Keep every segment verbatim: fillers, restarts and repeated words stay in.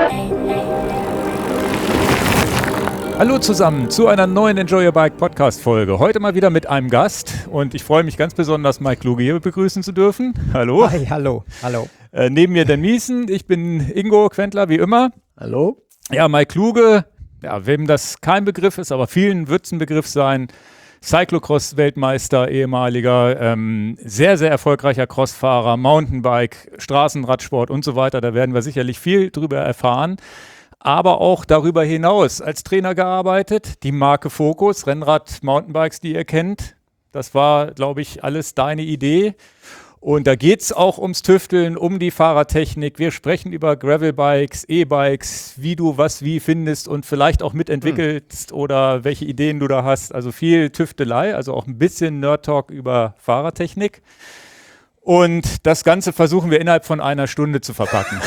Hallo zusammen zu einer neuen Enjoy Your Bike Podcast Folge. Heute mal wieder mit einem Gast und ich freue mich ganz besonders, Mike Kluge hier begrüßen zu dürfen. Hallo. Hi, hallo, hallo. Äh, neben mir Dan Miesen, ich bin Ingo Quentler, wie immer. Hallo. Ja, Mike Kluge, ja, wem das kein Begriff ist, aber vielen wird es ein Begriff sein. Cyclocross-Weltmeister, ehemaliger, ähm, sehr, sehr erfolgreicher Crossfahrer, Mountainbike, Straßenradsport und so weiter. Da werden wir sicherlich viel drüber erfahren. Aber auch darüber hinaus als Trainer gearbeitet, die Marke Focus, Rennrad, Mountainbikes, die ihr kennt. Das war, glaube ich, alles deine Idee. Und da geht es auch ums Tüfteln, um die Fahrertechnik. Wir sprechen über Gravelbikes, E-Bikes, wie du was wie findest und vielleicht auch mitentwickelst hm. oder welche Ideen du da hast. Also viel Tüftelei, also auch ein bisschen Nerd-Talk über Fahrertechnik. Und das Ganze versuchen wir innerhalb von einer Stunde zu verpacken.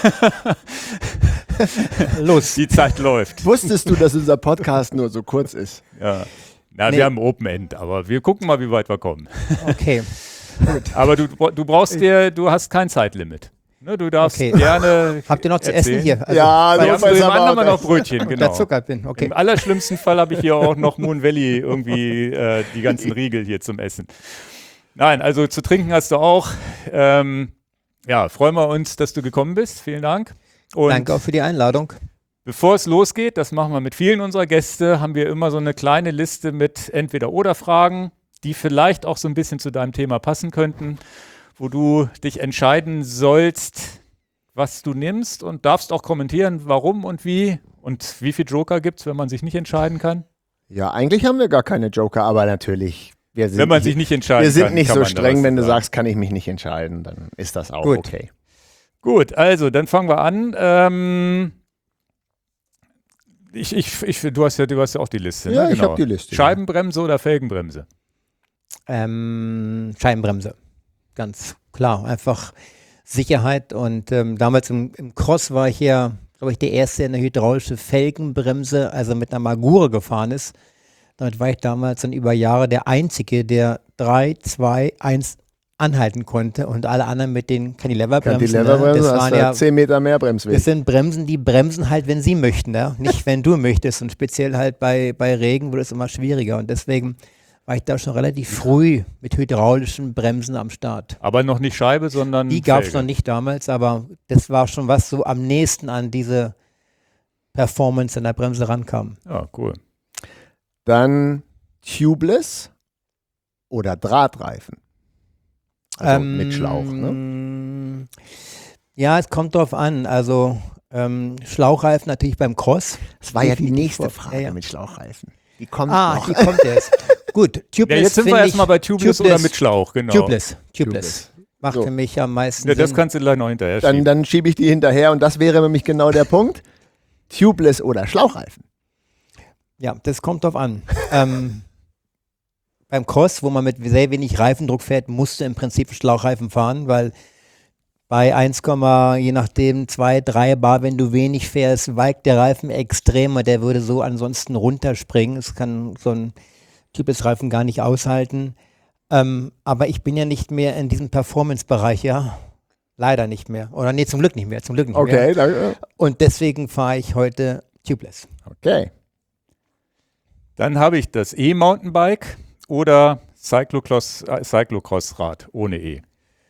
Los. Die Zeit läuft. Wusstest du, dass unser Podcast nur so kurz ist? Ja. Na, nee. Wir haben Open End, aber wir gucken mal, wie weit wir kommen. Okay. Gut. Aber du, du brauchst dir, du hast kein Zeitlimit. Ne, du darfst okay. gerne. Habt ihr noch zu erzählen. essen hier? Also, ja, wir haben im anderen mal noch Brötchen, genau. Der Zucker bin, okay. Im allerschlimmsten Fall habe ich hier auch noch Moon Valley irgendwie äh, die ganzen Riegel hier zum Essen. Nein, also zu trinken hast du auch. Ähm, ja, freuen wir uns, dass du gekommen bist. Vielen Dank. Und danke auch für die Einladung. Bevor es losgeht, das machen wir mit vielen unserer Gäste, haben wir immer so eine kleine Liste mit Entweder-Oder-Fragen, die vielleicht auch so ein bisschen zu deinem Thema passen könnten, wo du dich entscheiden sollst, was du nimmst und darfst auch kommentieren, warum und wie und wie viele Joker gibt es, wenn man sich nicht entscheiden kann. Ja, eigentlich haben wir gar keine Joker, aber natürlich. Wir sind wenn man nicht, sich nicht entscheiden wir sind kann, nicht kann so man streng, wenn du sagen. sagst, kann ich mich nicht entscheiden, dann ist das auch Gut. okay. Gut, also dann fangen wir an. Ähm, ich, ich, ich, du, hast ja, du hast ja auch die Liste. Ja, ne? ich Genau. habe die Liste. Scheibenbremse oder Felgenbremse? Ähm, Scheibenbremse. Ganz klar. Einfach Sicherheit. Und ähm, damals im, im Cross war ich ja, glaube ich, der Erste, der eine hydraulische Felgenbremse, also mit einer Magura gefahren ist. Damit war ich damals dann über Jahre der Einzige, der drei, zwei, eins anhalten konnte und alle anderen mit den Cantilever-Bremsen. Cantilever-Bremsen, ne? Das hast waren ja zehn Meter mehr Bremsweg. Das sind Bremsen, die bremsen halt, wenn sie möchten, ne? Nicht wenn du möchtest. Und speziell halt bei, bei Regen wurde es immer schwieriger. Und deswegen war ich da schon relativ früh mit hydraulischen Bremsen am Start. Aber noch nicht Scheibe, sondern Die gab es Felge. noch nicht damals, aber das war schon was so am nächsten an diese Performance in der Bremse rankam. Ja, cool. Dann Tubeless oder Drahtreifen. Also Ähm, mit Schlauch, ne? Ja, es kommt drauf an. Also ähm, Schlauchreifen natürlich beim Cross. Das war ja die nächste vor- Frage ja, ja. mit Schlauchreifen. Die kommt Ah, noch. die kommt erst. Gut, Tubeless. Ja, jetzt sind wir finde erstmal ich- bei Tubeless, oder mit Schlauch, genau. Tubeless, Tubeless. Macht So. für mich am meisten Ja, das Sinn. kannst du gleich noch hinterher Dann, schieben. dann schiebe ich die hinterher und das wäre nämlich genau der Punkt. Tubeless oder Schlauchreifen. Ja, das kommt drauf an. ähm, beim Cross, wo man mit sehr wenig Reifendruck fährt, musst du im Prinzip Schlauchreifen fahren, weil bei eins, je nachdem zwei, drei Bar, wenn du wenig fährst, weigt der Reifen extrem und der würde so ansonsten runterspringen. Es kann so ein Tubeless-Reifen gar nicht aushalten. Ähm, aber ich bin ja nicht mehr in diesem Performance-Bereich, ja. Leider nicht mehr. Oder nee, zum Glück nicht mehr. Zum Glück nicht mehr. Okay, danke. Und deswegen fahre ich heute Tubeless. Okay. Dann habe ich das E-Mountainbike oder Cyclocross, äh, Cyclocross-Rad ohne E.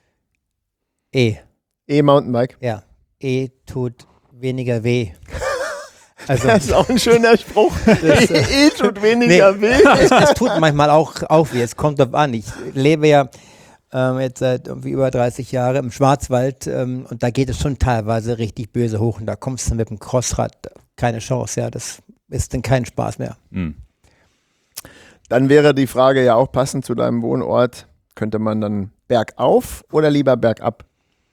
E. E-Mountainbike. Ja, E tut weniger weh. Also, Das ist auch ein schöner Spruch. Das, äh, E tut weniger nee, weh. es, es tut manchmal auch, auch weh. Es kommt drauf an. Ich lebe ja ähm, jetzt seit irgendwie über dreißig Jahren im Schwarzwald ähm, und da geht es schon teilweise richtig böse hoch und da kommst du mit dem Crossrad keine Chance. Ja, das ist dann kein Spaß mehr. Hm. Dann wäre die Frage ja auch passend zu deinem Wohnort. Könnte man dann bergauf oder lieber bergab?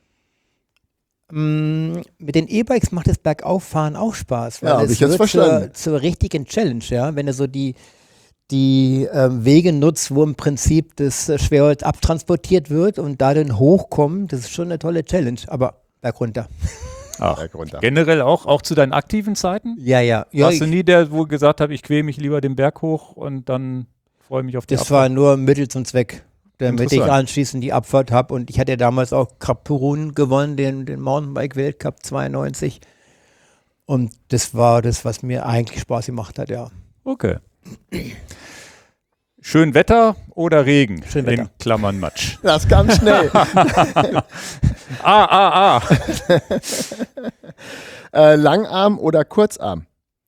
Mm, mit den E-Bikes macht das Bergauffahren auch Spaß, weil Ja, hab es ich jetzt wird verstanden. zur, zur richtigen Challenge, ja, wenn du so die, die ähm, Wege nutzt, wo im Prinzip das äh, Schwerholz abtransportiert wird und da dann hochkommen, das ist schon eine tolle Challenge, aber bergunter. Ach, Berg runter. generell auch, auch zu deinen aktiven Zeiten? Ja, ja. ja Warst du ich, nie der, wo gesagt habe, ich quäle mich lieber den Berg hoch und dann freue mich auf die das war nur Mittel zum Zweck, damit ich Interessant. anschließend die Abfahrt habe und ich hatte ja damals auch Krapurun gewonnen, den, den Mountainbike-Weltcup zweiundneunzig Und das war das, was mir eigentlich Spaß gemacht hat, ja. Okay. Schön Wetter oder Regen? Schön Wetter. In Klammern Matsch. Das kam schnell. ah, ah, ah. äh, Langarm oder Kurzarm?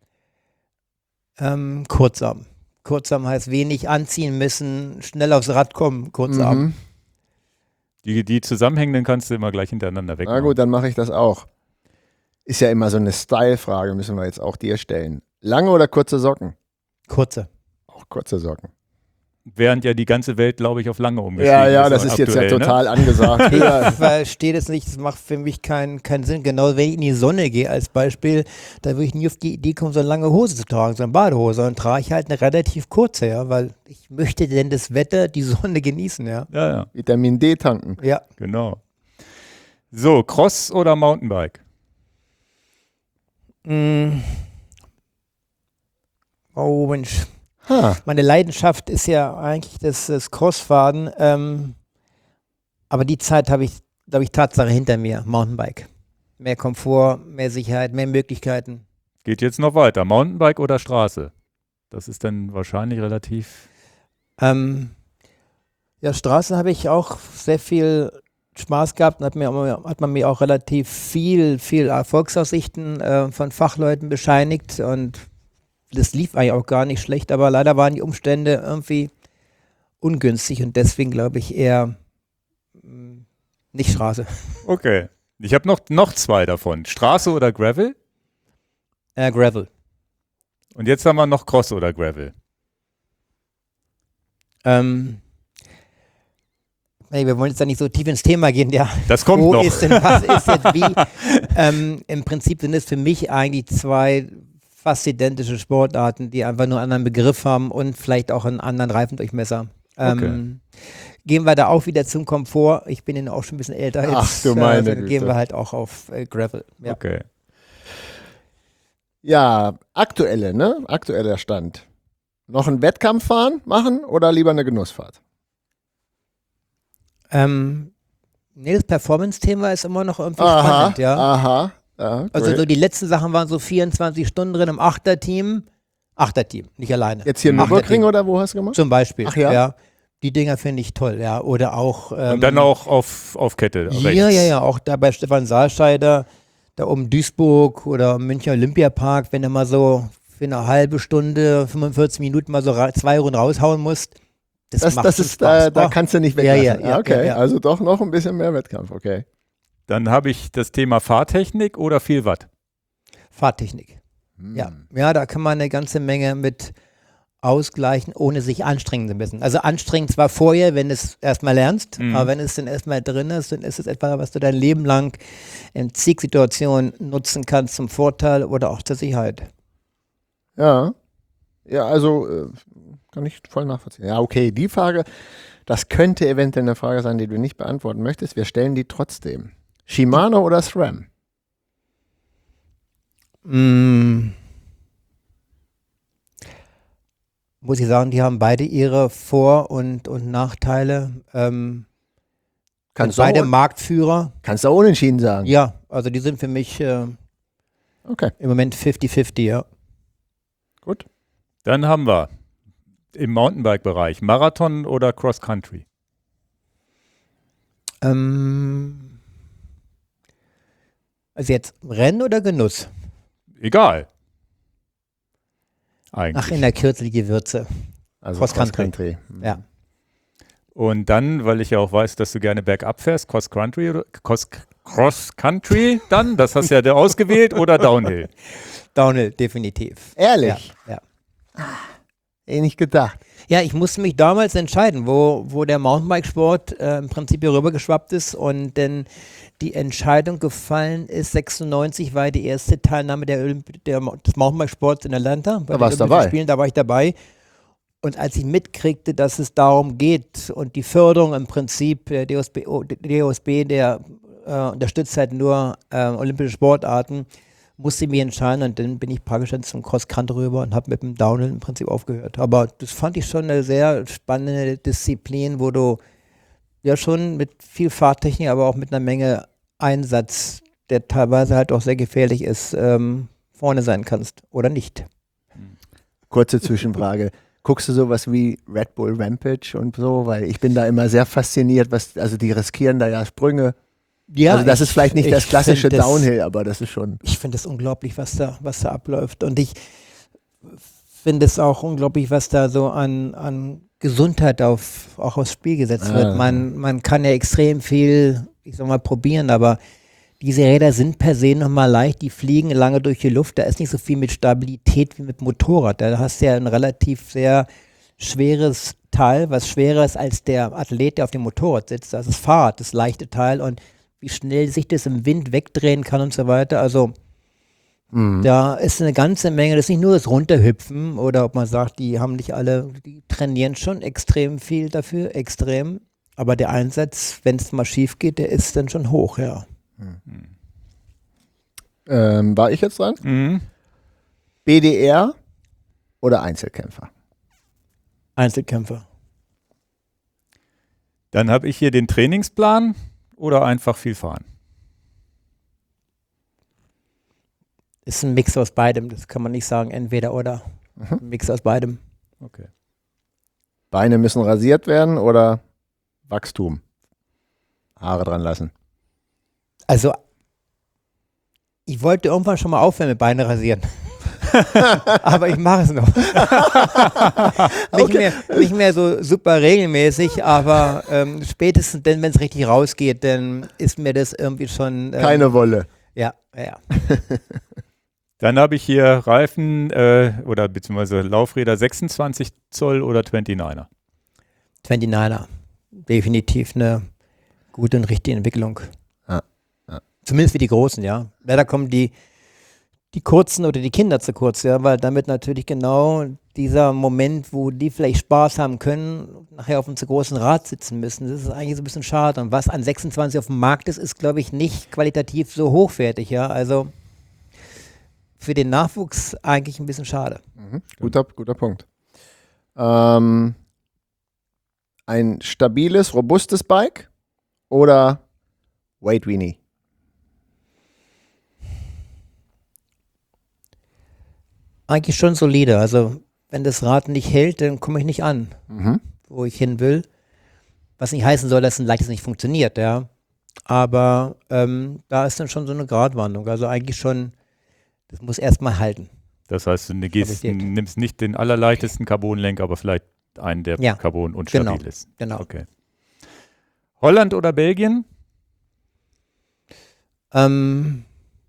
Ähm, Kurzarm. Kurzarm heißt wenig anziehen müssen, schnell aufs Rad kommen, Kurzarm. Mhm. Die, die zusammenhängenden kannst du immer gleich hintereinander weg. Na gut, dann mache ich das auch. Ist ja immer so eine Style-Frage, müssen wir jetzt auch dir stellen. Lange oder kurze Socken? Kurze. Auch kurze Socken. Während ja die ganze Welt, glaube ich, auf lange umgestiegen Ja, ja, das ist ist jetzt ja aktuell, total angesagt. Ich Ja. verstehe das nicht, das macht für mich keinen keinen Sinn. Genau, wenn ich in die Sonne gehe als Beispiel, da würde ich nie auf die Idee kommen, so eine lange Hose zu tragen, so eine Badehose, sondern trage ich halt eine relativ kurze, ja, weil ich möchte denn das Wetter, die Sonne genießen, ja. Ja, ja, Vitamin D tanken. Ja. genau. So, Cross oder Mountainbike? Mm. Oh Mensch. Ha. Meine Leidenschaft ist ja eigentlich das, das Crossfahren, ähm, aber die Zeit habe ich, glaube ich, Tatsache hinter mir, Mountainbike. Mehr Komfort, mehr Sicherheit, mehr Möglichkeiten. Geht jetzt noch weiter. Mountainbike oder Straße? Das ist dann wahrscheinlich relativ... Ähm, ja, Straßen habe ich auch sehr viel Spaß gehabt und hat, mir, hat man mir auch relativ viel, viel Erfolgsaussichten äh, von Fachleuten bescheinigt und das lief eigentlich auch gar nicht schlecht, aber leider waren die Umstände irgendwie ungünstig und deswegen glaube ich eher mh, nicht Straße. Okay. Ich habe noch, noch zwei davon. Straße oder Gravel? Äh, Gravel. Und jetzt haben wir noch Cross oder Gravel. Ähm, nee, wir wollen jetzt da nicht so tief ins Thema gehen, ja. Das kommt Wo noch. ist denn was, ist jetzt wie? ähm, Im Prinzip sind es für mich eigentlich zwei fast identische Sportarten, die einfach nur einen anderen Begriff haben und vielleicht auch einen anderen Reifendurchmesser. Ähm, Gehen wir da auch wieder zum Komfort. Ich bin ja auch schon ein bisschen älter jetzt. Ach du meine äh, dann Güte. gehen wir halt auch auf äh, Gravel. Ja. Okay. Ja, aktuelle, ne? Aktueller Stand. Noch einen Wettkampf fahren, machen oder lieber eine Genussfahrt? Ähm, nee, das Performance-Thema ist immer noch irgendwie Aha, spannend, ja. aha. Ja, Also great. so die letzten Sachen waren so vierundzwanzig Stunden drin im Achterteam. Achterteam, nicht alleine. Jetzt hier im Achterteam. Nürburgring oder wo hast du gemacht? Zum Beispiel. Ach ja? Die Dinger finde ich toll, ja. Oder auch. Ähm, Und dann auch auf, auf Kette. Ja, rechts. ja, ja. Auch da bei Stefan Saalscheider, da um Duisburg oder München Olympiapark, wenn du mal so für eine halbe Stunde, fünfundvierzig Minuten mal so ra- zwei Runden raushauen musst. Das, Das, macht das schon ist, Spaß. äh, da Oh, kannst du nicht Ja, weglassen. ja, ja, Ah, okay, ja, ja. also doch noch ein bisschen mehr Wettkampf, okay. Dann habe ich das Thema Fahrtechnik oder viel Watt. Fahrtechnik. Hm. Ja. ja, da kann man eine ganze Menge mit ausgleichen, ohne sich anstrengen zu müssen. Also anstrengend zwar vorher, wenn du es erstmal lernst, Mhm. aber wenn es dann erstmal drin ist, dann ist es etwas, was du dein Leben lang in zig Situationen nutzen kannst zum Vorteil oder auch zur Sicherheit. Ja. Ja, also äh, kann ich voll nachvollziehen. Ja, okay, die Frage, das könnte eventuell eine Frage sein, die du nicht beantworten möchtest. Wir stellen die trotzdem. Shimano oder SRAM? Mm. Muss ich sagen, die haben beide ihre Vor- und, und Nachteile. Ähm, Kannst sind du beide auch, Marktführer. kannst du auch unentschieden sagen. Ja, also die sind für mich äh, Okay, im Moment fifty fifty, ja. gut. Dann haben wir im Mountainbike-Bereich Marathon oder Cross Country. Ähm, also jetzt Rennen oder Genuss? Egal. Eigentlich. Ach, in der Kürze die Gewürze. Also Cross Cross Country. Country. Mhm. Ja. Und dann, weil ich ja auch weiß, dass du gerne bergab fährst, Cross Country oder Cross, Cross Country dann, das hast ja du ausgewählt, oder Downhill. Downhill, definitiv. Ehrlich? Ja, ja. Eh nicht gedacht. Ja, ich musste mich damals entscheiden, wo, wo der Mountainbikesport äh, im Prinzip hier rübergeschwappt ist und dann die Entscheidung gefallen ist, sechsundneunzig war die erste Teilnahme der Olymp der, des Mountainbikesports in Atlanta. Bei Da warst den du dabei. Olympischen Spielen, da war ich dabei. Und als ich mitkriegte, dass es darum geht und die Förderung im Prinzip, der D O S B, D O S B der äh, unterstützt halt nur äh, olympische Sportarten, musste ich mich entscheiden und dann bin ich praktisch dann zum Cross-Country rüber und habe mit dem Downhill im Prinzip aufgehört. Aber das fand ich schon eine sehr spannende Disziplin, wo du ja schon mit viel Fahrtechnik, aber auch mit einer Menge Einsatz, der teilweise halt auch sehr gefährlich ist, ähm, vorne sein kannst oder nicht. Kurze Zwischenfrage. Guckst du sowas wie Red Bull Rampage und so? Weil ich bin da immer sehr fasziniert, was, also die riskieren da ja Sprünge. Ja, also das ich, ist vielleicht nicht das klassische das, Downhill, aber das ist schon. Ich finde es unglaublich, was da, was da abläuft. Und ich finde es auch unglaublich, was da so an, an Gesundheit auf, auch aufs Spiel gesetzt Ah. wird. Man, man kann ja extrem viel, ich sag mal, probieren, aber diese Räder sind per se nochmal leicht, die fliegen lange durch die Luft, da ist nicht so viel mit Stabilität wie mit Motorrad. Da hast du ja ein relativ sehr schweres Teil, was schwerer ist als der Athlet, der auf dem Motorrad sitzt. Das ist das Fahrrad, das leichte Teil und wie schnell sich das im Wind wegdrehen kann und so weiter. Also Mhm. da ist eine ganze Menge, das ist nicht nur das Runterhüpfen oder ob man sagt, die haben nicht alle, die trainieren schon extrem viel dafür, extrem. Aber der Einsatz, wenn es mal schief geht, der ist dann schon hoch, ja. Ähm, war ich jetzt dran? Mhm. B D R oder Einzelkämpfer? Einzelkämpfer. Dann habe ich hier den Trainingsplan oder einfach viel fahren. Ist ein Mix aus beidem, das kann man nicht sagen, entweder oder. Mhm. Ein Mix aus beidem. Okay. Beine müssen rasiert werden oder Wachstum? Haare dran lassen. Also, ich wollte irgendwann schon mal aufhören mit Beine rasieren. Aber ich mache es noch. nicht, mehr, nicht mehr so super regelmäßig, aber ähm, spätestens dann, wenn es richtig rausgeht, dann ist mir das irgendwie schon. Ähm, Keine Wolle. Ja, ja. Dann habe ich hier Reifen äh, oder beziehungsweise Laufräder sechsundzwanzig Zoll oder neunundzwanziger. neunundneunziger. Definitiv eine gute und richtige Entwicklung. Ja, ja. Zumindest für die Großen, ja. Leider kommen die, die Kurzen oder die Kinder zu kurz, ja, weil damit natürlich genau dieser Moment, wo die vielleicht Spaß haben können, nachher auf einem zu großen Rad sitzen müssen, das ist eigentlich so ein bisschen schade. Und was an sechsundzwanzig auf dem Markt ist, ist, glaube ich, nicht qualitativ so hochwertig, ja. Also für den Nachwuchs eigentlich ein bisschen schade. Mhm. Guter, guter Punkt. Ähm, ein stabiles, robustes Bike oder Wade Weenie? Eigentlich schon solide. Also wenn das Rad nicht hält, dann komme ich nicht an, Mhm. wo ich hin will. Was nicht heißen soll, dass ein leichtes nicht funktioniert, ja. Aber ähm, da ist dann schon so eine Gratwanderung. Also eigentlich schon, das muss erstmal halten. Das heißt, du ne- gehst, Stabilität. nimmst nicht den allerleichtesten Carbonlenker, aber vielleicht einen, der Ja, Carbon und stabil genau. ist. Genau. Okay. Holland oder Belgien? Ähm,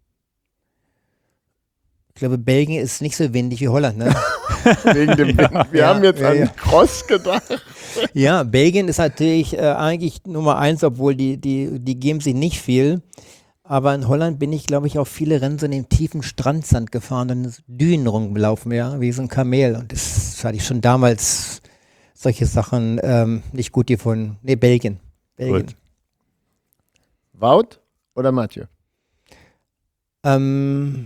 ich glaube, Belgien ist nicht so windig wie Holland, ne? Wegen dem Wind. Wir Ja, haben jetzt ja, an ja. Cross gedacht. Ja, Belgien ist natürlich äh, eigentlich Nummer eins, obwohl die, die, die geben sich nicht viel. Aber in Holland bin ich, glaube ich, auch viele Rennen so in den tiefen Strandsand gefahren und in Dünen rumgelaufen, ja, wie so ein Kamel. Und das hatte ich schon damals solche Sachen ähm, nicht gut gefunden. Nee, Belgien. Belgien. Gut. Wout oder Mathieu? Ähm,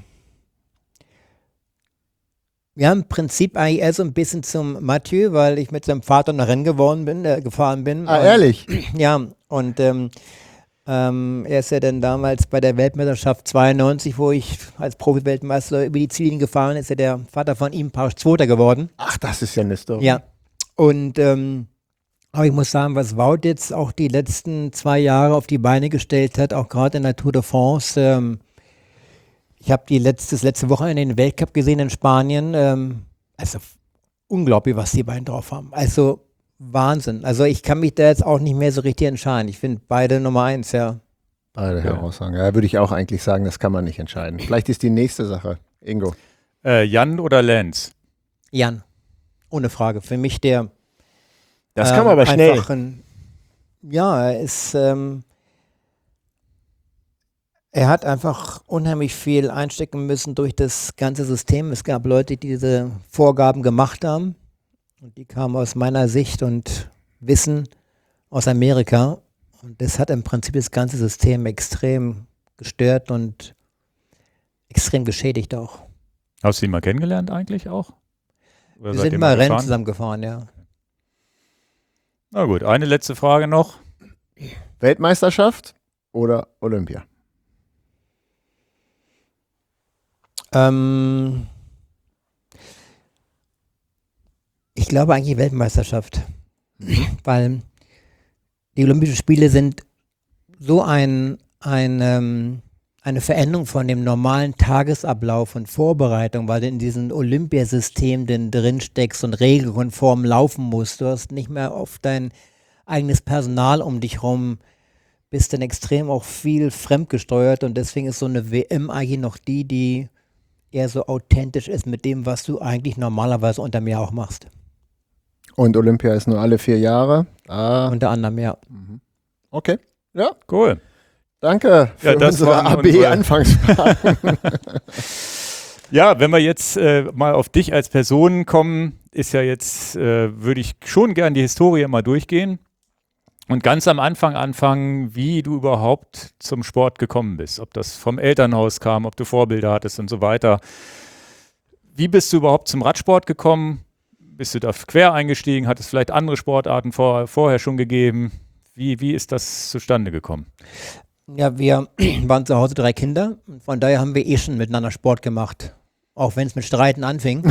ja, im Prinzip eigentlich eher so ein bisschen zum Mathieu, weil ich mit seinem Vater noch Rennen geworden bin, äh, gefahren bin. Ah, Und- ehrlich? Ja, und ähm, ähm, er ist ja dann damals bei der Weltmeisterschaft zweiundneunzig, wo ich als Profi-Weltmeister über die Ziellinie gefahren bin, ist ja der Vater von ihm Pausch Zweiter geworden. Ach, das ist ja eine Story. Ja, und ähm, aber ich muss sagen, was Wout jetzt auch die letzten zwei Jahre auf die Beine gestellt hat, auch gerade in der Tour de France. Ähm, ich habe die letztes, letzte Woche in den Weltcup gesehen in Spanien. Ähm, also unglaublich, was die beiden drauf haben. Also Wahnsinn. Also ich kann mich da jetzt auch nicht mehr so richtig entscheiden. Ich finde beide Nummer eins, ja. Beide Ja. heraussagen. Ja, würde ich auch eigentlich sagen, das kann man nicht entscheiden. Vielleicht ist die nächste Sache. Ingo. Äh, Jan oder Lance? Jan, ohne Frage. Für mich der Das ähm, kann man aber schnell. einfach ein, ja, er ist ähm, er hat einfach unheimlich viel einstecken müssen durch das ganze System. Es gab Leute, die diese Vorgaben gemacht haben und die kamen aus meiner Sicht und Wissen aus Amerika und das hat im Prinzip das ganze System extrem gestört und extrem geschädigt auch. Hast du ihn mal kennengelernt eigentlich auch? Oder Wir seid sind ihr mal Rennen gefahren? zusammen gefahren, ja. Na gut, eine letzte Frage noch. Weltmeisterschaft oder Olympia? Ähm, ich glaube eigentlich Weltmeisterschaft, weil die Olympischen Spiele sind so ein, ein, ähm, eine Veränderung von dem normalen Tagesablauf und Vorbereitung, weil du in diesem Olympiasystem denn drin steckst und regelkonform laufen musst. Du hast nicht mehr auf dein eigenes Personal um dich rum, bist dann extrem auch viel fremdgesteuert und deswegen ist so eine W M eigentlich noch die, die eher so authentisch ist mit dem, was du eigentlich normalerweise unter mir auch machst. Und Olympia ist nur alle vier Jahre. Ah. Unter anderem, ja. Okay, ja. Cool. Danke für Ja, das unsere waren A B-Anfangsfragen. Ja, wenn wir jetzt äh, mal auf dich als Person kommen, ist ja jetzt, äh, würde ich schon gern die Historie mal durchgehen und ganz am Anfang anfangen, wie du überhaupt zum Sport gekommen bist. Ob das vom Elternhaus kam, ob du Vorbilder hattest und so weiter. Wie bist du überhaupt zum Radsport gekommen? Bist du da quer eingestiegen? Hat es vielleicht andere Sportarten vor, vorher schon gegeben? Wie, wie ist das zustande gekommen? Ja, wir waren zu Hause drei Kinder und von daher haben wir eh schon miteinander Sport gemacht, auch wenn es mit Streiten anfing.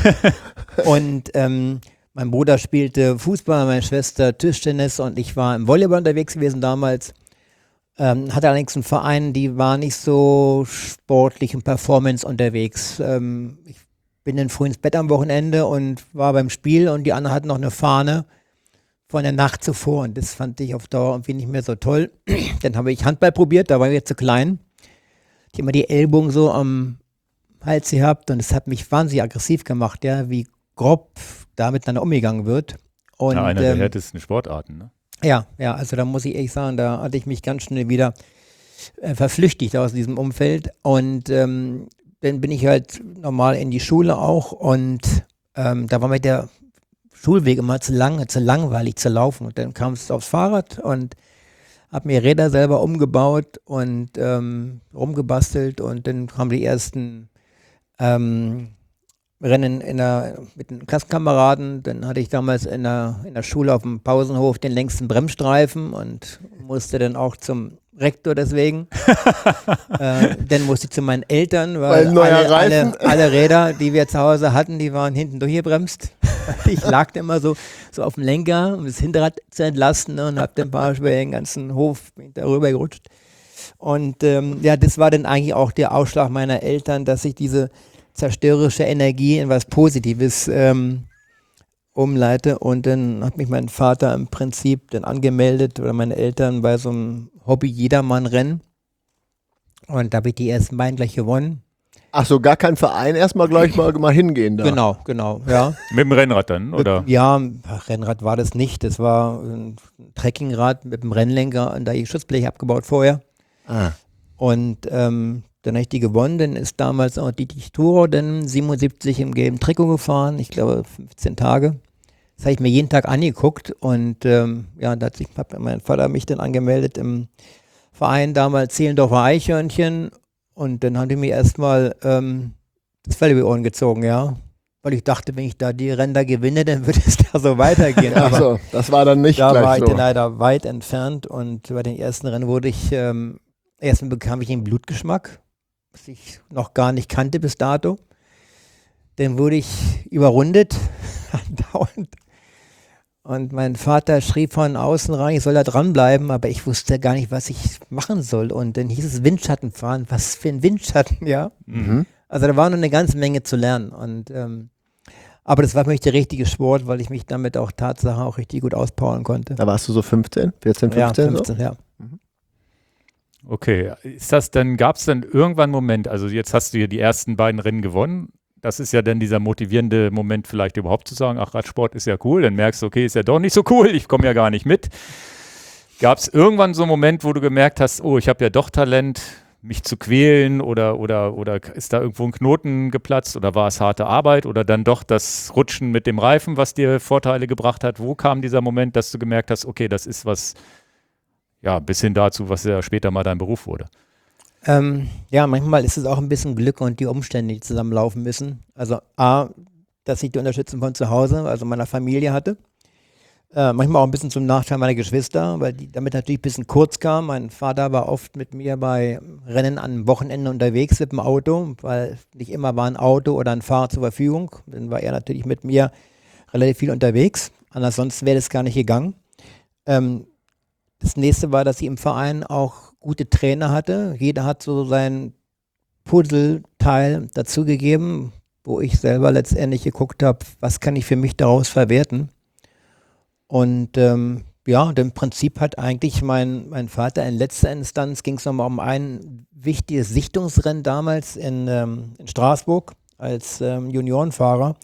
Und ähm, mein Bruder spielte Fußball, meine Schwester Tischtennis und ich war im Volleyball unterwegs gewesen damals. Ähm, hatte allerdings einen Verein, die war nicht so sportlich und Performance unterwegs. Ähm, ich bin dann früh ins Bett am Wochenende und war beim Spiel und die anderen hatten noch eine Fahne von der Nacht zuvor und das fand ich auf Dauer irgendwie nicht mehr so toll. Dann habe ich Handball probiert, da war ich jetzt zu klein. Ich habe immer die Ellbogen so am Hals gehabt und es hat mich wahnsinnig aggressiv gemacht, ja, wie grob da miteinander umgegangen wird. Und, ja, einer der ähm, härtesten Sportarten, ne? Ja, ja, also da muss ich ehrlich sagen, da hatte ich mich ganz schnell wieder äh, verflüchtigt aus diesem Umfeld und ähm, dann bin ich halt normal in die Schule auch und ähm, da war mir der Schulweg immer zu lang, zu langweilig zu laufen und dann kam es aufs Fahrrad und habe mir Räder selber umgebaut und ähm, rumgebastelt und dann kamen die ersten ähm, Rennen in der, mit den Klassenkameraden. Dann hatte ich damals in der, in der Schule auf dem Pausenhof den längsten Bremsstreifen und musste dann auch zum Rektor deswegen. äh, dann musste ich zu meinen Eltern, weil, Weil neuer alle, Reifen. alle, alle Räder, die wir zu Hause hatten, die waren hinten durchgebremst. Ich lag da immer so, so auf dem Lenker, um das Hinterrad zu entlasten, ne, und hab dann ein paar über den ganzen Hof darüber gerutscht. Und ähm, ja, das war dann eigentlich auch der Ausschlag meiner Eltern, dass ich diese zerstörerische Energie in was Positives ähm, umleite. Und dann hat mich mein Vater im Prinzip dann angemeldet oder meine Eltern bei so einem Hobby-Jedermann-Rennen. Und da habe ich die ersten beiden gleich gewonnen. Ach so, gar kein Verein, erstmal gleich mal, mal hingehen da. Genau, genau, ja. Mit dem Rennrad dann, oder? Ja, ach, Rennrad war das nicht. Das war ein Trekkingrad mit dem Rennlenker und da die Schutzbleche abgebaut vorher. Ah. Und ähm, dann habe ich die gewonnen. Dann ist damals auch die Turo dann siebenundsiebzig im gelben Trikot gefahren. Ich glaube fünfzehn Tage. Das habe ich mir jeden Tag angeguckt. Und ähm, ja, da hat sich hat mein Vater mich dann angemeldet im Verein damals Zehlendorfer Eichhörnchen. Und dann haben die mir erstmal ähm, das Fell über die Ohren gezogen, ja. Weil ich dachte, wenn ich da die Ränder gewinne, dann würde es da so weitergehen. Ach so, das war dann nicht da gleich war ich so. dann leider weit entfernt und bei den ersten Rennen wurde ich, ähm, erstmal bekam ich den Blutgeschmack, was ich noch gar nicht kannte bis dato. Dann wurde ich überrundet, andauernd. Und mein Vater schrie von außen rein, ich soll da dranbleiben, aber ich wusste gar nicht, was ich machen soll. Und dann hieß es Windschatten fahren. Was für ein Windschatten, ja. Mhm. Also da war noch eine ganze Menge zu lernen. Und ähm, aber das war für mich der richtige Sport, weil ich mich damit auch Tatsache auch richtig gut auspowern konnte. Da warst du so fünfzehn, vierzehn, fünfzehn? Ja, fünfzehn, so? ja. Okay, ist das dann, gab es dann irgendwann einen Moment, also jetzt hast du ja die ersten beiden Rennen gewonnen, das ist ja dann dieser motivierende Moment vielleicht überhaupt zu sagen, ach, Radsport ist ja cool, dann merkst du, okay, ist ja doch nicht so cool, ich komme ja gar nicht mit. Gab es irgendwann so einen Moment, wo du gemerkt hast, oh, ich habe ja doch Talent, mich zu quälen oder, oder, oder ist da irgendwo ein Knoten geplatzt oder war es harte Arbeit oder dann doch das Rutschen mit dem Reifen, was dir Vorteile gebracht hat? Wo kam dieser Moment, dass du gemerkt hast, okay, das ist was, ja, bis hin dazu, was ja später mal dein Beruf wurde? Ähm, ja, manchmal ist es auch ein bisschen Glück und die Umstände, die zusammenlaufen müssen. Also A, dass ich die Unterstützung von zu Hause, also meiner Familie hatte. Äh, manchmal auch ein bisschen zum Nachteil meiner Geschwister, weil die damit natürlich ein bisschen kurz kam. Mein Vater war oft mit mir bei Rennen an Wochenenden unterwegs mit dem Auto, weil nicht immer war ein Auto oder ein Fahrer zur Verfügung. Dann war er natürlich mit mir relativ viel unterwegs. Ansonsten wäre das gar nicht gegangen. Ähm, das nächste war, dass ich im Verein auch gute Trainer hatte. Jeder hat so sein Puzzleteil dazugegeben, wo ich selber letztendlich geguckt habe, was kann ich für mich daraus verwerten. Und ähm, ja, und im Prinzip hat eigentlich mein, mein Vater in letzter Instanz, ging es nochmal um ein wichtiges Sichtungsrennen damals in, ähm, in Straßburg als ähm, Juniorenfahrer.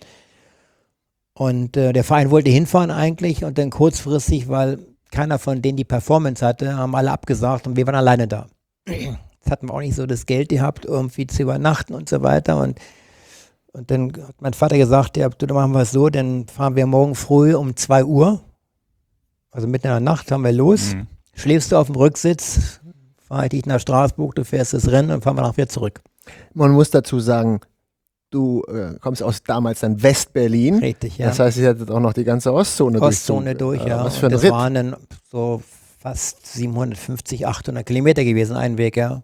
Und äh, der Verein wollte hinfahren eigentlich und dann kurzfristig, weil keiner von denen die Performance hatte, haben alle abgesagt und wir waren alleine da. Jetzt hatten wir auch nicht so das Geld gehabt, irgendwie zu übernachten und so weiter. Und Und dann hat mein Vater gesagt, ja, du, dann machen wir es so, dann fahren wir morgen früh um zwei Uhr, also mitten in der Nacht fahren wir los, mhm. schläfst du auf dem Rücksitz, fahre ich dich nach Straßburg, du fährst das Rennen und fahren wir nachher wieder zurück. Man muss dazu sagen, du äh, kommst aus damals dann West-Berlin. Richtig, ja. Das heißt, ihr hattet auch noch die ganze Ostzone durch. Ostzone durch, äh, ja. Was für ein das Ritt. waren dann so fast siebenhundertfünfzig, achthundert Kilometer gewesen, ein Weg, ja.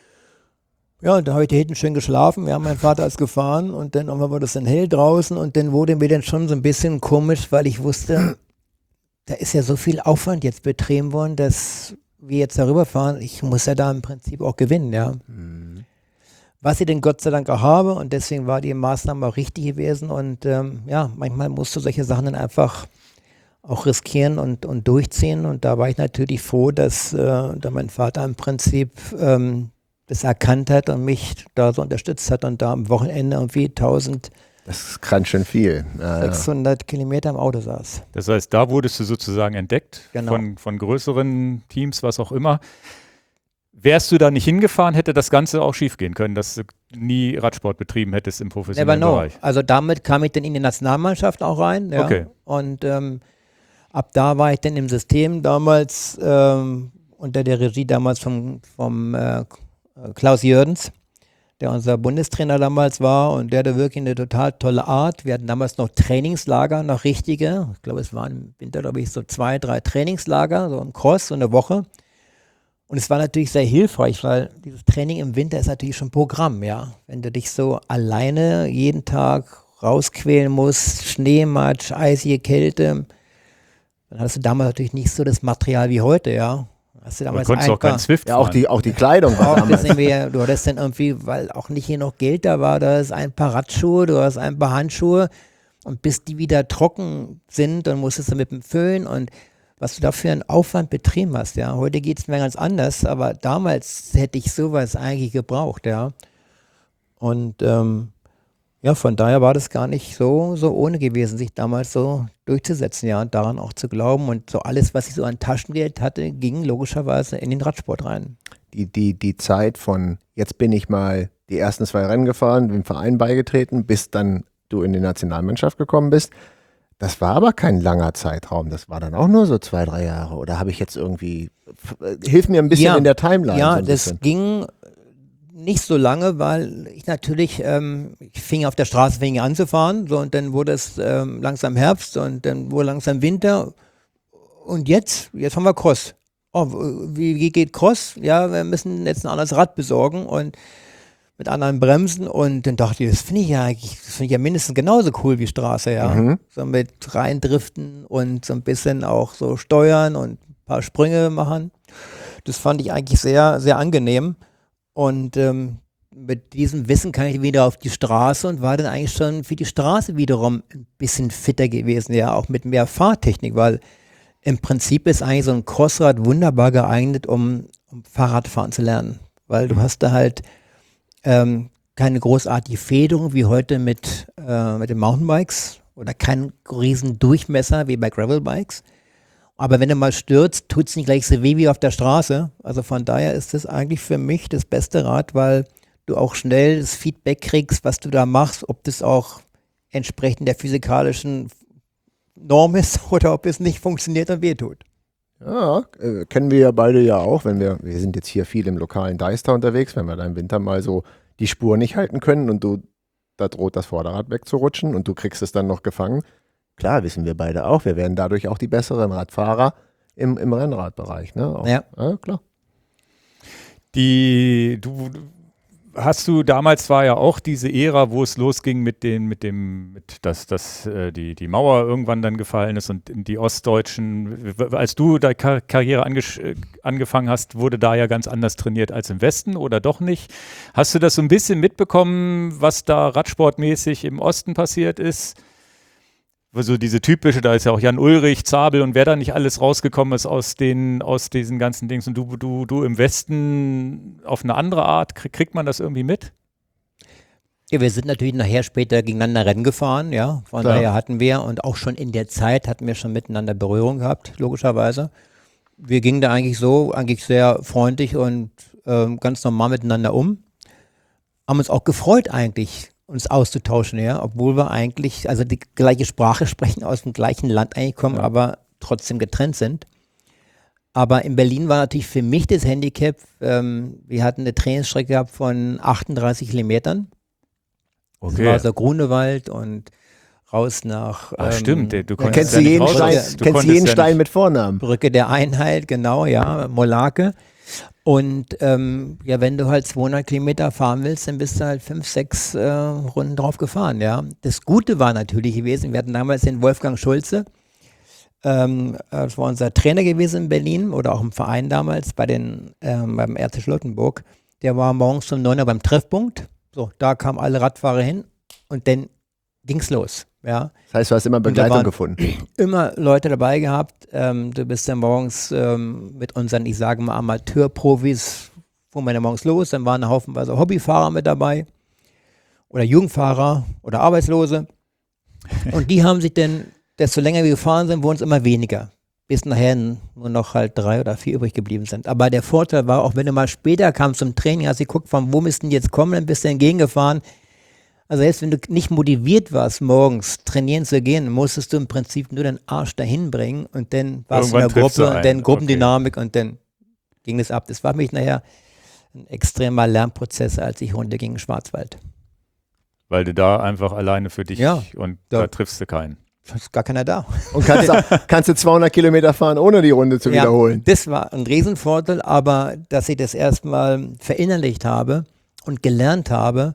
Ja, und da habe ich da hinten schön geschlafen. Wir haben meinen Vater als gefahren und dann irgendwann war das dann hell draußen und dann wurde mir dann schon so ein bisschen komisch, weil ich wusste, da ist ja so viel Aufwand jetzt betrieben worden, dass wir jetzt darüber fahren. Ich muss ja da im Prinzip auch gewinnen, ja. Mhm. Was ich denn Gott sei Dank auch habe und deswegen war die Maßnahme auch richtig gewesen und ähm, ja, manchmal musst du solche Sachen dann einfach auch riskieren und, und durchziehen und da war ich natürlich froh, dass äh, da mein Vater im Prinzip ähm, das erkannt hat und mich da so unterstützt hat und da am Wochenende irgendwie eintausendsechshundert Das ist ganz schön viel. Ja, ja. Kilometer im Auto saß. Das heißt, da wurdest du sozusagen entdeckt Genau. von, von größeren Teams, was auch immer. Wärst du da nicht hingefahren, hätte das Ganze auch schief gehen können, dass du nie Radsport betrieben hättest im professionellen Never know. Bereich. Also damit kam ich dann in die Nationalmannschaft auch rein. Ja. Okay. Und ähm, ab da war ich dann im System damals ähm, unter der Regie damals vom, vom äh, Klaus Jürgens, der unser Bundestrainer damals war und der hatte wirklich eine total tolle Art. Wir hatten damals noch Trainingslager, noch richtige. Ich glaube, es waren im Winter, glaube ich, so zwei, drei Trainingslager, so im Cross, so eine Woche. Und es war natürlich sehr hilfreich, weil dieses Training im Winter ist natürlich schon Programm, ja. Wenn du dich so alleine jeden Tag rausquälen musst, Schneematsch, eisige Kälte, dann hast du damals natürlich nicht so das Material wie heute, ja. Hast du damals du konntest auch kein Zwift Ja, auch die, auch die Kleidung war auch damals. das wir, du hattest dann irgendwie, weil auch nicht hier noch Geld da war, da ist ein paar Radschuhe, du hast ein paar Handschuhe und bis die wieder trocken sind, dann musstest du mit dem Föhn und was du dafür einen Aufwand betrieben hast, ja. Heute geht es mir ganz anders, aber damals hätte ich sowas eigentlich gebraucht, ja. Und ähm, ja, von daher war das gar nicht so, so ohne gewesen, sich damals so durchzusetzen, ja, und daran auch zu glauben. Und so alles, was ich so an Taschengeld hatte, ging logischerweise in den Radsport rein. Die, die, die Zeit von, jetzt bin ich mal die ersten zwei Rennen gefahren, dem Verein beigetreten, bis dann du in die Nationalmannschaft gekommen bist, das war aber kein langer Zeitraum. Das war dann auch nur so zwei, drei Jahre. Oder habe ich jetzt irgendwie, hilf mir ein bisschen ja, in der Timeline. Ja, so ein das bisschen. ging nicht so lange, weil ich natürlich, ähm, ich fing auf der Straße fing an zu fahren, so, und dann wurde es ähm, langsam Herbst und dann wurde langsam Winter und jetzt, jetzt haben wir Cross. Oh, wie, wie geht Cross? Ja, wir müssen jetzt ein anderes Rad besorgen und mit anderen Bremsen und dann dachte ich, das finde ich ja eigentlich, das finde ich ja mindestens genauso cool wie Straße, ja. Mhm. So mit reindriften und so ein bisschen auch so steuern und ein paar Sprünge machen. Das fand ich eigentlich sehr, sehr angenehm. Und ähm, mit diesem Wissen kam ich wieder auf die Straße und war dann eigentlich schon für die Straße wiederum ein bisschen fitter gewesen, ja, auch mit mehr Fahrtechnik, weil im Prinzip ist eigentlich so ein Crossrad wunderbar geeignet, um, um Fahrradfahren zu lernen, weil du hast da halt ähm, keine großartige Federung wie heute mit, äh, mit den Mountainbikes oder keinen riesen Durchmesser wie bei Gravelbikes. Aber wenn du mal stürzt, tut es nicht gleich so weh wie auf der Straße. Also von daher ist das eigentlich für mich das beste Rad, weil du auch schnell das Feedback kriegst, was du da machst, ob das auch entsprechend der physikalischen Norm ist oder ob es nicht funktioniert und wehtut. Ja, äh, kennen wir ja beide ja auch, wenn wir, wir sind jetzt hier viel im lokalen Deister unterwegs, wenn wir da im Winter mal so die Spur nicht halten können und du, da droht das Vorderrad wegzurutschen und du kriegst es dann noch gefangen. Klar, wissen wir beide auch. Wir werden dadurch auch die besseren Radfahrer im, im Rennradbereich. Ne? Auch, Ja. ja, klar. Die, du, hast du damals war ja auch diese Ära, wo es losging mit den, mit dem, mit dass, dass äh, die, die Mauer irgendwann dann gefallen ist und die Ostdeutschen, als du deine Kar- Karriere ange- äh, angefangen hast, wurde da ja ganz anders trainiert als im Westen oder doch nicht? Hast du das so ein bisschen mitbekommen, was da radsportmäßig im Osten passiert ist? So diese typische, da ist ja auch Jan Ullrich, Zabel und wer da nicht alles rausgekommen ist aus den, aus diesen ganzen Dings. Und du, du, du im Westen auf eine andere Art, krieg, kriegt man das irgendwie mit? Ja, wir sind natürlich nachher später gegeneinander Rennen gefahren, ja. Von Klar. daher hatten wir und auch schon in der Zeit hatten wir schon miteinander Berührung gehabt, logischerweise. Wir gingen da eigentlich so, eigentlich sehr freundlich und ähm, ganz normal miteinander um. Haben uns auch gefreut eigentlich, uns auszutauschen, ja, obwohl wir eigentlich, also die gleiche Sprache sprechen, aus dem gleichen Land eigentlich kommen, Ja. aber trotzdem getrennt sind. Aber in Berlin war natürlich für mich das Handicap, ähm, wir hatten eine Trainingsstrecke gehabt von achtunddreißig Kilometern. Das war so Grunewald und raus nach Ah, ähm, stimmt, du ja, konntest Kennst ja du nicht jeden raus. Stein, Du kennst du konntest jeden ja Stein nicht- mit Vornamen? Brücke der Einheit, genau, ja, Molake. Und ähm, ja, wenn du halt zweihundert Kilometer fahren willst, dann bist du halt fünf, sechs äh, Runden drauf gefahren, ja. Das Gute war natürlich gewesen, wir hatten damals den Wolfgang Schulze, ähm, das war unser Trainer gewesen in Berlin oder auch im Verein damals bei den, ähm, beim R C Charlottenburg. Der war morgens um neun Uhr beim Treffpunkt. So, da kamen alle Radfahrer hin und dann ging's los, ja. Das heißt, du hast immer da Begleitung waren- gefunden. Immer Leute dabei gehabt. Ähm, du bist dann morgens ähm, mit unseren, ich sage mal, Amateurprofis, fuhren wir dann morgens los. Dann waren haufenweise Hobbyfahrer mit dabei oder Jugendfahrer oder Arbeitslose. Und die haben sich dann, desto länger wir gefahren sind, wurden es immer weniger. Bis nachher nur noch halt drei oder vier übrig geblieben sind. Aber der Vorteil war, auch wenn du mal später kamst zum Training, hast du geguckt, von wo müssten die jetzt kommen, dann bist du entgegengefahren. Also selbst wenn du nicht motiviert warst, morgens trainieren zu gehen, musstest du im Prinzip nur den Arsch dahin bringen und dann warst du in Irgendwann der triffst du Gruppe und einen, dann Gruppendynamik und dann ging es ab. Das war für mich nachher ein extremer Lernprozess, als ich runter ging in Schwarzwald. Weil du da einfach alleine für dich Ja, und da- da triffst du keinen. Da ist gar keiner da. Und kannst, auch, kannst du zweihundert Kilometer fahren, ohne die Runde zu Ja, wiederholen. das war ein Riesenvorteil, aber dass ich das erstmal verinnerlicht habe und gelernt habe,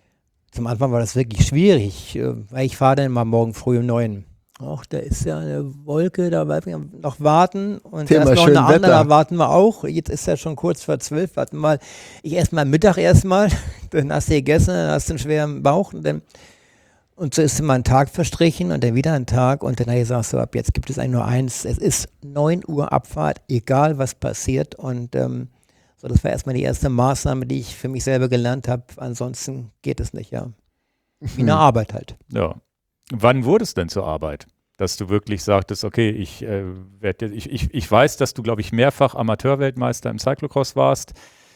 zum Anfang war das wirklich schwierig, äh, weil ich fahre dann mal morgen früh um neun. Ach, da ist ja eine Wolke, da bleiben wir noch warten und da Thema ist noch schön eine andere, Wetter. da warten wir auch. Jetzt ist ja schon kurz vor zwölf, warten wir mal. Ich esse mal Mittag erstmal, dann hast du gegessen, dann hast du einen schweren Bauch und dann und so ist immer ein Tag verstrichen und dann wieder ein Tag und dann habe ich gesagt, so ab jetzt gibt es eigentlich nur eins, es ist neun Uhr Abfahrt, egal was passiert und ähm, so, das war erstmal die erste Maßnahme, die ich für mich selber gelernt habe, ansonsten geht es nicht, ja. Wie eine Arbeit halt. Ja. Wann wurde es denn zur Arbeit? Dass du wirklich sagtest, okay, ich, äh, werd, jetzt- ich, ich, ich weiß, dass du, glaube ich, mehrfach Amateurweltmeister im Cyclocross warst.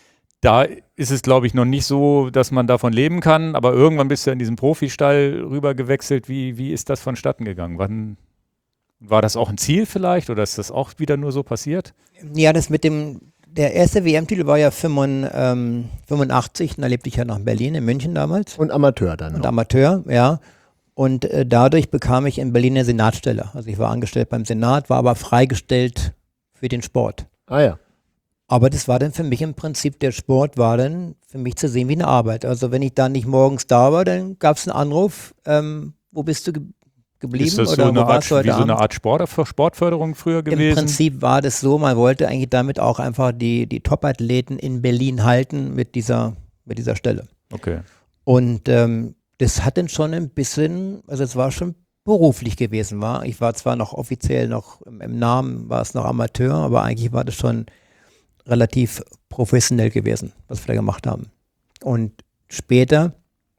Da ist es, glaube ich, noch nicht so, dass man davon leben kann, aber irgendwann bist du in diesen Profistall rüber gewechselt. Wie, wie ist das vonstatten gegangen? Wann war das auch ein Ziel vielleicht oder ist das auch wieder nur so passiert? Ja, das mit dem, der erste W M-Titel war ja fünfundachtzig, und da lebte ich ja noch in Berlin, in München damals. Und Amateur dann Und noch. Amateur, ja. Und äh, dadurch bekam ich in Berlin eine Senatstelle. Also ich war angestellt beim Senat, war aber freigestellt für den Sport. Ah ja. Aber das war dann für mich im Prinzip, der Sport war dann für mich zu sehen wie eine Arbeit. Also wenn ich dann nicht morgens da war, dann gab es einen Anruf, ähm, wo bist du ge geblieben Ist das oder so eine wo Art, warst du heute wie so eine Abend? Art Sport, Sportförderung früher Im gewesen? Prinzip war das so, man wollte eigentlich damit auch einfach die, die Top-Athleten in Berlin halten mit dieser, mit dieser Stelle. Okay. Und ähm, das hat dann schon ein bisschen, also es war schon beruflich gewesen, war. Ich war zwar noch offiziell noch im, im Namen, war es noch Amateur, aber eigentlich war das schon relativ professionell gewesen, was wir da gemacht haben. Und später,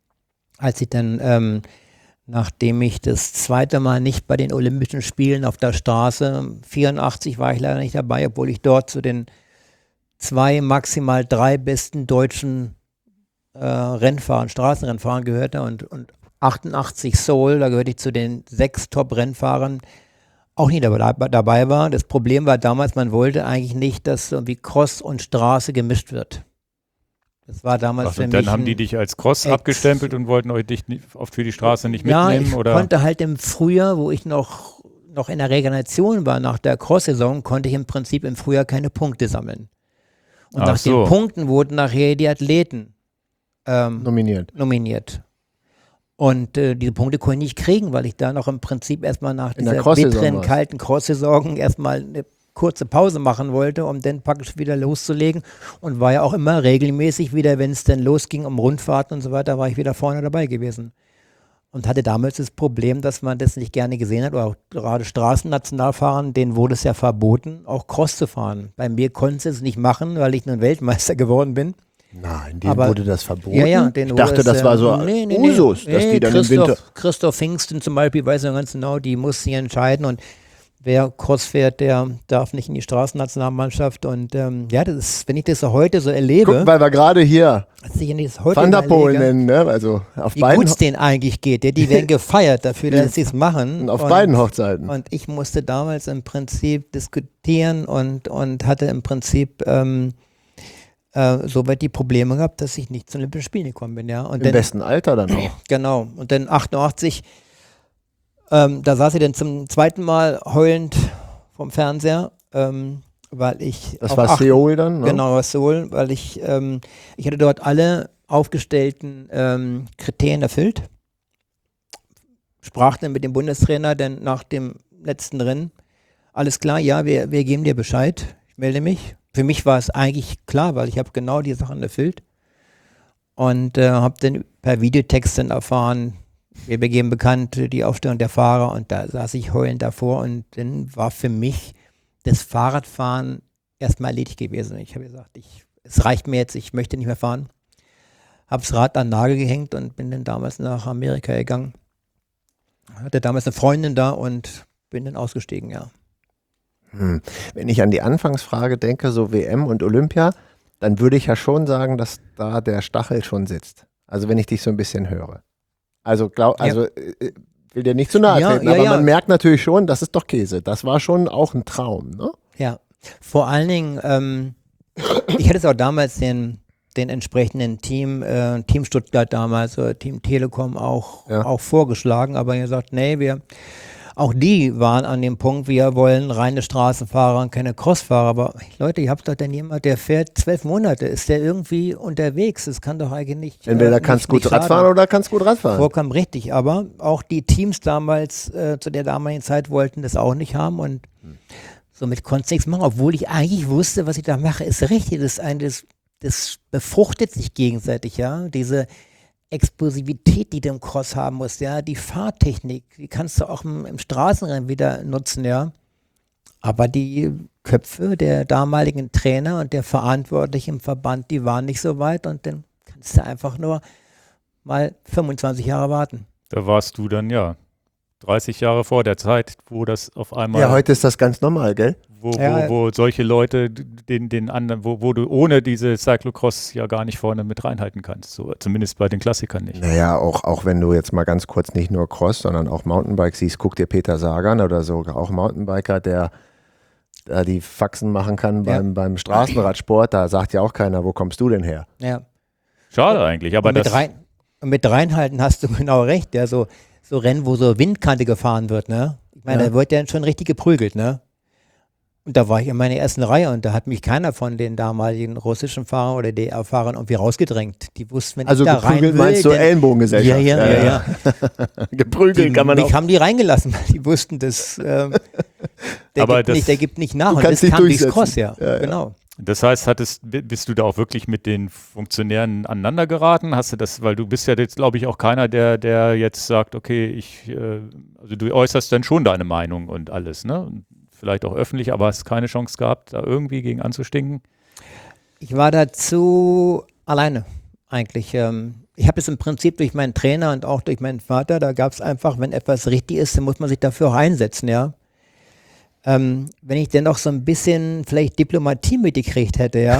als ich dann, ähm, nachdem ich das zweite Mal nicht bei den Olympischen Spielen auf der Straße, vierundachtzig war ich leider nicht dabei, obwohl ich dort zu den zwei, maximal drei besten deutschen äh, Rennfahrern, Straßenrennfahrern gehörte und, und achtundachtzig Seoul, da gehörte ich zu den sechs Top-Rennfahrern, auch nie dabei, dabei war. Das Problem war damals, man wollte eigentlich nicht, dass irgendwie Cross und Straße gemischt wird. Das war damals Ach, für und mich dann haben ein die dich als Cross Ex- abgestempelt und wollten euch dich nicht, oft für die Straße nicht Ja, mitnehmen? ich oder? konnte halt im Frühjahr, wo ich noch, noch in der Regeneration war, nach der Cross-Saison, konnte ich im Prinzip im Frühjahr keine Punkte sammeln. Und Ach nach so. den Punkten wurden nachher die Athleten ähm, Nominiert. nominiert. Und äh, diese Punkte konnte ich nicht kriegen, weil ich da noch im Prinzip erstmal nach In der dieser Cross-Saison bitteren, warst. kalten Cross-Saison erstmal eine kurze Pause machen wollte, um dann praktisch wieder loszulegen. Und war ja auch immer regelmäßig wieder, wenn es dann losging um Rundfahrten und so weiter, war ich wieder vorne dabei gewesen. Und hatte damals das Problem, dass man das nicht gerne gesehen hat, oder auch gerade Straßennationalfahrern, denen wurde es ja verboten, auch Cross zu fahren. Bei mir konnten sie es nicht machen, weil ich nun Weltmeister geworden bin. Nein, denen Aber- wurde das verboten. Ja, ja, den ich dachte, das war so nee, nee, nee. Usus, dass nee, die dann Christoph, im Winter. Christoph Pfingsten zum Beispiel, weiß ich noch ganz genau, die muss sich entscheiden und wer Cross fährt, der darf nicht in die Straßennationalmannschaft und ähm, ja, das ist, wenn ich das so heute so erlebe, Guck, weil wir gerade hier als ich das heute Van der Poel überlege, nennen, ne? Also auf wie beiden, gut es denen eigentlich geht, ja, die werden gefeiert dafür, dass sie es machen. auf und, beiden Hochzeiten. Und ich musste damals im Prinzip diskutieren und, und hatte im Prinzip ähm, äh, soweit die Probleme gehabt, dass ich nicht zu den Olympischen Spielen gekommen bin. Ja. Und Im dann, besten Alter dann auch. Genau. Und dann achtundachtzig, ähm, da saß ich dann zum zweiten Mal heulend vom Fernseher, ähm, weil ich. Das auf war acht- Seoul dann, ne? Genau, was Seoul, weil ich, ähm, ich hatte dort alle aufgestellten ähm, Kriterien erfüllt. Sprach dann mit dem Bundestrainer dann nach dem letzten Rennen. Alles klar, ja, wir, wir geben dir Bescheid. Ich melde mich. Für mich war es eigentlich klar, weil ich habe genau die Sachen erfüllt. Und äh, habe dann per Videotext dann erfahren, wir begeben bekannt die Aufstellung der Fahrer und da saß ich heulend davor und dann war für mich das Fahrradfahren erstmal erledigt gewesen. Ich habe gesagt, ich, es reicht mir jetzt, ich möchte nicht mehr fahren. Habe das Rad an den Nagel gehängt und bin dann damals nach Amerika gegangen. Hatte damals eine Freundin da und bin dann ausgestiegen, ja. Hm. Wenn ich an die Anfangsfrage denke, so W M und Olympia, dann würde ich ja schon sagen, dass da der Stachel schon sitzt. Also wenn ich dich so ein bisschen höre. Also glaub, also äh, will dir nicht zu nahe Ja, treten, ja, aber ja. man merkt natürlich schon, das ist doch Käse. Das war schon auch ein Traum, ne? Ja, vor allen Dingen, ähm, ich hatte es auch damals den, den entsprechenden Team, äh, Team Stuttgart damals, oder Team Telekom auch, Ja. auch vorgeschlagen, aber ihr gesagt, nee, wir, auch die waren an dem Punkt, wir wollen reine Straßenfahrer und keine Crossfahrer, aber Leute, ihr habt doch dann jemand, der fährt zwölf Monate, ist der irgendwie unterwegs, das kann doch eigentlich nicht. Entweder äh, kannst nicht, gut nicht Radfahren schaden. oder kannst gut Radfahren. Vollkommen richtig, aber auch die Teams damals, äh, zu der damaligen Zeit, wollten das auch nicht haben und somit konnte ich nichts machen, obwohl ich eigentlich wusste, was ich da mache, ist richtig. Das, ist ein, das, das befruchtet sich gegenseitig, ja. Diese Explosivität, die du im Cross haben musst, ja, die Fahrtechnik, die kannst du auch im, im Straßenrennen wieder nutzen, ja. Aber die Köpfe der damaligen Trainer und der Verantwortlichen im Verband, die waren nicht so weit und dann kannst du einfach nur mal fünfundzwanzig Jahre warten. Da warst du dann ja dreißig Jahre vor der Zeit, wo das auf einmal, Ja, heute ist das ganz normal, gell? wo, Ja. wo, wo solche Leute den, den anderen, wo, wo du ohne diese Cyclocross ja gar nicht vorne mit reinhalten kannst. So, zumindest bei den Klassikern nicht. Naja, auch, auch wenn du jetzt mal ganz kurz nicht nur Cross, sondern auch Mountainbike siehst, guck dir Peter Sagan oder so, auch Mountainbiker, der da die Faxen machen kann Ja. beim, beim Straßenradsport, da sagt ja auch keiner, wo kommst du denn her? Ja. Schade eigentlich, aber Und mit, das, rein, und mit reinhalten hast du genau recht, ja, so, so Rennen, wo so Windkante gefahren wird, ne? Ich meine, Ja. da wird ja schon richtig geprügelt, ne? Und da war ich in meiner ersten Reihe und da hat mich keiner von den damaligen russischen Fahrern oder D R-Fahrern irgendwie rausgedrängt. Die wussten, wenn Also ich da rein geprügelt will, meinst du dann- Ellenbogengesellschaft? Ja, ja, ja, ja. Geprügelt Die, kann man mich auch. haben die reingelassen, weil die wussten, dass ähm, der, Aber gibt das- nicht, der gibt nicht nach Du und kannst das dich kam durchs durchsetzen. Cross, ja. Ja, ja. Genau. das heißt, hattest, bist du da auch wirklich mit den Funktionären aneinander geraten? Hast du das, weil du bist ja jetzt, glaube ich, auch keiner, der, der jetzt sagt, okay, ich, äh, also du äußerst dann schon deine Meinung und alles, ne? Vielleicht auch öffentlich, aber hast keine Chance gehabt, da irgendwie gegen anzustinken? Ich war dazu alleine eigentlich. Ähm, ich habe es im Prinzip durch meinen Trainer und auch durch meinen Vater, da gab es einfach, wenn etwas richtig ist, dann muss man sich dafür auch einsetzen, ja. Ähm, wenn ich denn noch so ein bisschen vielleicht Diplomatie mitgekriegt hätte, ja,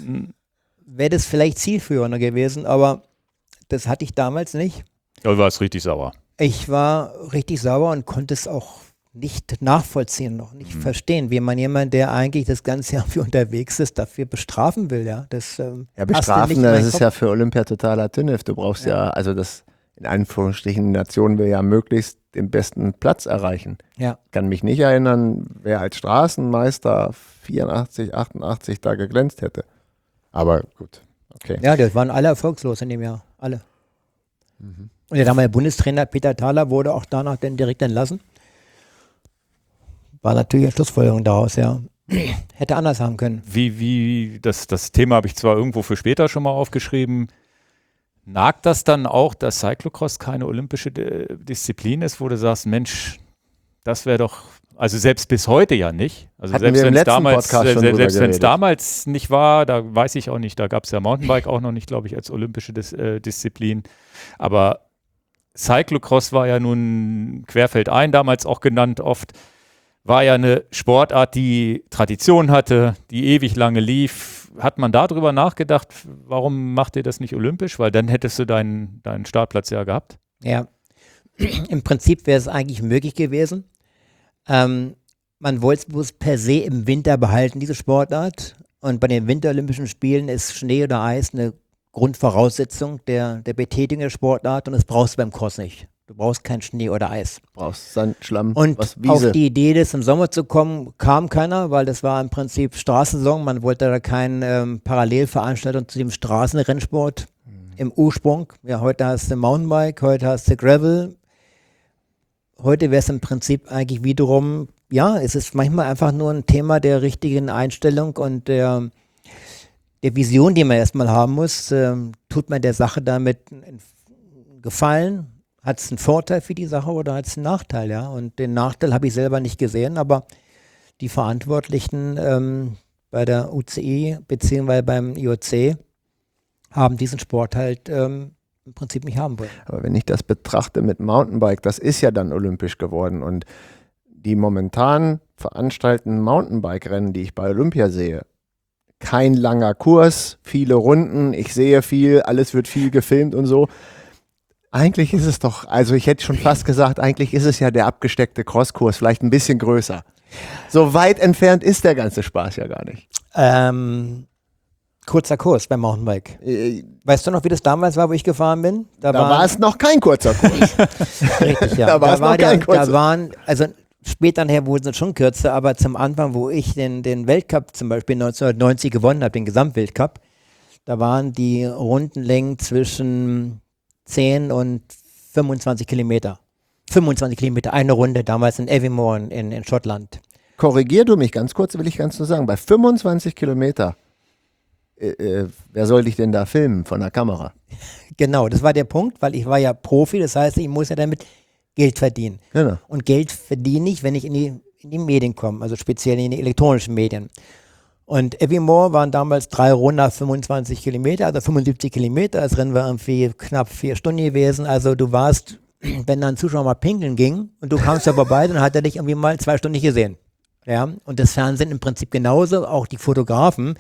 wäre das vielleicht zielführender gewesen, aber das hatte ich damals nicht. Ja, du warst richtig sauer. Ich war richtig sauer und konnte es auch nicht nachvollziehen, noch nicht Mhm. verstehen, wie man jemanden, der eigentlich das ganze Jahr für unterwegs ist, dafür bestrafen will. Ja, das, ähm, Ja, passt bestrafen, nicht in das meinen ist Kopf. ja für Olympia totaler Tünnef. Du brauchst ja, Ja. also das, in Anführungsstrichen, die Nation will ja möglichst den besten Platz erreichen. Ja. Ich kann mich nicht erinnern, wer als Straßenmeister vierundachtzig, achtundachtzig da geglänzt hätte. Aber gut, okay. Ja, das waren alle erfolgslos in dem Jahr. Alle. Mhm. Und der damalige Bundestrainer Peter Thaler wurde auch danach dann direkt entlassen. War natürlich eine Schlussfolgerung daraus, ja. Hätte anders haben können. Wie, wie, das, das Thema habe ich zwar irgendwo für später schon mal aufgeschrieben. Nagt das dann auch, dass Cyclocross keine olympische D- Disziplin ist, wo du sagst, Mensch, das wäre doch, also selbst bis heute ja nicht. Also Hatten selbst wir im wenn es letzten damals, Podcast äh, schon selbst drüber wenn es geredet. damals nicht war, da weiß ich auch nicht, da gab es ja Mountainbike auch noch nicht, glaube ich, als olympische Dis, äh, Disziplin. Aber Cyclocross war ja nun querfeldein damals auch genannt oft, war ja eine Sportart, die Tradition hatte, die ewig lange lief. Hat man darüber nachgedacht, warum macht ihr das nicht olympisch? Weil dann hättest du deinen, deinen Startplatz ja gehabt. Ja. Im Prinzip wäre es eigentlich möglich gewesen. Ähm, man wollte es bloß per se im Winter behalten, diese Sportart. Und bei den Winterolympischen Spielen ist Schnee oder Eis eine Grundvoraussetzung der, der Betätigung der Sportart und das brauchst du beim Cross nicht. Du brauchst kein Schnee oder Eis. Du brauchst Sand, Schlamm, Und was Wiese. auf die Idee, das im Sommer zu kommen, kam keiner, weil das war im Prinzip Straßensaison. Man wollte da keine ähm, Parallelveranstaltung zu dem Straßenrennsport im Ursprung. Ja, heute hast du Mountainbike, heute hast du Gravel. Heute wäre es im Prinzip eigentlich wiederum, ja, es ist manchmal einfach nur ein Thema der richtigen Einstellung und der, der Vision, die man erstmal haben muss. Ähm, tut man der Sache damit einen Gefallen? Hat es einen Vorteil für die Sache oder hat es einen Nachteil, ja? Und den Nachteil habe ich selber nicht gesehen, aber die Verantwortlichen ähm, bei der U C I beziehungsweise beim I O C haben diesen Sport halt ähm, im Prinzip nicht haben wollen. Aber wenn ich das betrachte mit Mountainbike, das ist ja dann olympisch geworden und die momentan veranstalteten Mountainbike-Rennen, die ich bei Olympia sehe, kein langer Kurs, viele Runden, ich sehe viel, alles wird viel gefilmt und so. Eigentlich ist es doch, also ich hätte schon fast gesagt, eigentlich ist es ja der abgesteckte Crosskurs, vielleicht ein bisschen größer. So weit entfernt ist der ganze Spaß ja gar nicht. Ähm, kurzer Kurs beim Mountainbike. Äh, Weißt du noch, wie das damals war, wo ich gefahren bin? Da war es noch kein kurzer Kurs. Richtig, ja. Da war es noch der, kein kurzer. Da waren, also später nachher wurden sie schon kürzer, aber zum Anfang, wo ich den, den Weltcup zum Beispiel neunzehnhundertneunzig gewonnen habe, den Gesamtweltcup, da waren die Rundenlängen zwischen zehn und fünfundzwanzig Kilometer. fünfundzwanzig Kilometer, eine Runde, damals in Aviemore in, in Schottland. Korrigier du mich ganz kurz, will ich ganz nur sagen, bei fünfundzwanzig Kilometer, äh, äh, wer soll dich denn da filmen von der Kamera? Genau, das war der Punkt, weil ich war ja Profi, das heißt, ich muss ja damit Geld verdienen. Genau. Und Geld verdiene ich, wenn ich in die, in die Medien komme, also speziell in die elektronischen Medien. Und Aviemore waren damals drei Runden nach fünfundzwanzig Kilometer, also fünfundsiebzig Kilometer. Das Rennen war irgendwie knapp vier Stunden gewesen. Also du warst, wenn dann ein Zuschauer mal pinkeln ging und du kamst ja vorbei, dann hat er dich irgendwie mal zwei Stunden nicht gesehen. Ja, und das Fernsehen im Prinzip genauso, auch die Fotografen.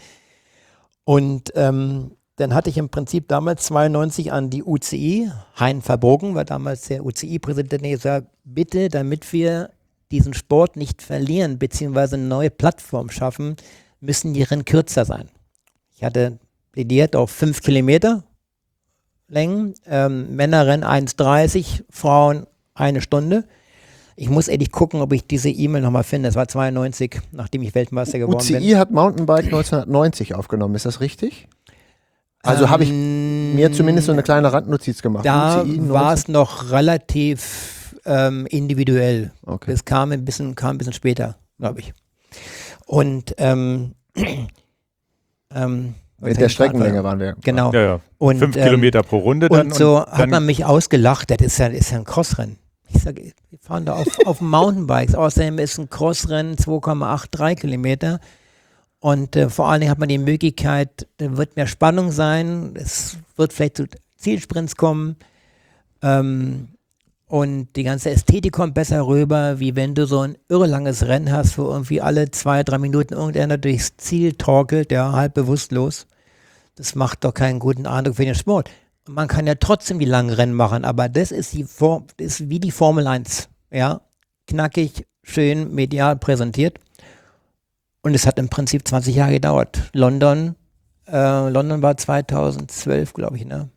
Und ähm, dann hatte ich im Prinzip damals zweiundneunzig an die U C I, Hein Verbruggen war damals der U C I-Präsident, der gesagt, bitte, damit wir diesen Sport nicht verlieren, beziehungsweise eine neue Plattform schaffen, müssen die Rennen kürzer sein. Ich hatte plädiert auf fünf Kilometer Längen, ähm, Männerrennen eins dreißig, Frauen eine Stunde. Ich muss ehrlich gucken, ob ich diese E-Mail nochmal finde. Das war zweiundneunzig, nachdem ich Weltmeister geworden U C I bin. hat Mountainbike neunzehnhundertneunzig aufgenommen, ist das richtig? Also habe ich Ähm, mir zumindest so eine kleine Randnotiz gemacht. Da U C I war es noch relativ ähm, individuell. Okay. Das kam ein bisschen, kam ein bisschen später, glaube ich. Und ähm, ähm, Mit der Streckenlänge waren wir. Genau. Ja, ja. Und, Fünf ähm, Kilometer pro Runde dann. Und so hat dann, man mich ausgelacht, das ist ja, ist ja ein Crossrennen. Ich sage, wir fahren da auf, auf Mountainbikes. Außerdem ist ein Crossrennen zwei Komma drei Kilometer. Und äh, vor allen Dingen hat man die Möglichkeit, da wird mehr Spannung sein, es wird vielleicht zu Zielsprints kommen. Ähm, und die ganze Ästhetik kommt besser rüber, wie wenn du so ein irrelanges Rennen hast, wo irgendwie alle zwei, drei Minuten irgendeiner durchs Ziel torkelt, ja, halb bewusstlos. Das macht doch keinen guten Eindruck für den Sport. Man kann ja trotzdem die langen Rennen machen, aber das ist, die Form, das ist wie die Formel eins. Ja? Knackig, schön medial präsentiert. Und es hat im Prinzip zwanzig Jahre gedauert. London, äh, London war zweitausendzwölf, glaube ich, ne?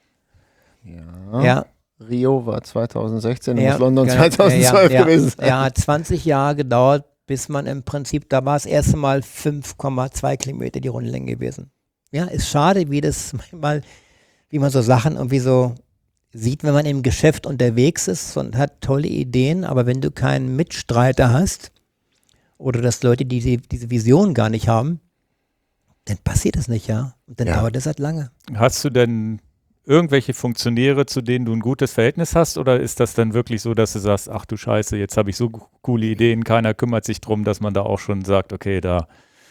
Ja. Ja. Rio war zweitausendsechzehn, Ja, muss London genau. zweitausendzwölf ja, ja, gewesen sein. Ja, hat zwanzig Jahre gedauert, bis man im Prinzip, da war es erste Mal fünf Komma zwei Kilometer die Rundenlänge gewesen. Ja, ist schade, wie das manchmal, wie man so Sachen irgendwie so sieht, wenn man im Geschäft unterwegs ist und hat tolle Ideen, aber wenn du keinen Mitstreiter hast oder dass Leute diese, diese Vision gar nicht haben, dann passiert das nicht, ja. Und dann Ja. dauert das halt lange. Hast du denn irgendwelche Funktionäre, zu denen du ein gutes Verhältnis hast, oder ist das dann wirklich so, dass du sagst, ach du Scheiße, jetzt habe ich so coole Ideen, keiner kümmert sich drum, dass man da auch schon sagt, okay, da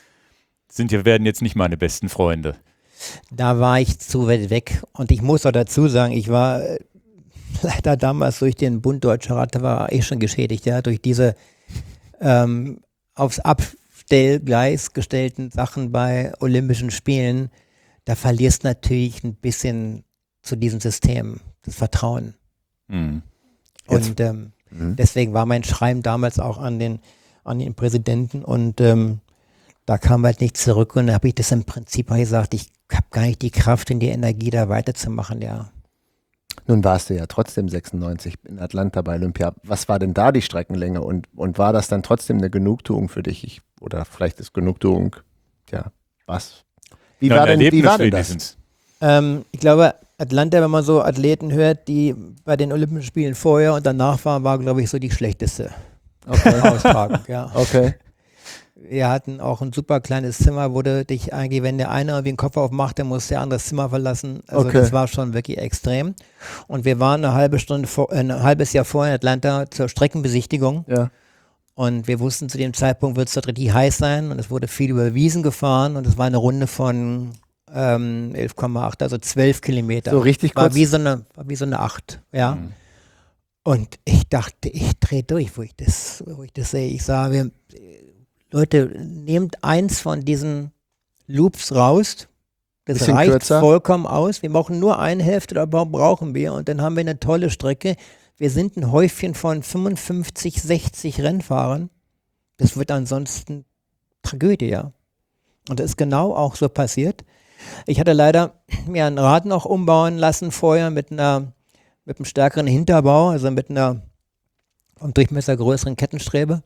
sind wir, werden jetzt nicht meine besten Freunde. Da war ich zu weit weg. Und ich muss auch dazu sagen, ich war äh, leider damals durch den Bund Deutscher Rat, war ich schon geschädigt, ja, durch diese ähm, aufs Abstellgleis gestellten Sachen bei Olympischen Spielen. Da verlierst du natürlich ein bisschen zu diesem System das Vertrauen. Mhm. Jetzt- Und ähm, Mhm. deswegen war mein Schreiben damals auch an den, an den Präsidenten und ähm, da kam halt nicht zurück und da habe ich das im Prinzip mal gesagt, ich habe gar nicht die Kraft und die Energie, da weiterzumachen, ja. Nun warst du ja trotzdem sechsundneunzig in Atlanta bei Olympia. Was war denn da die Streckenlänge und, und war das dann trotzdem eine Genugtuung für dich? Ich, oder vielleicht ist Genugtuung, ja, was? Wie Ja, war ein denn, wie Erlebnis war denn das? wenigstens. Ähm, ich glaube, Atlanta, wenn man so Athleten hört, die bei den Olympischen Spielen vorher und danach waren, war, glaube ich, so die schlechteste Okay. Austragung, ja. Okay. Wir hatten auch ein super kleines Zimmer, wo du dich eigentlich, wenn der eine irgendwie den Kopf aufmacht, dann muss der andere das Zimmer verlassen. Also Okay. das war schon wirklich extrem. Und wir waren eine halbe Stunde vor, ein halbes Jahr vorher in Atlanta zur Streckenbesichtigung. Ja. Und wir wussten, zu dem Zeitpunkt wird es dort richtig heiß sein und es wurde viel über Wiesen gefahren und es war eine Runde von ähm, elf Komma acht, also zwölf Kilometer. So richtig war kurz. wie so eine, war wie so eine acht, ja. Mhm. Und ich dachte, ich drehe durch, wo ich das, wo ich das sehe. Ich sage, Leute, nehmt eins von diesen Loops raus. Das Bisschen reicht kürzer. vollkommen aus. Wir brauchen nur eine Hälfte, da brauchen wir. Und dann haben wir eine tolle Strecke. Wir sind ein Häufchen von fünfundfünfzig, sechzig Rennfahrern. Das wird ansonsten Tragödie, ja. Und das ist genau auch so passiert. Ich hatte leider mir ein Rad noch umbauen lassen vorher mit einer, mit einem stärkeren Hinterbau, also mit einer vom Durchmesser größeren Kettenstrebe.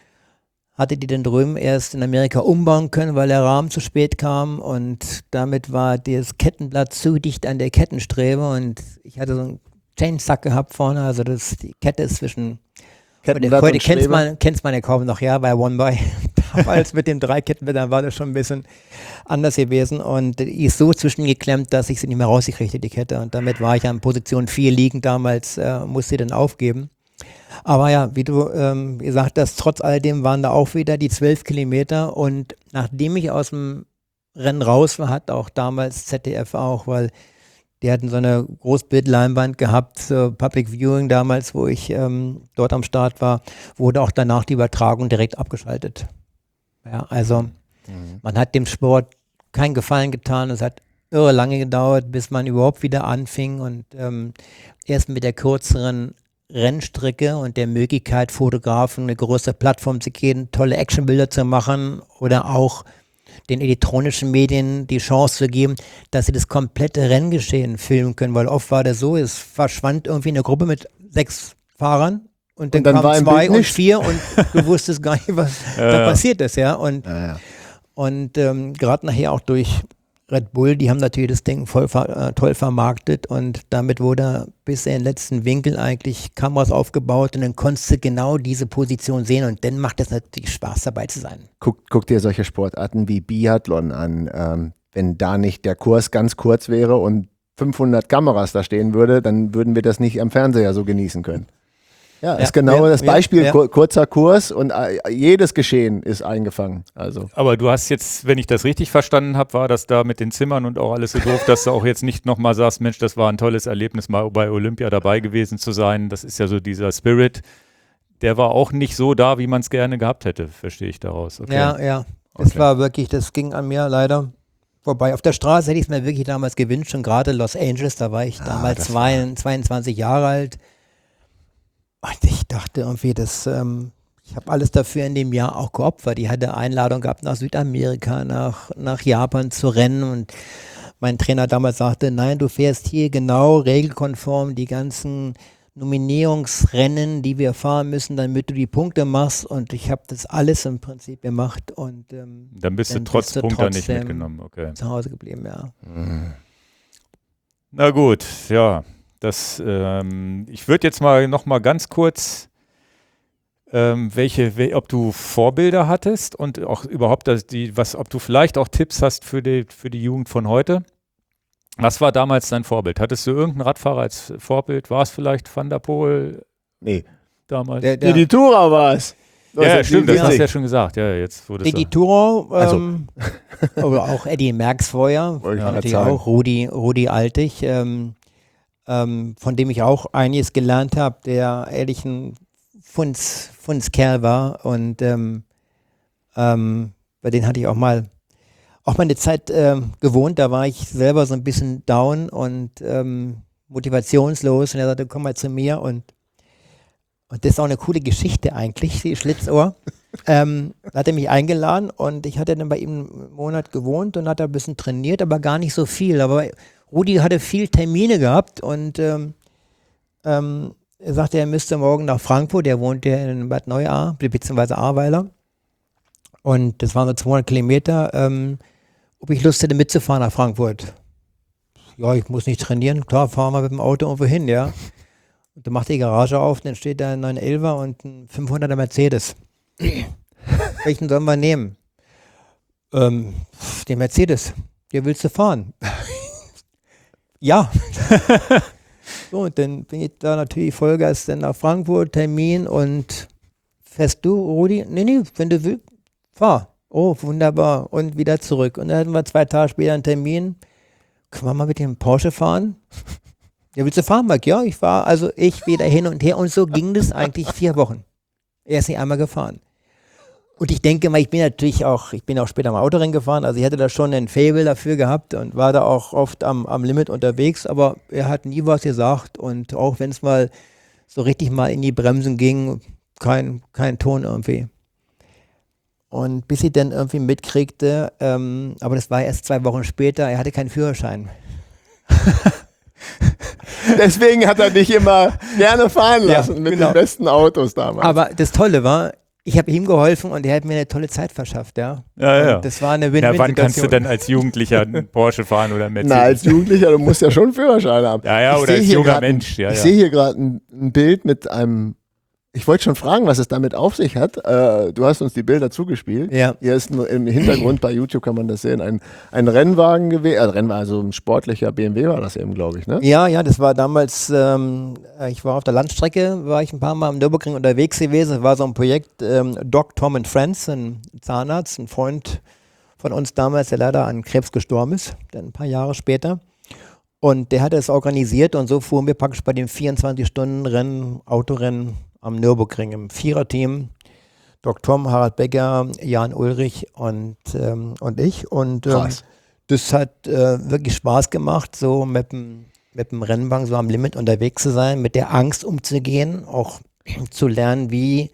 Hatte die dann drüben erst in Amerika umbauen können, weil der Rahmen zu spät kam und damit war das Kettenblatt zu dicht an der Kettenstrebe und ich hatte so einen Chainsack gehabt vorne, also das, die Kette ist zwischen, Kettenblatt heute und kennt Strebe. man, kennt's man ja kaum noch, ja, bei One By. Damals mit den drei Kettenblättern war das schon ein bisschen anders gewesen und die ist so zwischengeklemmt, dass ich sie nicht mehr rausgekriegt habe, die Kette und damit war ich an Position vier liegend damals, äh, musste sie dann aufgeben. Aber ja, wie du ähm, gesagt hast, trotz alledem waren da auch wieder die zwölf Kilometer und nachdem ich aus dem Rennen raus war, hat auch damals Z D F auch, weil die hatten so eine Großbildleinwand gehabt, so Public Viewing damals, wo ich ähm, dort am Start war, wurde auch danach die Übertragung direkt abgeschaltet. Ja, also Mhm. man hat dem Sport keinen Gefallen getan, es hat irre lange gedauert, bis man überhaupt wieder anfing und ähm, erst mit der kürzeren Rennstrecke und der Möglichkeit, Fotografen eine größere Plattform zu geben, tolle Actionbilder zu machen oder auch den elektronischen Medien die Chance zu geben, dass sie das komplette Renngeschehen filmen können, weil oft war das so, es verschwand irgendwie eine Gruppe mit sechs Fahrern und dann, Und dann war kamen im zwei Bild und nichts. vier und du wusstest gar nicht, was Ja, da ja. passiert ist, ja. Und, Ja, ja. und ähm, gerade nachher auch durch Red Bull, die haben natürlich das Ding voll ver äh, toll vermarktet und damit wurde bis in den letzten Winkel eigentlich Kameras aufgebaut und dann konntest du genau diese Position sehen und dann macht es natürlich Spaß dabei zu sein. Guck, guck dir solche Sportarten wie Biathlon an. Ähm, wenn da nicht der Kurs ganz kurz wäre und fünfhundert Kameras da stehen würde, dann würden wir das nicht am Fernseher so genießen können. Ja, Ja, ist genau ja, das ja, Beispiel, ja. kur kurzer Kurs und äh, jedes Geschehen ist eingefangen. Also Aber du hast jetzt, wenn ich das richtig verstanden habe, war das da mit den Zimmern und auch alles so doof, dass du auch jetzt nicht nochmal sagst, Mensch, das war ein tolles Erlebnis, mal bei Olympia dabei gewesen zu sein. Das ist ja so dieser Spirit, der war auch nicht so da, wie man es gerne gehabt hätte, verstehe ich daraus. Okay. Ja, ja. Das Okay. war wirklich, das ging an mir leider vorbei. Auf der Straße hätte ich es mir wirklich damals gewünscht und gerade Los Angeles, da war ich Ah, damals das zwei, zweiundzwanzig Jahre alt. Und ich dachte irgendwie, das, ähm, ich habe alles dafür in dem Jahr auch geopfert. Ich hatte Einladung gehabt nach Südamerika, nach, nach Japan zu rennen und mein Trainer damals sagte, nein, du fährst hier genau regelkonform die ganzen Nominierungsrennen, die wir fahren müssen, damit du die Punkte machst und ich habe das alles im Prinzip gemacht und ähm, dann bist dann du trotz bist du Punkte nicht trotzdem mitgenommen, okay. zu Hause geblieben, ja. Na gut, ja, das, ähm, ich würde jetzt mal noch mal ganz kurz, ähm, welche, wel, ob du Vorbilder hattest und auch überhaupt, das, die, was, ob du vielleicht auch Tipps hast für die, für die Jugend von heute. Was war damals dein Vorbild? Hattest du irgendeinen Radfahrer als Vorbild? War es vielleicht Van der Poel Nee. damals? Der, Der, der, die Tourer war es. ja, ja, stimmt, das ja. hast du ja schon gesagt. Ja, jetzt wurde es Digi so. Turo, ähm, oder auch Eddie Merckx vorher, Wollte ich ja, gerade natürlich sagen. auch Rudi, Rudi Altig, ähm, ähm, von dem ich auch einiges gelernt habe, der ehrlich ein Funds, Fundskerl war und ähm, ähm, bei denen hatte ich auch mal auch mal eine Zeit ähm, gewohnt, da war ich selber so ein bisschen down und ähm, motivationslos und er sagte, komm mal zu mir und Und das ist auch eine coole Geschichte eigentlich, die Schlitzohr. ähm, da hat er mich eingeladen und ich hatte dann bei ihm einen Monat gewohnt und hat ein bisschen trainiert, aber gar nicht so viel. Aber Rudi hatte viel Termine gehabt und ähm, ähm, er sagte, er müsste morgen nach Frankfurt, der wohnt ja in Bad Neuahr, beziehungsweise Ahrweiler. Und das waren so zweihundert Kilometer, ähm, ob ich Lust hätte mitzufahren nach Frankfurt. Ja, ich muss nicht trainieren, klar, fahren wir mit dem Auto irgendwo hin, ja. Und dann macht die Garage auf, dann steht da ein neun elfer und ein fünfhunderter Mercedes. Welchen sollen wir nehmen? Ähm, den Mercedes. Den willst du fahren? Ja. So, und dann bin ich da natürlich Vollgas dann nach Frankfurt, Termin und fährst du, Rudi? Nee, nee, wenn du willst, fahr. Oh, wunderbar. Und wieder zurück. Und dann hatten wir zwei Tage später einen Termin. Können wir mal mit dem Porsche fahren? Ja, willst du fahren, Marc? Ja, ich war, also ich wieder hin und her und so ging das eigentlich vier Wochen. Er ist nicht einmal gefahren. Und ich denke mal, ich bin natürlich auch, ich bin auch später mal Autorennen gefahren, also ich hatte da schon ein Faible dafür gehabt und war da auch oft am, am Limit unterwegs, aber er hat nie was gesagt und auch wenn es mal so richtig mal in die Bremsen ging, kein, kein Ton irgendwie. Und bis ich dann irgendwie mitkriegte, ähm, aber das war erst zwei Wochen später, er hatte keinen Führerschein. Deswegen hat er dich immer gerne fahren lassen Ja, mit genau. den besten Autos damals. Aber das Tolle war, ich habe ihm geholfen und er hat mir eine tolle Zeit verschafft, ja. Ja, ja. Und das war eine Na, wann Win-Win-Situation. kannst du denn als Jugendlicher einen Porsche fahren oder einen Mercedes? Na, als Jugendlicher, du musst ja schon einen Führerschein haben. ja, ja, Ich oder sehe als hier junger grad ein- Mensch. Ja, ich ja. sehe hier gerade ein, ein Bild mit einem, ich wollte schon fragen, was es damit auf sich hat. Äh, du hast uns die Bilder zugespielt. Ja. Hier ist ein, im Hintergrund bei YouTube, kann man das sehen, ein, ein Rennwagen gewesen, äh, Rennwagen, also ein sportlicher B M W war das eben, glaube ich, ne? Ja, ja, das war damals, ähm, ich war auf der Landstrecke, war ich ein paar Mal am Nürburgring unterwegs gewesen. Das war so ein Projekt, ähm, Doc Tom and Friends, ein Zahnarzt, ein Freund von uns damals, der leider an Krebs gestorben ist, dann ein paar Jahre später. Und der hat es organisiert und so fuhren wir praktisch bei dem vierundzwanzig-Stunden-Rennen, Autorennen am Nürburgring im Viererteam. Doc Tom, Harald Becker, Jan Ulrich und, ähm, und ich. Und ähm, Krass. das hat äh, wirklich Spaß gemacht, so mit dem, mit dem Rennwagen so am Limit unterwegs zu sein, mit der Angst umzugehen, auch zu lernen, wie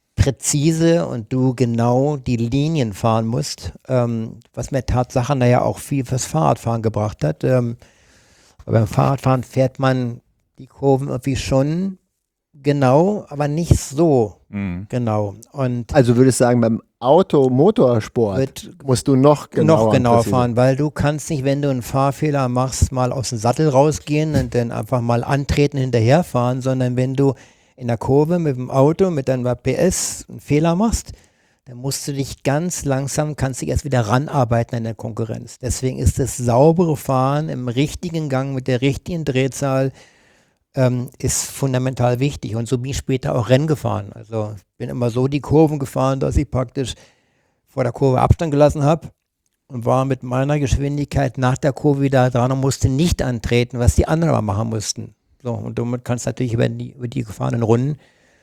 präzise und du genau die Linien fahren musst, ähm, was mir Tatsache naja auch viel fürs Fahrradfahren gebracht hat. Ähm, aber beim Fahrradfahren fährt man die Kurven irgendwie schon genau, aber nicht so Mhm. genau. Und Also würdest du sagen, beim Auto-Motorsport wird musst du noch genauer, noch genauer präziser. fahren, weil du kannst nicht, wenn du einen Fahrfehler machst, mal aus dem Sattel rausgehen und dann einfach mal antreten, hinterherfahren, sondern wenn du in der Kurve mit dem Auto, mit deinem P S einen Fehler machst, dann musst du dich ganz langsam, kannst dich erst wieder ranarbeiten an der Konkurrenz. Deswegen ist das saubere Fahren im richtigen Gang mit der richtigen Drehzahl ähm, ist fundamental wichtig. Und so bin ich später auch Rennen gefahren. Also ich bin immer so die Kurven gefahren, dass ich praktisch vor der Kurve Abstand gelassen habe und war mit meiner Geschwindigkeit nach der Kurve wieder dran und musste nicht antreten, was die anderen aber machen mussten. So, und damit kannst du natürlich über die, über die gefahrenen Runden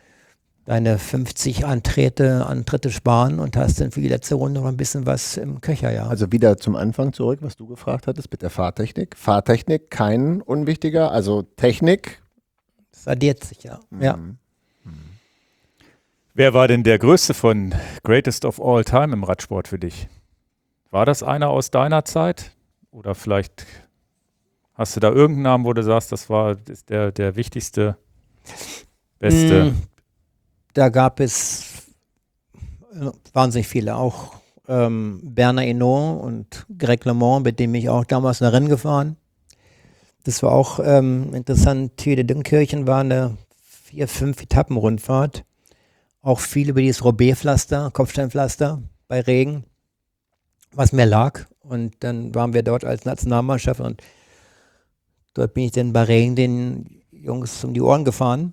deine fünfzig Antritte, Antritte sparen und hast dann für die letzte Runde noch ein bisschen was im Köcher, ja. Also wieder zum Anfang zurück, was du gefragt hattest mit der Fahrtechnik. Fahrtechnik, kein unwichtiger, also Technik. Das addiert sich, ja. ja. Mhm. Wer war denn der größte von Greatest of All Time im Radsport für dich? War das einer aus deiner Zeit? Oder vielleicht hast du da irgendeinen Namen, wo du sagst, das war das der, der wichtigste, beste? Da gab es wahnsinnig viele, auch ähm, Bernard Hinault und Greg LeMond, mit dem ich auch damals ein Rennen gefahren. Das war auch ähm, interessant. Tür de Dünkirchen war eine vier, fünf Etappen-Rundfahrt. Auch viel über dieses Roubaix-Pflaster, Kopfsteinpflaster bei Regen, was mir lag. Und dann waren wir dort als Nationalmannschaft und dort bin ich dann bei Regen den Jungs um die Ohren gefahren.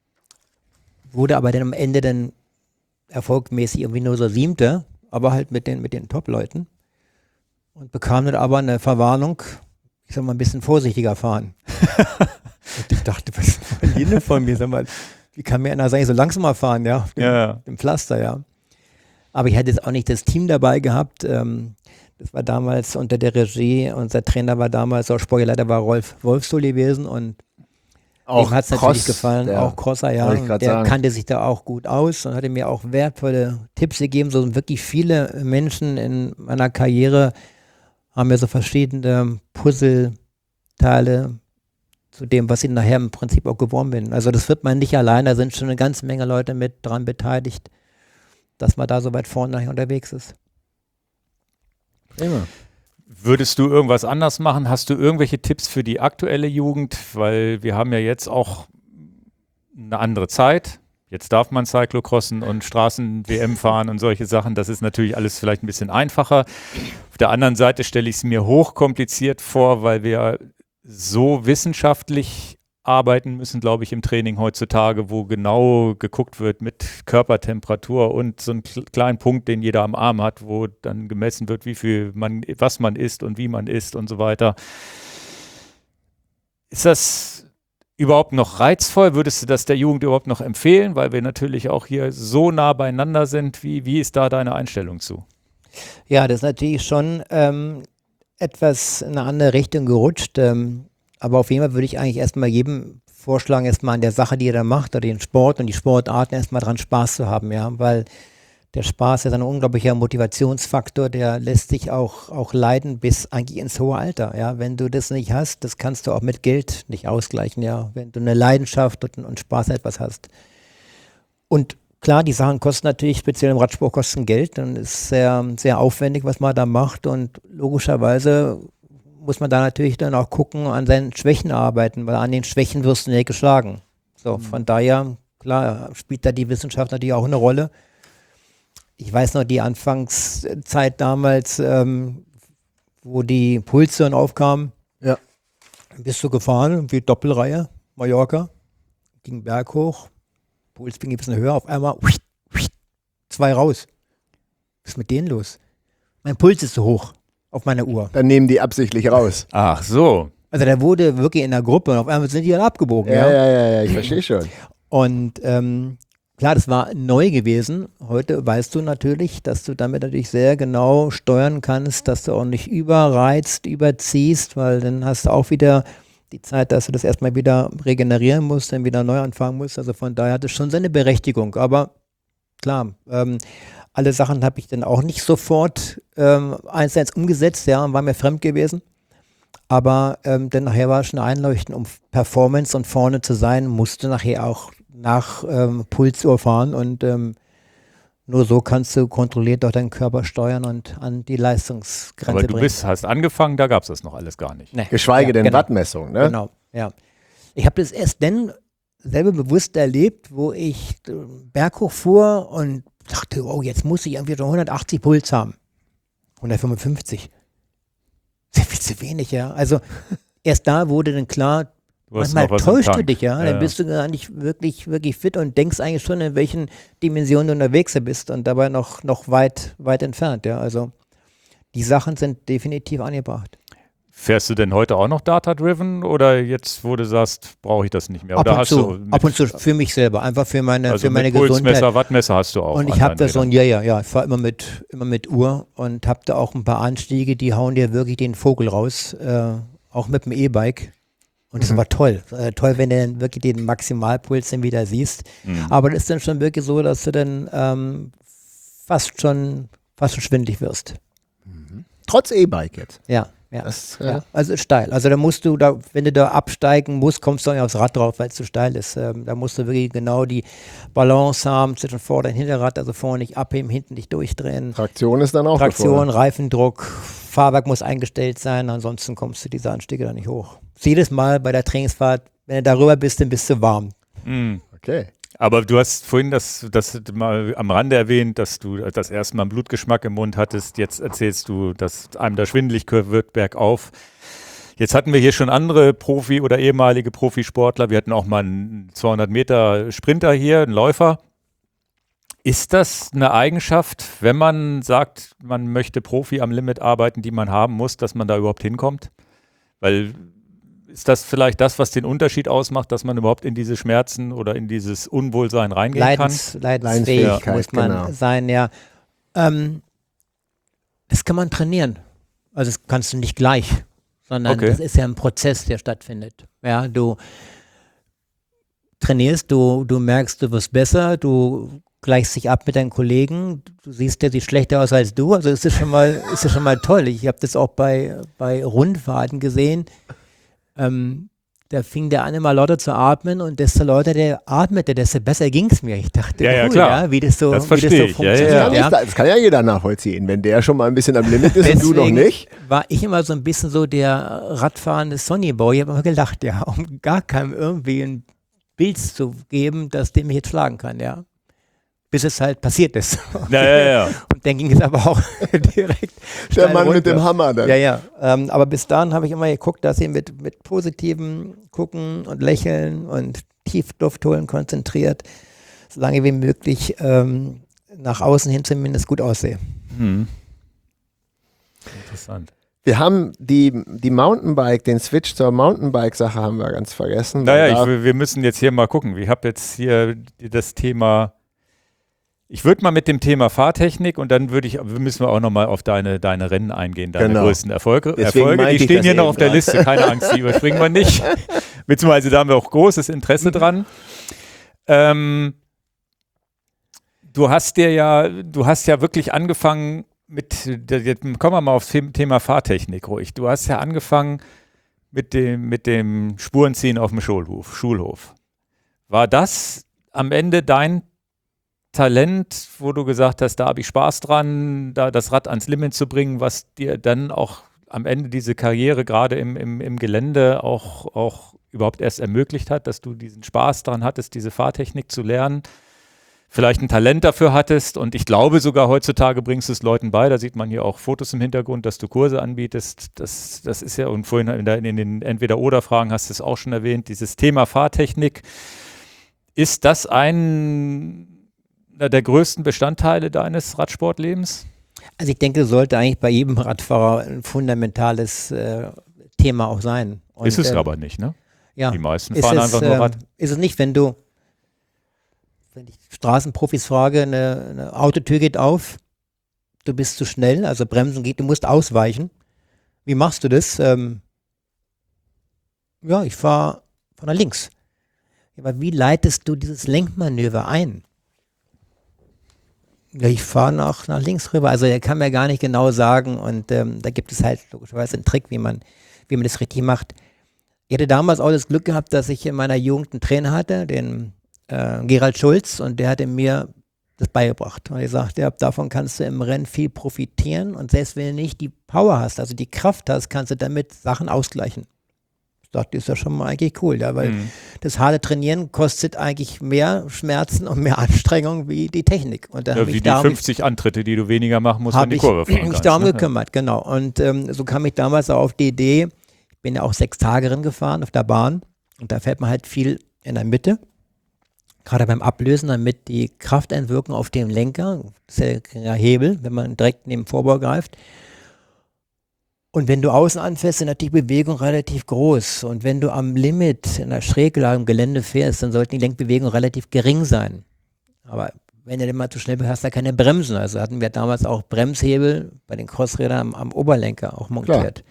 Wurde aber dann am Ende dann erfolgmäßig irgendwie nur so Siebter, aber halt mit den, mit den Top-Leuten. Und bekam dann aber eine Verwarnung, ich sag mal, ein bisschen vorsichtiger fahren. Und ich dachte, was wollen die denn von mir? Sag mal, wie kann mir einer sagen, so langsamer fahren, ja, auf dem, Ja. dem Pflaster, ja. Aber ich hatte jetzt auch nicht das Team dabei gehabt. Ähm, das war damals unter der Regie, unser Trainer war damals, auch Sportleiter war Rolf Wolfsohl gewesen und ihm hat es natürlich gefallen, der, auch Crosser, ja. wollte ich grad Der sagen. kannte sich da auch gut aus und hatte mir auch wertvolle Tipps gegeben. So wirklich viele Menschen in meiner Karriere haben mir so verschiedene Puzzleteile zu dem, was ich nachher im Prinzip auch geworden bin. Also das wird man nicht allein, da sind schon eine ganze Menge Leute mit dran beteiligt, dass man da so weit vorne nachher unterwegs ist. Immer. Würdest du irgendwas anders machen? Hast du irgendwelche Tipps für die aktuelle Jugend? Weil wir haben ja jetzt auch eine andere Zeit. Jetzt darf man Cyclocrossen und Straßen-W M fahren und solche Sachen. Das ist natürlich alles vielleicht ein bisschen einfacher. Auf der anderen Seite stelle ich es mir hochkompliziert vor, weil wir so wissenschaftlich arbeiten müssen, glaube ich, im Training heutzutage, wo genau geguckt wird mit Körpertemperatur und so einen kleinen Punkt, den jeder am Arm hat, wo dann gemessen wird, wie viel man, was man isst und wie man isst und so weiter. Ist das überhaupt noch reizvoll? Würdest du das der Jugend überhaupt noch empfehlen? Weil wir natürlich auch hier so nah beieinander sind. Wie, wie ist da deine Einstellung zu? Ja, das ist natürlich schon ähm, etwas in eine andere Richtung gerutscht. Ähm, aber auf jeden Fall würde ich eigentlich erstmal jedem vorschlagen, erstmal an der Sache, die er da macht, oder den Sport und die Sportarten erstmal dran Spaß zu haben, ja, weil der Spaß ist ein unglaublicher Motivationsfaktor, der lässt sich auch, auch leiden bis eigentlich ins hohe Alter, ja. Wenn du das nicht hast, das kannst du auch mit Geld nicht ausgleichen, ja. Wenn du eine Leidenschaft und, und Spaß an etwas hast. Und klar, die Sachen kosten natürlich, speziell im Radsport, kosten Geld und ist sehr, sehr aufwendig, was man da macht und logischerweise muss man da natürlich dann auch gucken, an seinen Schwächen arbeiten, weil an den Schwächen wirst du nicht geschlagen. So, mhm. Von daher, klar, spielt da die Wissenschaft natürlich auch eine Rolle. Ich weiß noch, die Anfangszeit damals, ähm, wo die Pulse dann aufkamen, Ja. bist du gefahren, wie Doppelreihe, Mallorca, ging Berg hoch, Puls ging ein bisschen höher, auf einmal zwei raus. Was ist mit denen los? Mein Puls ist so hoch auf meiner Uhr. Dann nehmen die absichtlich raus. Ach so. Also der wurde wirklich in der Gruppe und auf einmal sind die dann abgebogen. Ja, Ja, ja, ja, ja, ich verstehe schon. Und ähm, klar, das war neu gewesen. Heute weißt du natürlich, dass du damit natürlich sehr genau steuern kannst, dass du auch nicht überreizt, überziehst, weil dann hast du auch wieder die Zeit, dass du das erstmal wieder regenerieren musst, dann wieder neu anfangen musst. Also von daher hat es schon seine Berechtigung. Aber klar, ähm, alle Sachen habe ich dann auch nicht sofort ähm, eins zu eins umgesetzt, ja, und war mir fremd gewesen. Aber ähm, dann nachher war es schon einleuchtend, um Performance und vorne zu sein, musste nachher auch nach ähm, Pulsuhr fahren und ähm, nur so kannst du kontrolliert auch deinen Körper steuern und an die Leistungsgrenze Aber du bringen. bist, hast angefangen, da gab es das noch alles gar nicht. Nee. Geschweige Ja, denn genau. Wattmessung, ne? Genau, ja. Ich habe das erst dann selber bewusst erlebt, wo ich äh, berghoch fuhr und dachte, oh, jetzt muss ich irgendwie so hundertachtzig Puls haben. hundertfünfundfünfzig. Das ist viel zu wenig, ja. Also erst da wurde dann klar, Du hast manchmal noch was im täuscht du Tank. dich, ja. Ja, Dann ja. bist du gar nicht wirklich, wirklich fit und denkst eigentlich schon, in welchen Dimensionen du unterwegs bist und dabei noch, noch weit, weit entfernt, ja. Also die Sachen sind definitiv angebracht. Fährst du denn heute auch noch Data-driven oder jetzt, wo du sagst, brauche ich das nicht mehr? Ab Oder und, hast zu, du mit, ab und zu für mich selber, einfach für meine, also für meine mit Pulsmesser, Gesundheit. Wattmesser hast du auch? Und an ich habe deinen da so ein, Rädern? ja, ja, ja, ich fahre immer mit, immer mit Uhr und habe da auch ein paar Anstiege, die hauen dir wirklich den Vogel raus, äh, auch mit dem E-Bike. Und das Mhm. war toll. Äh, toll, wenn du dann wirklich den Maximalpuls dann wieder siehst. Mhm. Aber das ist dann schon wirklich so, dass du dann ähm, fast schon fast schon schwindelig wirst. Trotz E-Bike jetzt. Ja, ja. Das, äh, ja. Also ist steil. Also da musst du, da, wenn du da absteigen musst, kommst du auch nicht aufs Rad drauf, weil es zu steil ist. Ähm, da musst du wirklich genau die Balance haben zwischen Vorder- und Hinterrad, also vorne nicht abheben, hinten nicht durchdrehen. Traktion ist dann auch Traktion, gefordert. Reifendruck, Fahrwerk muss eingestellt sein, ansonsten kommst du diese Anstiege da nicht hoch. Jedes Mal bei der Trainingsfahrt, wenn du darüber bist, dann bist du warm. Mhm. Okay. Aber du hast vorhin das, das mal am Rande erwähnt, dass du das erste Mal einen Blutgeschmack im Mund hattest. Jetzt erzählst du, dass einem da schwindelig wird bergauf. Jetzt hatten wir hier schon andere Profi- oder ehemalige Profisportler. Wir hatten auch mal einen zweihundert Meter Sprinter hier, einen Läufer. Ist das eine Eigenschaft, wenn man sagt, man möchte Profi am Limit arbeiten, die man haben muss, dass man da überhaupt hinkommt? Weil ist das vielleicht das, was den Unterschied ausmacht, dass man überhaupt in diese Schmerzen oder in dieses Unwohlsein reingehen Leidens, leidensfähig Leidensfähigkeit, muss man genau. sein, ja. Ähm, das kann man trainieren. Also das kannst du nicht gleich, sondern Okay. das ist ja ein Prozess, der stattfindet. Ja, du trainierst, du, du merkst, du wirst besser, du gleichst dich ab mit deinen Kollegen, du siehst, der sieht schlechter aus als du, also ist das schon mal, ist das schon mal toll. Ich habe das auch bei, bei Rundfahrten gesehen. Ähm, da fing der an, immer lauter zu atmen und desto lauter der atmete, desto besser ging es mir. Ich dachte, Ja, ja, cool, klar. ja, wie das so, Das wie das verstehe so ich. Ja, funktioniert. ja, Ja, Ja. nicht, das kann ja jeder nachvollziehen. Wenn der schon mal ein bisschen am Limit ist und du noch Deswegen nicht. war ich immer so ein bisschen so der radfahrende Sonny-Boy. Ich habe immer gelacht, ja, um gar keinem irgendwie ein Bild zu geben, dass der mich jetzt schlagen kann, ja. Bis es halt passiert ist. Ja, ja, ja. Und dann ging es aber auch direkt Der steil Mann mit runter. dem Hammer dann. Ja, ja. Ähm, aber bis dahin habe ich immer geguckt, dass ich mit, mit positivem Gucken und Lächeln und Tiefluft holen konzentriert, so lange wie möglich ähm, nach außen hin zumindest gut aussehe. Hm. Interessant. Wir haben die, die Mountainbike, den Switch zur Mountainbike-Sache haben wir ganz vergessen. Naja, Da- ich, wir müssen jetzt hier mal gucken. Ich habe jetzt hier das Thema. Ich würde mal mit dem Thema Fahrtechnik und dann würde ich, müssen wir auch nochmal auf deine, deine Rennen eingehen, deine Genau. größten Erfolge. Deswegen Erfolge. meinte Die ich stehen das hier noch eben auf der grad. Liste, keine Angst, die überspringen wir nicht. Beziehungsweise da haben wir auch großes Interesse dran. Ähm, du hast dir ja, du hast ja wirklich angefangen mit, jetzt kommen wir mal aufs Thema Fahrtechnik ruhig. Du hast ja angefangen mit dem, mit dem Spurenziehen auf dem Schulhof, Schulhof. War das am Ende dein Talent, wo du gesagt hast, da habe ich Spaß dran, da das Rad ans Limit zu bringen, was dir dann auch am Ende diese Karriere gerade im, im, im Gelände auch, auch überhaupt erst ermöglicht hat, dass du diesen Spaß dran hattest, diese Fahrtechnik zu lernen, vielleicht ein Talent dafür hattest und ich glaube sogar heutzutage bringst du es Leuten bei, da sieht man hier auch Fotos im Hintergrund, dass du Kurse anbietest, das, das ist ja, und vorhin in, der, in den Entweder-Oder-Fragen hast du es auch schon erwähnt, dieses Thema Fahrtechnik, ist das ein der größten Bestandteile deines Radsportlebens? Also ich denke, das sollte eigentlich bei jedem Radfahrer ein fundamentales äh, Thema auch sein. Und, ist es ähm, aber nicht, ne? Ja, Die meisten ist fahren es, einfach nur ähm, Rad. Ist es nicht, wenn du, wenn ich Straßenprofis frage, eine, eine Autotür geht auf, du bist zu schnell, also bremsen geht, du musst ausweichen. Wie machst du das? Ähm, ja, ich fahre von nach links. Aber wie leitest du dieses Lenkmanöver ein? Ja, ich fahre nach, nach links rüber. Also er kann mir gar nicht genau sagen und ähm, da gibt es halt logischerweise einen Trick, wie man, wie man das richtig macht. Ich hatte damals auch das Glück gehabt, dass ich in meiner Jugend einen Trainer hatte, den äh, Gerald Schulz, und der hatte mir das beigebracht. Und er sagt, ja, davon kannst du im Rennen viel profitieren und selbst wenn du nicht die Power hast, also die Kraft hast, kannst du damit Sachen ausgleichen. Ich dachte, das ist ja schon mal eigentlich cool, ja, weil Mhm. das harte Trainieren kostet eigentlich mehr Schmerzen und mehr Anstrengung wie die Technik. Und da Ja, habe wie ich die darum, fünfzig Antritte, die du weniger machen musst, wenn habe die ich Kurve fahren mich kannst, darum ne? gekümmert, genau. Und ähm, so kam ich damals auch auf die Idee, ich bin ja auch sechs Tage Rennen gefahren auf der Bahn und da fährt man halt viel in der Mitte, gerade beim Ablösen, damit die Krafteinwirkung auf den Lenker, das ist ja der Hebel, wenn man direkt neben den Vorbau greift. Und wenn du außen anfährst, ist natürlich die Bewegung relativ groß. Und wenn du am Limit in der Schräglage im Gelände fährst, dann sollten die Lenkbewegungen relativ gering sein. Aber wenn du denn mal zu schnell bist, hast du ja keine Bremsen. Also hatten wir damals auch Bremshebel bei den Crossrädern am, am Oberlenker auch montiert.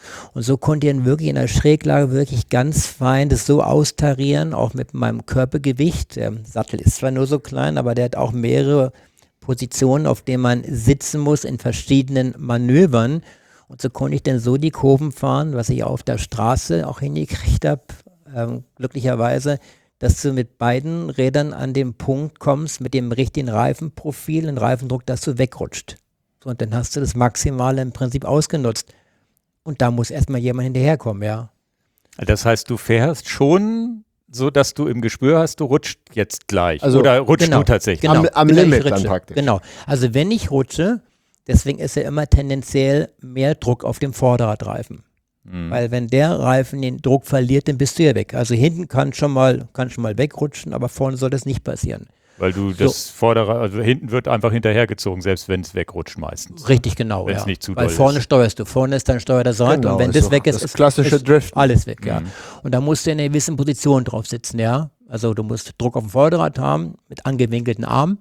Und so konnte ich dann wirklich in der Schräglage wirklich ganz fein das so austarieren, auch mit meinem Körpergewicht. Der Sattel ist zwar nur so klein, aber der hat auch mehrere Positionen, auf denen man sitzen muss in verschiedenen Manövern. Und so konnte ich dann so die Kurven fahren, was ich auf der Straße auch hingekriegt habe, ähm, glücklicherweise, dass du mit beiden Rädern an den Punkt kommst, mit dem richtigen Reifenprofil und Reifendruck, dass du wegrutscht. So, und dann hast du das Maximale im Prinzip ausgenutzt. Und da muss erstmal jemand hinterherkommen, ja. Das heißt, du fährst schon so, dass du im Gespür hast, du rutscht jetzt gleich. Also, oder rutschst genau, du tatsächlich? Genau, am am genau, Limit ich rutsche. dann praktisch. Genau. Also wenn ich rutsche, deswegen ist ja immer tendenziell mehr Druck auf dem Vorderradreifen. Mhm. Weil wenn der Reifen den Druck verliert, dann bist du ja weg. Also hinten kann schon mal, kann schon mal wegrutschen, aber vorne soll das nicht passieren. Weil du das vordere, also hinten wird einfach hinterhergezogen, selbst wenn es wegrutscht meistens. Richtig, genau. Wenn's ja. nicht zu Weil doll vorne ist. steuerst du. Vorne ist dann Steuer der Seite Genau, und wenn ist das doch weg ist, das ist, klassische ist Driften. alles weg, ja. Mhm. Und da musst du in einer gewissen Position drauf sitzen, ja. Also du musst Druck auf dem Vorderrad haben, mit angewinkelten Armen,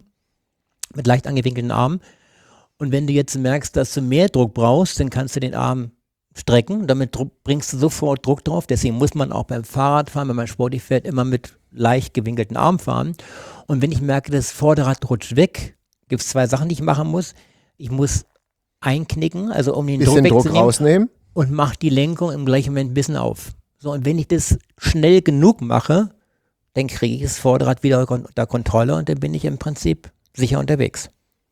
mit leicht angewinkelten Armen. Und wenn du jetzt merkst, dass du mehr Druck brauchst, dann kannst du den Arm strecken. Damit Druck, bringst du sofort Druck drauf. Deswegen muss man auch beim Fahrradfahren, wenn man sportlich fährt, immer mit leicht gewinkelten Armen fahren. Und wenn ich merke, das Vorderrad rutscht weg, gibt es zwei Sachen, die ich machen muss. Ich muss einknicken, also um den Bisschen Druck Druck wegzunehmen, rausnehmen. und mache die Lenkung im gleichen Moment ein bisschen auf. So, und wenn ich das schnell genug mache, dann kriege ich das Vorderrad wieder unter Kontrolle und dann bin ich im Prinzip sicher unterwegs.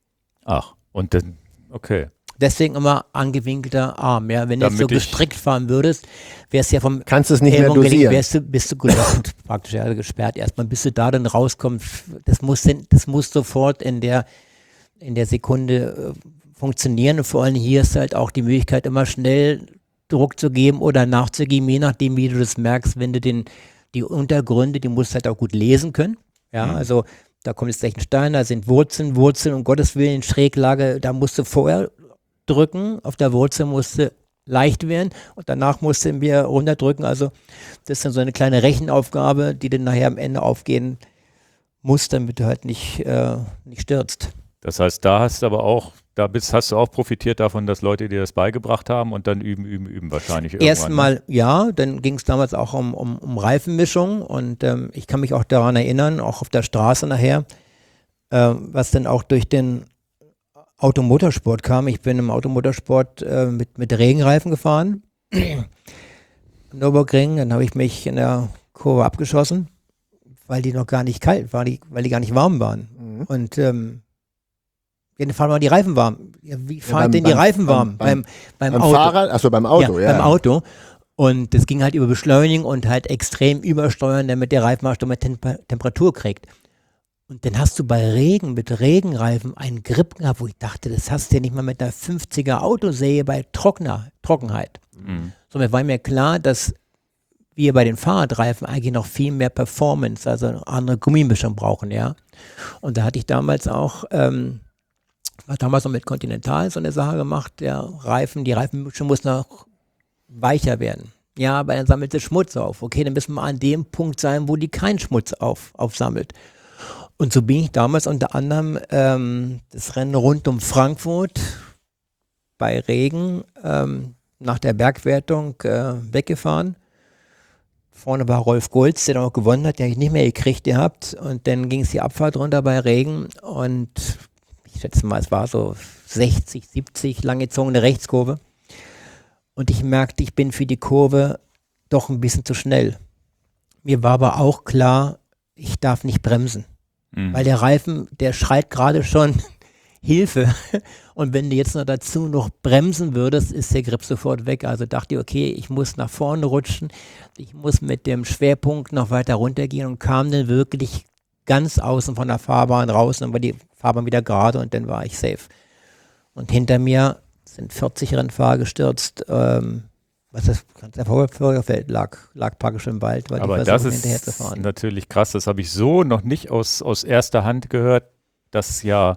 Ach, und dann, okay. Deswegen immer angewinkelter Arm. Ja. Wenn du jetzt Damit so ich- gestrickt fahren würdest, wärst du ja vom Kannst es nicht mehr Ellbogen gelegen, dosieren. wärst du, bist du gelockt, praktisch, ja, gesperrt erstmal, bis du da dann rauskommst. Das muss, denn- das muss sofort in der, in der Sekunde äh, funktionieren. Und vor allem hier ist halt auch die Möglichkeit, immer schnell Druck zu geben oder nachzugeben, je nachdem, wie du das merkst, wenn du den, die Untergründe, die musst du halt auch gut lesen können. Ja, Mhm. also da kommt jetzt gleich ein Stein, da sind Wurzeln, Wurzeln, um Gottes Willen, Schräglage, da musst du vorher drücken, auf der Wurzel musste leicht werden und danach musste mir runterdrücken. Also das ist dann so eine kleine Rechenaufgabe, die dann nachher am Ende aufgehen muss, damit du halt nicht, äh, nicht stürzt. Das heißt, da hast du aber auch, da bist, hast du auch profitiert davon, dass Leute dir das beigebracht haben und dann üben, üben, üben wahrscheinlich irgendwann. Erstmal ja, dann ging es damals auch um, um, um Reifenmischung und ähm, ich kann mich auch daran erinnern, auch auf der Straße nachher, äh, was dann auch durch den Automotorsport kam. Ich bin im Automotorsport äh, mit, mit Regenreifen gefahren. Nürburgring, dann habe ich mich in der Kurve abgeschossen, weil die noch gar nicht kalt waren, die, weil die gar nicht warm waren. Mhm. Und ähm, ja, dann fahren wir die Reifen warm. Ja, wie fahren beim- denn die beim- Reifen warm? beim- Beim, beim, Beim Auto. Fahrrad, achso, beim Auto, ja. Beim Auto. Und das ging halt über Beschleunigen und halt extrem übersteuern, damit der Reifenmarsch mehr Temper Temperatur kriegt. Und dann hast du bei Regen, mit Regenreifen einen Grip gehabt, wo ich dachte, das hast du ja nicht mal mit einer fünfziger Autosäge bei Trockner, Trockenheit. Mhm. Somit war mir klar, dass wir bei den Fahrradreifen eigentlich noch viel mehr Performance, also eine andere Gummimischung brauchen, ja. Und da hatte ich damals auch, ähm, war damals noch mit Continental so eine Sache gemacht, der Reifen, die Reifenmischung muss noch weicher werden. Ja, aber dann sammelt der Schmutz auf. Okay, dann müssen wir an dem Punkt sein, wo die keinen Schmutz auf, aufsammelt. Und so bin ich damals unter anderem ähm, das Rennen rund um Frankfurt bei Regen ähm, nach der Bergwertung äh, weggefahren. Vorne war Rolf Golz, der dann auch gewonnen hat, den habe ich nicht mehr gekriegt gehabt. Und dann ging es die Abfahrt runter bei Regen und ich schätze mal, es war so sechzig, siebzig langgezogene Rechtskurve. Und ich merkte, ich bin für die Kurve doch ein bisschen zu schnell. Mir war aber auch klar, ich darf nicht bremsen. Mhm. Weil der Reifen, der schreit gerade schon Hilfe. Und wenn du jetzt noch dazu noch bremsen würdest, ist der Grip sofort weg. Also dachte ich, okay, ich muss nach vorne rutschen. Ich muss mit dem Schwerpunkt noch weiter runtergehen und kam dann wirklich ganz außen von der Fahrbahn raus. Und dann war die Fahrbahn wieder gerade und dann war ich safe. Und hinter mir sind vierzig Rennfahrer gestürzt. Ähm, was das der Vorderfeld lag, lag praktisch im Wald, weil Aber die das versuchen, hinterher zu ist fahren. natürlich krass, das habe ich so noch nicht aus, aus erster Hand gehört, dass ja,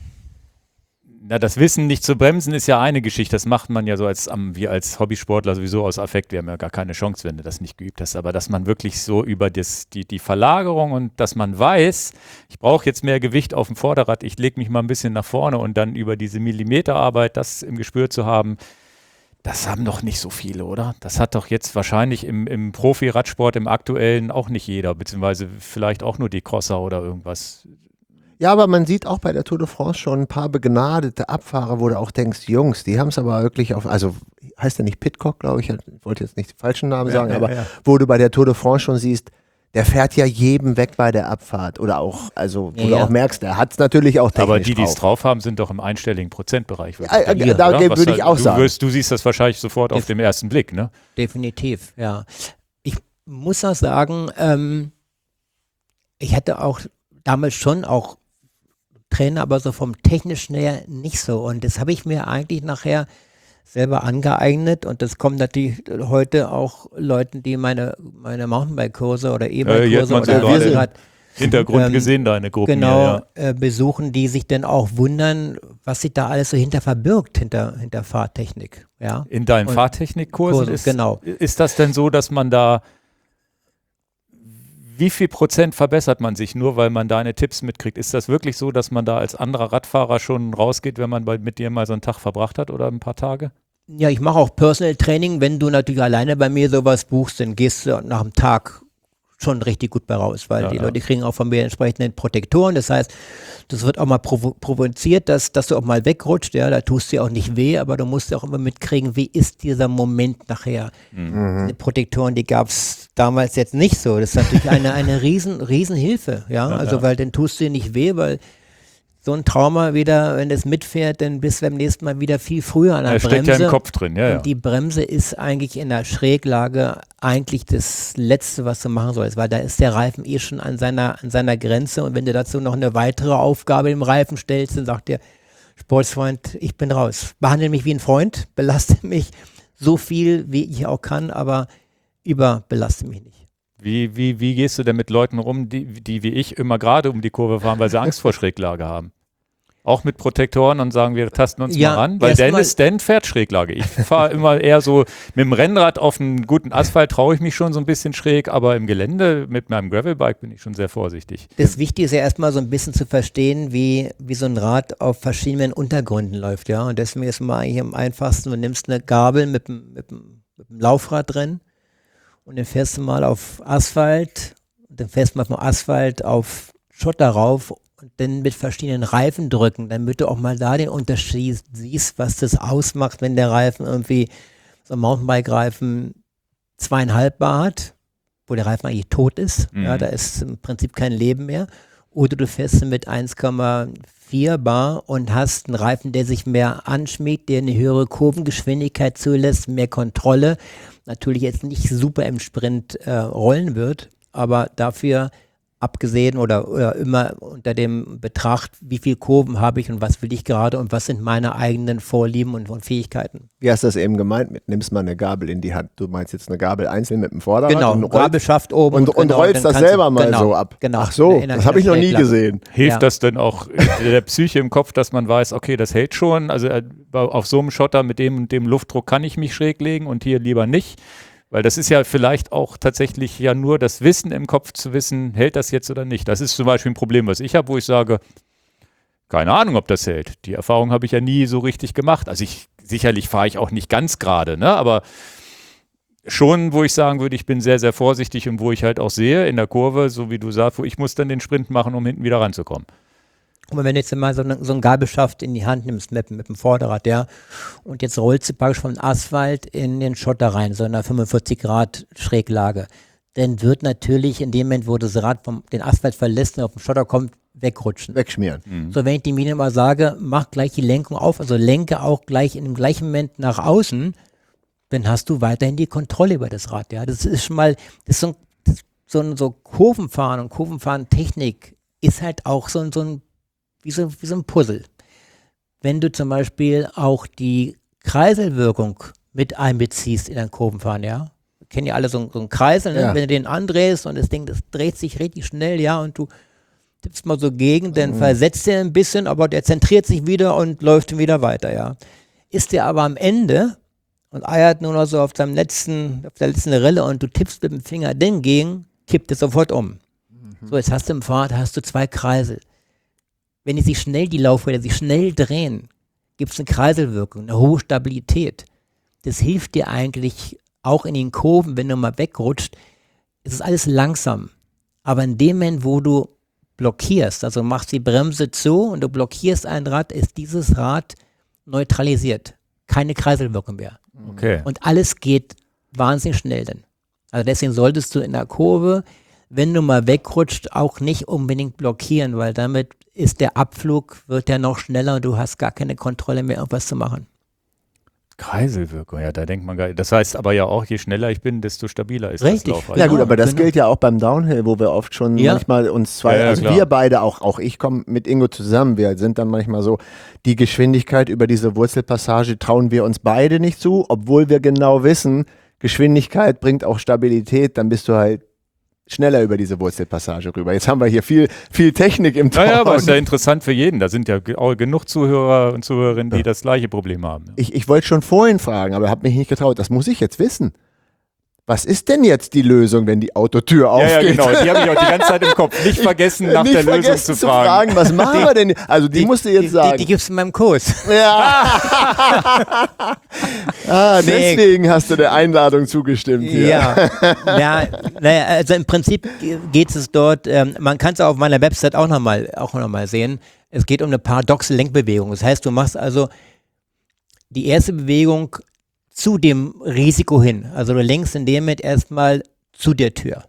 na, das Wissen nicht zu bremsen ist ja eine Geschichte, das macht man ja so als, um, wir als Hobbysportler sowieso aus Affekt, wir haben ja gar keine Chance, wenn du das nicht geübt hast, aber dass man wirklich so über das, die, die Verlagerung und dass man weiß, ich brauche jetzt mehr Gewicht auf dem Vorderrad, ich lege mich mal ein bisschen nach vorne und dann über diese Millimeterarbeit, das im Gespür zu haben, Das haben doch nicht so viele, oder? Das hat doch jetzt wahrscheinlich im, im Profi-Radsport, im aktuellen auch nicht jeder, beziehungsweise vielleicht auch nur die Crosser oder irgendwas. Ja, aber man sieht auch bei der Tour de France schon ein paar begnadete Abfahrer, wo du auch denkst, Jungs, die haben es aber wirklich auf, also heißt der nicht Pidcock, glaube ich, ich wollte jetzt nicht den falschen Namen Ja, sagen, ja, aber ja. wo du bei der Tour de France schon siehst, der fährt ja jedem weg bei der Abfahrt oder auch, also wo Ja, du ja. auch merkst, der hat es natürlich auch technisch Aber die, die es drauf. drauf haben, sind doch im einstelligen Prozentbereich. würde Ja, ich denken, ja, da oder? würde ich auch du sagen. Wirst, du siehst das wahrscheinlich sofort auf Def- dem ersten Blick, ne? Definitiv, ja. Ich muss auch sagen, ähm, ich hatte auch damals schon auch Trainer, aber so vom Technischen her nicht so. Und das habe ich mir eigentlich nachher selber angeeignet. Und das kommt natürlich heute auch Leuten, die meine, meine Mountainbike-Kurse oder Äh, jetzt E-Bike-Kurse man so oder gerade Rennrad Hintergrund Ähm, gesehen, deine Gruppen. genau Ja, ja. äh, besuchen, die sich dann auch wundern, was sich da alles so hinter verbirgt, hinter, hinter Fahrtechnik. Ja? In deinen Und Fahrtechnikkursen Kurse, ist, genau. ist das denn so, dass man da, wie viel Prozent verbessert man sich nur, weil man deine Tipps mitkriegt? Ist das wirklich so, dass man da als anderer Radfahrer schon rausgeht, wenn man bei, mit dir mal so einen Tag verbracht hat oder ein paar Tage? Ja, ich mache auch Personal Training. Wenn du natürlich alleine bei mir sowas buchst, dann gehst du nach einem Tag schon richtig gut bei raus, weil Ja, die ja. Leute kriegen auch von mir entsprechende Protektoren. Das heißt, das wird auch mal provo provoziert, dass, dass du auch mal wegrutscht. Ja, da tust du dir auch nicht weh, aber du musst ja auch immer mitkriegen, wie ist dieser Moment nachher. Mhm. Die Protektoren, die gab es damals jetzt nicht so. Das ist natürlich eine, eine riesen, riesen Hilfe. Ja, Ja, also ja. weil dann tust du dir nicht weh, weil so ein Trauma wieder, wenn es mitfährt, dann bist du beim nächsten Mal wieder viel früher an der Er steckt Bremse. ja im Kopf drin, ja, ja. Und die Bremse ist eigentlich in der Schräglage eigentlich das Letzte, was du machen sollst, weil da ist der Reifen eh schon an seiner, an seiner Grenze und wenn du dazu noch eine weitere Aufgabe im Reifen stellst, dann sagt der Sportsfreund, ich bin raus. Behandle mich wie ein Freund, belaste mich so viel, wie ich auch kann, aber überbelaste mich nicht. Wie, wie, wie gehst du denn mit Leuten rum, die, die wie ich immer gerade um die Kurve fahren, weil sie Angst vor Schräglage haben? Auch mit Protektoren und sagen, wir tasten uns Ja, mal ran, weil erst mal- Dennis, Dan fährt Schräglage. Ich fahre immer eher so mit dem Rennrad auf einen guten Asphalt, traue ich mich schon so ein bisschen schräg, aber im Gelände mit meinem Gravelbike bin ich schon sehr vorsichtig. Das Wichtige ist ja erstmal so ein bisschen zu verstehen, wie, wie so ein Rad auf verschiedenen Untergründen läuft, ja. Und deswegen ist mal eigentlich am einfachsten, du nimmst eine Gabel mit dem, mit dem, mit dem Laufrad drin und dann fährst du mal auf Asphalt, und dann fährst du mal vom Asphalt auf Schotter rauf und dann mit verschiedenen Reifen drücken, damit du auch mal da den Unterschied siehst, was das ausmacht, wenn der Reifen irgendwie, so ein Mountainbike-Reifen zweieinhalb Bar hat, wo der Reifen eigentlich tot ist, Mhm. ja, da ist im Prinzip kein Leben mehr. Oder du fährst mit eins Komma vier Bar und hast einen Reifen, der sich mehr anschmiegt, der eine höhere Kurvengeschwindigkeit zulässt, mehr Kontrolle. Natürlich jetzt nicht super im Sprint äh, rollen wird, aber dafür abgesehen oder, oder immer unter dem Betracht, wie viel Kurven habe ich und was will ich gerade und was sind meine eigenen Vorlieben und, und Fähigkeiten. Wie hast du das eben gemeint mit, nimmst mal eine Gabel in die Hand. Du meinst jetzt eine Gabel einzeln mit dem Vorderrad Genau, und rollst, Gabelschaft oben. und, und genau, rollst dann das kannst du- selber mal genau, so ab. Genau. Ach so, In der- das habe ich noch nie Schräglage. gesehen. Hilft Ja. das denn auch der Psyche im Kopf, dass man weiß, okay, das hält schon, also äh, auf so einem Schotter mit dem und dem Luftdruck kann ich mich schräg legen und hier lieber nicht? Weil das ist ja vielleicht auch tatsächlich ja nur das Wissen im Kopf zu wissen, hält das jetzt oder nicht. Das ist zum Beispiel ein Problem, was ich habe, wo ich sage, keine Ahnung, ob das hält. Die Erfahrung habe ich ja nie so richtig gemacht. Also ich, sicherlich fahre ich auch nicht ganz gerade, ne? Aber schon, wo ich sagen würde, ich bin sehr, sehr vorsichtig und wo ich halt auch sehe in der Kurve, so wie du sagst, wo ich muss dann den Sprint machen, um hinten wieder ranzukommen. Und wenn du jetzt mal so, eine, so einen Gabelschaft in die Hand nimmst mit, mit dem Vorderrad, ja, und jetzt rollst du praktisch vom Asphalt in den Schotter rein, so in einer fünfundvierzig Grad Schräglage, dann wird natürlich in dem Moment, wo das Rad vom den Asphalt verlässt und auf den Schotter kommt, wegrutschen. Wegschmieren. Mhm. So, wenn ich die Mine mal sage, mach gleich die Lenkung auf, also lenke auch gleich in dem gleichen Moment nach außen, dann hast du weiterhin die Kontrolle über das Rad, ja. Das ist schon mal, das ist so, ein- das, so, ein- so Kurvenfahren und Kurvenfahren-Technik ist halt auch so, ein- so ein Wie so, wie so ein Puzzle. Wenn du zum Beispiel auch die Kreiselwirkung mit einbeziehst in ein Kurvenfahren, ja. Wir kennen ja alle so, so einen Kreisel, ne? Ja. Wenn du den andrehst und das Ding, das dreht sich richtig schnell, ja, und du tippst mal so gegen, dann versetzt er ein bisschen, aber der zentriert sich wieder und läuft wieder weiter, ja. Ist der aber am Ende und eiert nur noch so auf seinem letzten, auf der letzten Rille und du tippst mit dem Finger den gegen, kippt es sofort um. So, jetzt hast du im Fahrrad, hast du zwei Kreisel. Wenn die sich schnell, die Laufräder sich schnell drehen, gibt es eine Kreiselwirkung, eine hohe Stabilität. das hilft dir eigentlich auch in den Kurven, wenn du mal wegrutscht, es ist alles langsam. Aber in dem Moment, wo du blockierst, also machst die Bremse zu und du blockierst ein Rad, ist dieses Rad neutralisiert. Keine Kreiselwirkung mehr. Okay. Und alles geht wahnsinnig schnell dann. Also deswegen solltest du in der Kurve, wenn du mal wegrutscht, auch nicht unbedingt blockieren, weil damit ist der Abflug, wird der noch schneller und du hast gar keine Kontrolle mehr, irgendwas zu machen. Kreiselwirkung, ja, da denkt man gar nicht. Das heißt aber ja auch, je schneller ich bin, desto stabiler ist Richtig. das Laufrad. Ja gut, Genau, aber das genau. gilt ja auch beim Downhill, wo wir oft schon Ja. manchmal uns zwei, Ja, ja, also klar. wir beide, auch, auch ich komme mit Ingo zusammen, wir sind dann manchmal so, die Geschwindigkeit über diese Wurzelpassage trauen wir uns beide nicht zu, obwohl wir genau wissen, Geschwindigkeit bringt auch Stabilität, dann bist du halt schneller über diese Wurzelpassage rüber. Jetzt haben wir hier viel, viel Technik im Ton. Naja, aber ist ja interessant für jeden. Da sind ja ge- auch genug Zuhörer und Zuhörerinnen, die Ja. das gleiche Problem haben. Ich, ich wollte schon vorhin fragen, aber habe mich nicht getraut. Das muss ich jetzt wissen. Was ist denn jetzt die Lösung, wenn die Autotür Ja, aufgeht? ja, genau. Die habe ich auch die ganze Zeit im Kopf. Nicht vergessen, nach Nicht der Lösung vergessen zu fragen. Was machen wir denn? Also die, musst du jetzt die, sagen. Die, die gibt es in meinem Kurs. Ja. ah, Nee. deswegen hast du der Einladung zugestimmt hier. Ja, ja, naja, also im Prinzip geht es dort, ähm, man kann es auf meiner Website auch nochmal auch noch mal sehen, es geht um eine paradoxe Lenkbewegung. Das heißt, du machst also die erste Bewegung zu dem Risiko hin. Also du lenkst in dem Moment erstmal zu der Tür.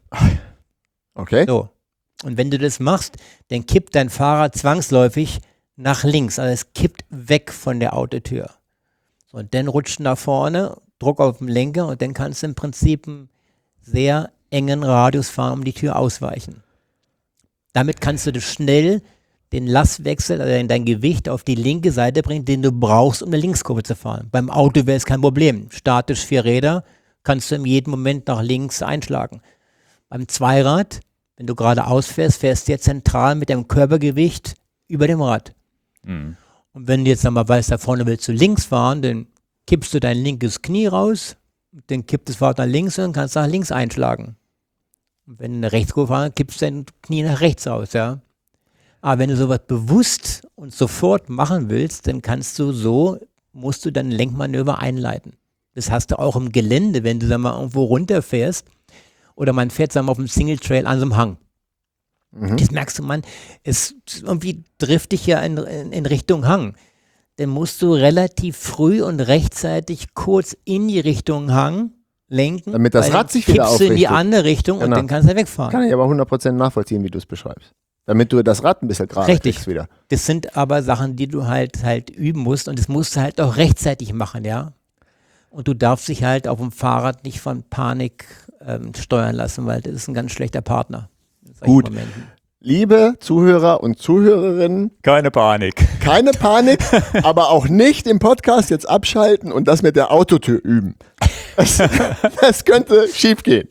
Okay. So. Und wenn du das machst, dann kippt dein Fahrrad zwangsläufig nach links. Also es kippt weg von der Autotür. So, und dann rutscht nach vorne, Druck auf den Lenker und dann kannst du im Prinzip einen sehr engen Radius fahren, um die Tür ausweichen. Damit kannst du das schnell den Lastwechsel, also dein Gewicht auf die linke Seite bringen, den du brauchst, um eine Linkskurve zu fahren. Beim Auto wäre es kein Problem. Statisch vier Räder, kannst du in jedem Moment nach links einschlagen. Beim Zweirad, wenn du geradeaus fährst, fährst du ja zentral mit deinem Körpergewicht über dem Rad. Mhm. Und wenn du jetzt einmal weißt, da vorne willst du links fahren, dann kippst du dein linkes Knie raus, dann kippt das Fahrrad nach links und kannst nach links einschlagen. Und wenn du eine Rechtskurve fahren, kippst du dein Knie nach rechts aus, ja. Aber wenn du sowas bewusst und sofort machen willst, dann kannst du so, musst du dann Lenkmanöver einleiten. Das hast du auch im Gelände, wenn du sag mal, irgendwo runterfährst oder man fährt sag mal, auf dem Single Trail an so einem Hang. Mhm. Das merkst du, man, es irgendwie trifft dich ja in, in, in Richtung Hang. Dann musst du relativ früh und rechtzeitig kurz in die Richtung Hang lenken. Damit das weil Rad dann sich wieder kippst du in die aufrichtet. andere Richtung und Genau. dann kannst du wegfahren. Kann ich aber hundert Prozent nachvollziehen, wie du es beschreibst. Damit du das Rad ein bisschen gerade Richtig. kriegst wieder. Das sind aber Sachen, die du halt halt üben musst und das musst du halt auch rechtzeitig machen, ja. Und du darfst dich halt auf dem Fahrrad nicht von Panik ähm, steuern lassen, weil das ist ein ganz schlechter Partner. in solchen Gut. Momenten. Liebe Zuhörer und Zuhörerinnen, Keine Panik. keine Panik, aber auch nicht im Podcast jetzt abschalten und das mit der Autotür üben. Das, das könnte schief gehen.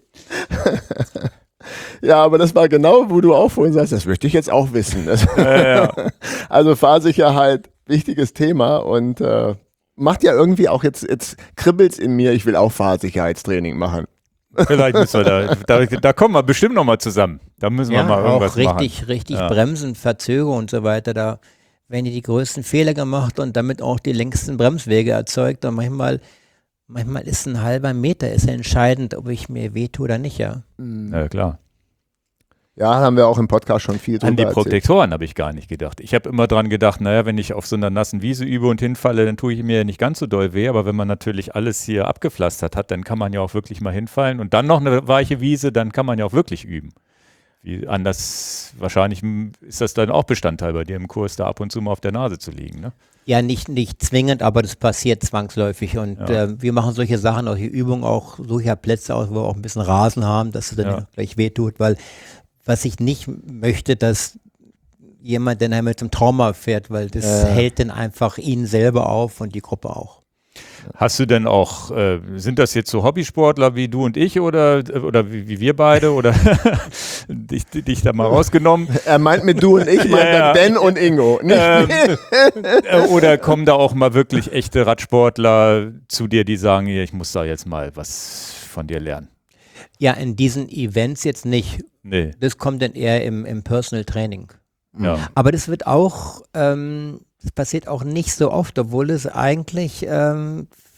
Ja, aber das war genau, wo du auch vorhin sagst, das möchte ich jetzt auch wissen. Das, Ja, ja. also Fahrsicherheit, wichtiges Thema und äh, macht ja irgendwie auch jetzt, jetzt kribbelt's in mir, ich will auch Fahrsicherheitstraining machen. Vielleicht müssen wir da, da, da kommen wir bestimmt noch mal zusammen. Da müssen wir Ja, mal irgendwas auch richtig, machen. richtig Ja. bremsen, Verzögerung und so weiter. Da werden die, die größten Fehler gemacht und damit auch die längsten Bremswege erzeugt. Und manchmal, manchmal ist ein halber Meter ist ja entscheidend, ob ich mir wehtue oder nicht, ja. Ja, klar. Ja, haben wir auch im Podcast schon viel drüber An die erzählt. Protektoren habe ich gar nicht gedacht. Ich habe immer dran gedacht, naja, wenn ich auf so einer nassen Wiese übe und hinfalle, dann tue ich mir ja nicht ganz so doll weh. Aber wenn man natürlich alles hier abgepflastert hat, dann kann man ja auch wirklich mal hinfallen. Und dann noch eine weiche Wiese, dann kann man ja auch wirklich üben. Wie anders, wahrscheinlich m, ist das dann auch Bestandteil bei dir im Kurs, da ab und zu mal auf der Nase zu liegen, ne? Ja, nicht, nicht zwingend, aber das passiert zwangsläufig. Und Ja. äh, wir machen solche Sachen, auch die Übungen, auch solcher Plätze aus, wo wir auch ein bisschen Rasen haben, dass es dann Ja. nicht gleich wehtut, weil was ich nicht möchte, dass jemand dann einmal zum Trauma fährt, weil das Ja. hält dann einfach ihn selber auf und die Gruppe auch. Hast du denn auch, äh, sind das jetzt so Hobbysportler wie du und ich oder, oder wie, wie wir beide oder dich, dich da mal rausgenommen? Er meint mit du und ich, meint Ja, ja. er Ben und Ingo. Nicht Ähm, äh, oder kommen da auch mal wirklich echte Radsportler zu dir, die sagen, hier, ich muss da jetzt mal was von dir lernen? Ja, in diesen Events jetzt nicht. Nee, Das kommt dann eher im, im Personal Training. ja. Aber das wird auch, ähm, das passiert auch nicht so oft, obwohl es eigentlich ähm,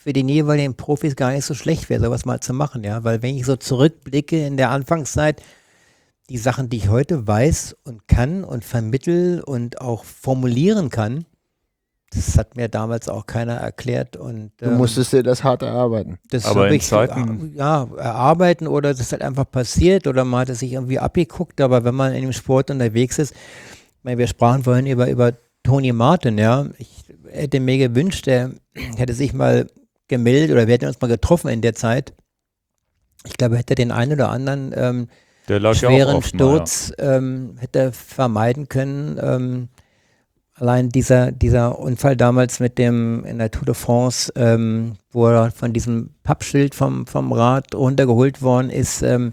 für den jeweiligen Profis gar nicht so schlecht wäre, sowas mal zu machen, ja. Weil wenn ich so zurückblicke in der Anfangszeit, die Sachen, die ich heute weiß und kann und vermittel und auch formulieren kann, das hat mir damals auch keiner erklärt. Und, Du ähm, musstest dir das hart erarbeiten. das Aber hab in ich, Zeiten- ja, erarbeiten oder das ist halt einfach passiert oder man hat es sich irgendwie abgeguckt, aber wenn man in dem Sport unterwegs ist, ich meine, wir sprachen vorhin über, über Tony Martin, ja, ich hätte mir gewünscht, der hätte sich mal gemeldet oder wir hätten uns mal getroffen in der Zeit. Ich glaube, hätte den einen oder anderen ähm, Der lag ja auch schweren oft mal, Sturz ähm, hätte vermeiden können. Ähm, allein dieser, dieser Unfall damals mit dem in der Tour de France, ähm, wo er von diesem Pappschild vom, vom Rad runtergeholt worden ist, ähm,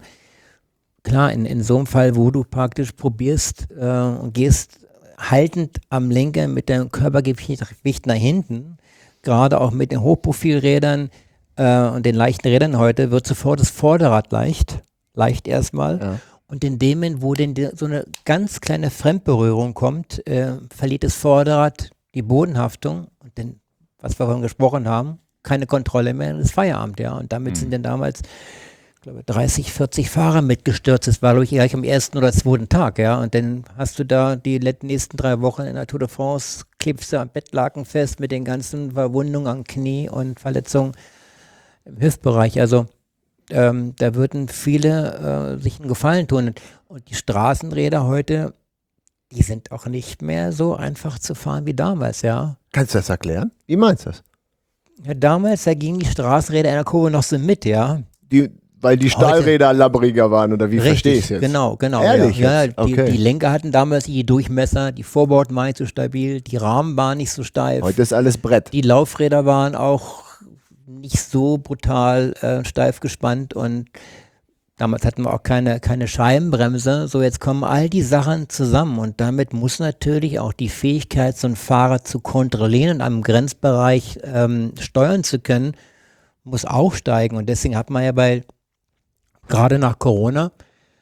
klar, in, in so einem Fall, wo du praktisch probierst äh, und gehst haltend am Lenker mit dem Körpergewicht nach hinten, gerade auch mit den Hochprofilrädern äh, und den leichten Rädern heute, wird sofort das Vorderrad leicht, leicht erstmal. Ja. Und in dem Moment, wo denn die, so eine ganz kleine Fremdberührung kommt, äh, verliert das Vorderrad die Bodenhaftung und dann, was wir vorhin gesprochen haben, keine Kontrolle mehr, das ist Feierabend, ja. Und damit Mhm. sind dann damals, ich glaube, dreißig, vierzig Fahrer mitgestürzt. Das war, glaube ich, gleich am ersten oder zweiten Tag, ja. Und dann hast du da die let- nächsten drei Wochen in der Tour de France, klebst du am Bettlaken fest mit den ganzen Verwundungen am Knie und Verletzungen im Hüftbereich. Also ähm, da würden viele äh, sich einen Gefallen tun. Und die Straßenräder heute, die sind auch nicht mehr so einfach zu fahren wie damals, ja. Kannst du das erklären? Wie meinst du das? Ja, damals, da gingen die Straßenräder in der Kurve noch so mit, ja. Die, weil die Heute- Stahlräder labbriger waren oder wie verstehe ich es jetzt? genau, genau. Ehrlich ja, ja, jetzt? die, Okay. die Lenker hatten damals die Durchmesser, die Vorbauten waren nicht so stabil, die Rahmen waren nicht so steif, Heute ist alles Brett. die Laufräder waren auch nicht so brutal äh, steif gespannt und damals hatten wir auch keine, keine Scheibenbremse. So, jetzt kommen all die Sachen zusammen und damit muss natürlich auch die Fähigkeit, so einen Fahrer zu kontrollieren und am Grenzbereich ähm, steuern zu können, muss auch steigen. Und deswegen hat man ja bei, gerade nach Corona,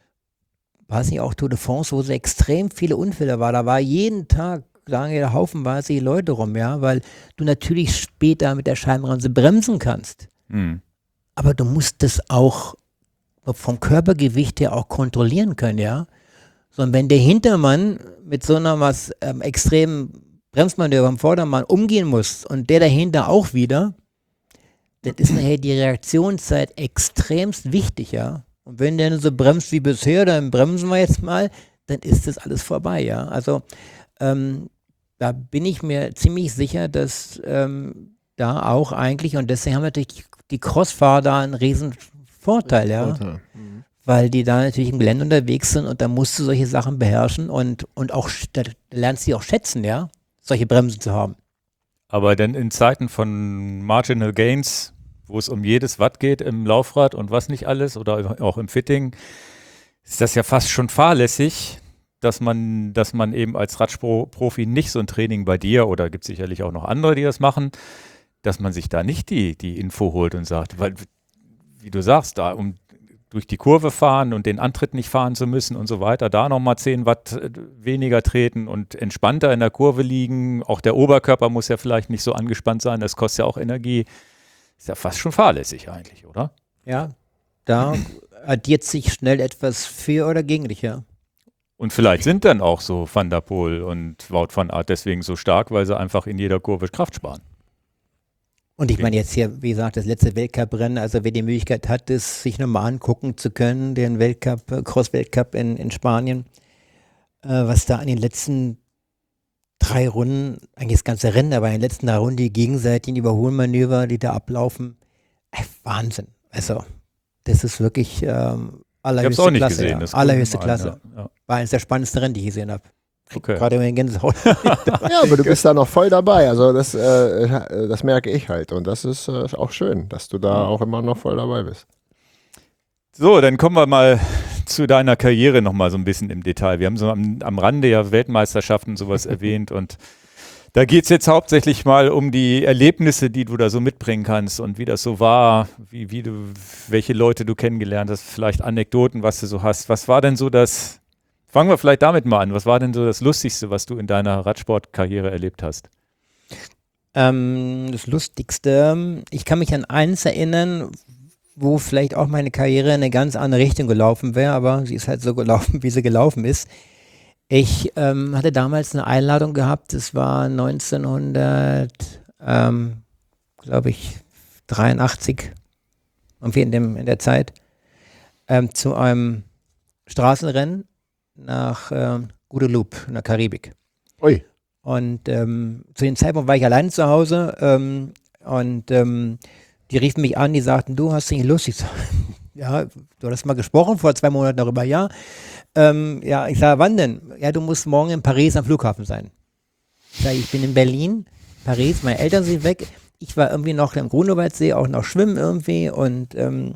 war es nicht auch Tour de France, wo so extrem viele Unfälle war. Da war jeden Tag, sagen wir, haufenweise die Leute rum, ja, weil du natürlich später mit der Scheibenbremse bremsen kannst. Mhm. Aber du musst das auch vom Körpergewicht her auch kontrollieren können, ja. So, und wenn der Hintermann mit so einer was ähm, extremen Bremsmanöver am Vordermann umgehen muss und der dahinter auch wieder, dann ist nachher die Reaktionszeit extremst wichtig, ja. Und wenn der so bremst wie bisher, dann bremsen wir jetzt mal, dann ist das alles vorbei, ja. Also ähm, da bin ich mir ziemlich sicher, dass ähm, da auch eigentlich, und deswegen haben natürlich die, die Crossfahrer da einen riesen Vorteil, ja. Vorteil. Mhm. Weil die da natürlich im Gelände unterwegs sind und da musst du solche Sachen beherrschen und, und auch, da lernst du die auch schätzen, ja, solche Bremsen zu haben. Aber denn in Zeiten von Marginal Gains, wo es um jedes Watt geht im Laufrad und was nicht alles oder auch im Fitting, ist das ja fast schon fahrlässig, dass man, dass man eben als Radprofi nicht so ein Training bei dir, oder gibt es sicherlich auch noch andere, die das machen, dass man sich da nicht die, die Info holt und sagt, weil, wie du sagst, da um durch die Kurve fahren und den Antritt nicht fahren zu müssen und so weiter, da nochmal zehn Watt weniger treten und entspannter in der Kurve liegen. Auch der Oberkörper muss ja vielleicht nicht so angespannt sein, das kostet ja auch Energie. Ist ja fast schon fahrlässig eigentlich, oder? Ja, da addiert sich schnell etwas für oder gegen dich, ja. Und vielleicht sind dann auch so Van der Poel und Wout van Aert deswegen so stark, weil sie einfach in jeder Kurve Kraft sparen. Und ich meine jetzt hier, wie gesagt, das letzte Weltcuprennen, also wer die Möglichkeit hat, es sich nochmal angucken zu können, den Weltcup, äh, Cross-Weltcup in, in Spanien, äh, was da an den letzten drei Runden, eigentlich das ganze Rennen, aber in den letzten drei Runden die gegenseitigen Überholmanöver, die da ablaufen, äh, Wahnsinn. Also, das ist wirklich ähm, Ich habe es allerhöchste auch nicht Klasse. gesehen. Ja. Das Allerhöchste gucken wir Klasse. mal, ja. War eines der spannendsten Rennen, die ich gesehen habe. Okay. Gerade in Gänsehaut. Ja, aber du bist da noch voll dabei. Also das, äh, das merke ich halt. Und das ist äh, auch schön, dass du da auch immer noch voll dabei bist. So, dann kommen wir mal zu deiner Karriere nochmal so ein bisschen im Detail. Wir haben so am, am Rande ja Weltmeisterschaften und sowas erwähnt und da geht es jetzt hauptsächlich mal um die Erlebnisse, die du da so mitbringen kannst und wie das so war, wie, wie du, welche Leute du kennengelernt hast, vielleicht Anekdoten, was du so hast. Was war denn so das, fangen wir vielleicht damit mal an, was war denn so das Lustigste, was du in deiner Radsportkarriere erlebt hast? Ähm, das Lustigste, ich kann mich an eins erinnern, wo vielleicht auch meine Karriere in eine ganz andere Richtung gelaufen wäre, aber sie ist halt so gelaufen, wie sie gelaufen ist. Ich ähm, hatte damals eine Einladung gehabt, das war neunzehnhundert, ähm, glaube ich, dreiundachtzig, irgendwie in, dem, in der Zeit, ähm, zu einem Straßenrennen nach ähm, Guadeloupe, in der Karibik. Ui. Und ähm, zu dem Zeitpunkt war ich allein zu Hause ähm, und ähm, die riefen mich an, die sagten, du hast nicht Lust? Ich sag, ja, du hast mal gesprochen vor zwei Monaten darüber, ja. Ähm, ja, ich sage, wann denn? Ja, du musst morgen in Paris am Flughafen sein. Ich sage, ich bin in Berlin, Paris, meine Eltern sind weg. Ich war irgendwie noch im Grunewaldsee, auch noch schwimmen irgendwie und ähm,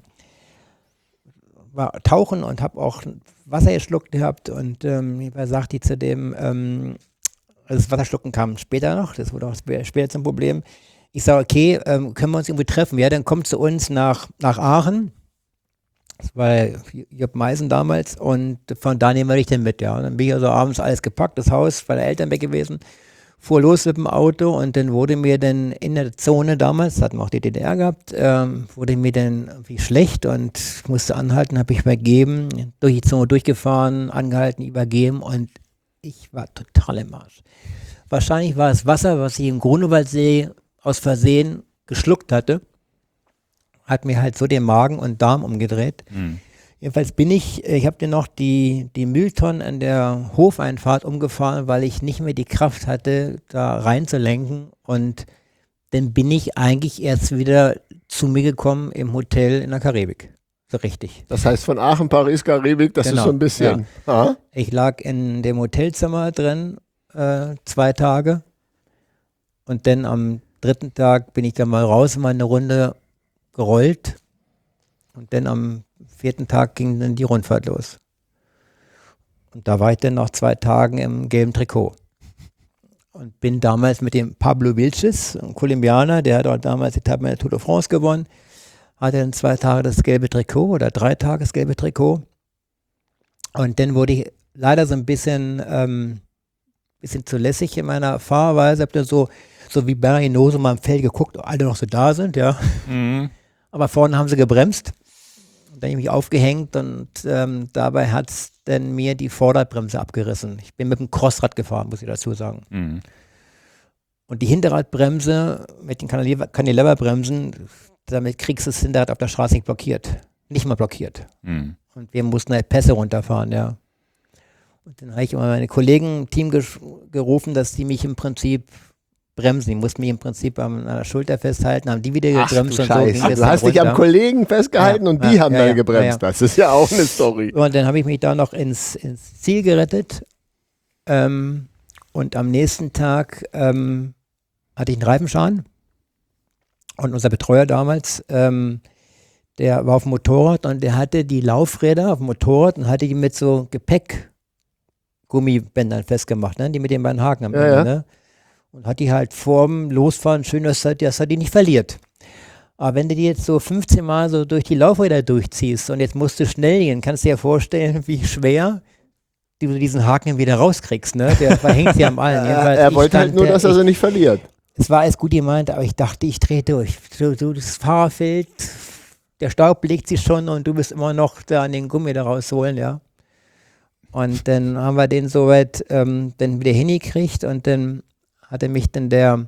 war tauchen und habe auch Wasser geschluckt gehabt und ähm, da sagte ich zu dem, ähm, das Wasserschlucken kam später noch, das wurde auch später zum Problem. Ich sage, okay, ähm, können wir uns irgendwie treffen? Ja, dann kommt zu uns nach, nach Aachen. Das war Jupp Meisen damals und von da nehmen wir dich dann mit, ja. Und dann bin ich also abends alles gepackt, das Haus, bei der Eltern weg gewesen, fuhr los mit dem Auto und dann wurde mir dann in der Zone damals, hatten wir auch die D D R gehabt, ähm, wurde mir dann irgendwie schlecht und musste anhalten, habe ich übergeben, durch die Zone durchgefahren, angehalten, übergeben und ich war total im Arsch. Wahrscheinlich war es Wasser, was ich im Grunewaldsee aus Versehen geschluckt hatte, hat mir halt so den Magen und Darm umgedreht. Mhm. Jedenfalls bin ich, ich habe dann noch die, die Mülltonnen an der Hofeinfahrt umgefahren, weil ich nicht mehr die Kraft hatte, da reinzulenken. Und dann bin ich eigentlich erst wieder zu mir gekommen im Hotel in der Karibik. So richtig. Das heißt von Aachen, Paris, Karibik, das genau, ist so ein bisschen. Ja. Ich lag in dem Hotelzimmer drin, äh, zwei Tage. Und dann am dritten Tag bin ich dann mal raus, mal eine Runde gerollt. Und dann am vierten Tag ging dann die Rundfahrt los. Und da war ich dann nach zwei Tagen im gelben Trikot. Und bin damals mit dem Pablo Vilches, ein Kolumbianer, der hat auch damals die Etappe der Tour de France gewonnen, hatte dann zwei Tage das gelbe Trikot oder drei Tage das gelbe Trikot. Und dann wurde ich leider so ein bisschen, ähm, bisschen zu lässig in meiner Fahrweise. Hab dann so, so wie Barry Nose mal im Feld geguckt, ob alle noch so da sind, ja. Mhm. Aber vorne haben sie gebremst. Und dann habe ich mich aufgehängt und ähm, dabei hat es dann mir die Vorderbremse abgerissen. Ich bin mit dem Crossrad gefahren, muss ich dazu sagen. Mhm. Und die Hinterradbremse mit den Cantileverbremsen, damit kriegst du das Hinterrad auf der Straße nicht blockiert. Nicht mal blockiert. Mhm. Und wir mussten halt Pässe runterfahren, ja. Und dann habe ich immer meine Kollegen im Team gerufen, dass die mich im Prinzip bremsen. Die mussten mich im Prinzip an der Schulter festhalten, haben die wieder gebremst. Ach, und so. Ach, du hast dich am Kollegen festgehalten ja, und die ja, haben ja, dann ja, gebremst. Ja, ja. Das ist ja auch eine Story. Und dann habe ich mich da noch ins, ins Ziel gerettet. Ähm, und am nächsten Tag ähm, hatte ich einen Reifenschaden. Und unser Betreuer damals, ähm, der war auf dem Motorrad und der hatte die Laufräder auf dem Motorrad und hatte die mit so Gepäckgummibändern festgemacht, ne? Die mit den beiden Haken am Ende, ja, ja. Ne? Und hat die halt vorm Losfahren schön, dass er, dass er die nicht verliert. Aber wenn du die jetzt so fünfzehn Mal so durch die Laufräder durchziehst und jetzt musst du schnell gehen, kannst du dir vorstellen, wie schwer du diesen Haken wieder rauskriegst, ne? Der verhängt sie am allen. Er wollte halt nur, dass er sie nicht verliert. Es war alles gut gemeint, aber ich dachte, ich drehe durch. So, so das Fahrerfeld, der Staub legt sich schon und du bist immer noch da an den Gummi da rausholen, ja. Und dann haben wir den soweit ähm, dann wieder hingekriegt und dann hatte mich dann der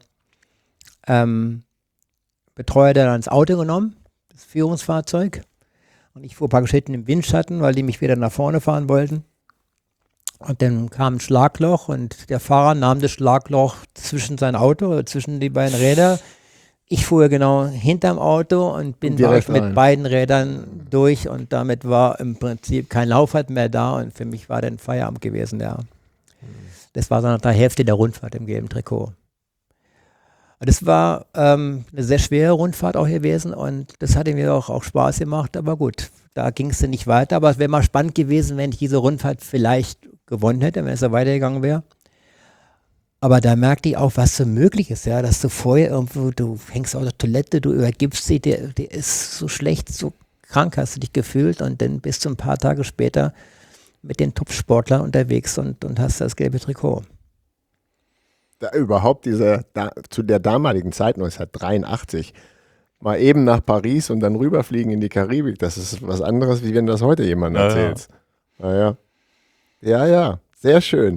ähm, Betreuer dann ans Auto genommen, das Führungsfahrzeug. Und ich fuhr praktisch hinten im Windschatten, weil die mich wieder nach vorne fahren wollten. Und dann kam ein Schlagloch und der Fahrer nahm das Schlagloch zwischen sein Auto, zwischen die beiden Räder. Ich fuhr genau hinterm Auto und bin und mit rein. beiden Rädern durch und damit war im Prinzip kein Laufrad mehr da und für mich war dann Feierabend gewesen, ja. Das war so nach der Hälfte der Rundfahrt im gelben Trikot. Das war ähm, eine sehr schwere Rundfahrt auch gewesen und das hatte mir auch, auch Spaß gemacht, aber gut, da ging es dann nicht weiter. Aber es wäre mal spannend gewesen, wenn ich diese Rundfahrt vielleicht gewonnen hätte, wenn es da weitergegangen wäre. Aber da merkte ich auch, was so möglich ist, ja, dass du vorher irgendwo, du hängst auf der Toilette, du übergibst sie, der, der ist so schlecht, so krank hast du dich gefühlt und dann bist du ein paar Tage später mit den Top-Sportlern unterwegs und, und hast das gelbe Trikot. da überhaupt diese, da, zu der damaligen Zeit, neunzehnhundertdreiundachtzig, mal eben nach Paris und dann rüberfliegen in die Karibik, das ist was anderes, wie wenn das heute jemand Ja, erzählt. Naja. Ja, ja, sehr schön.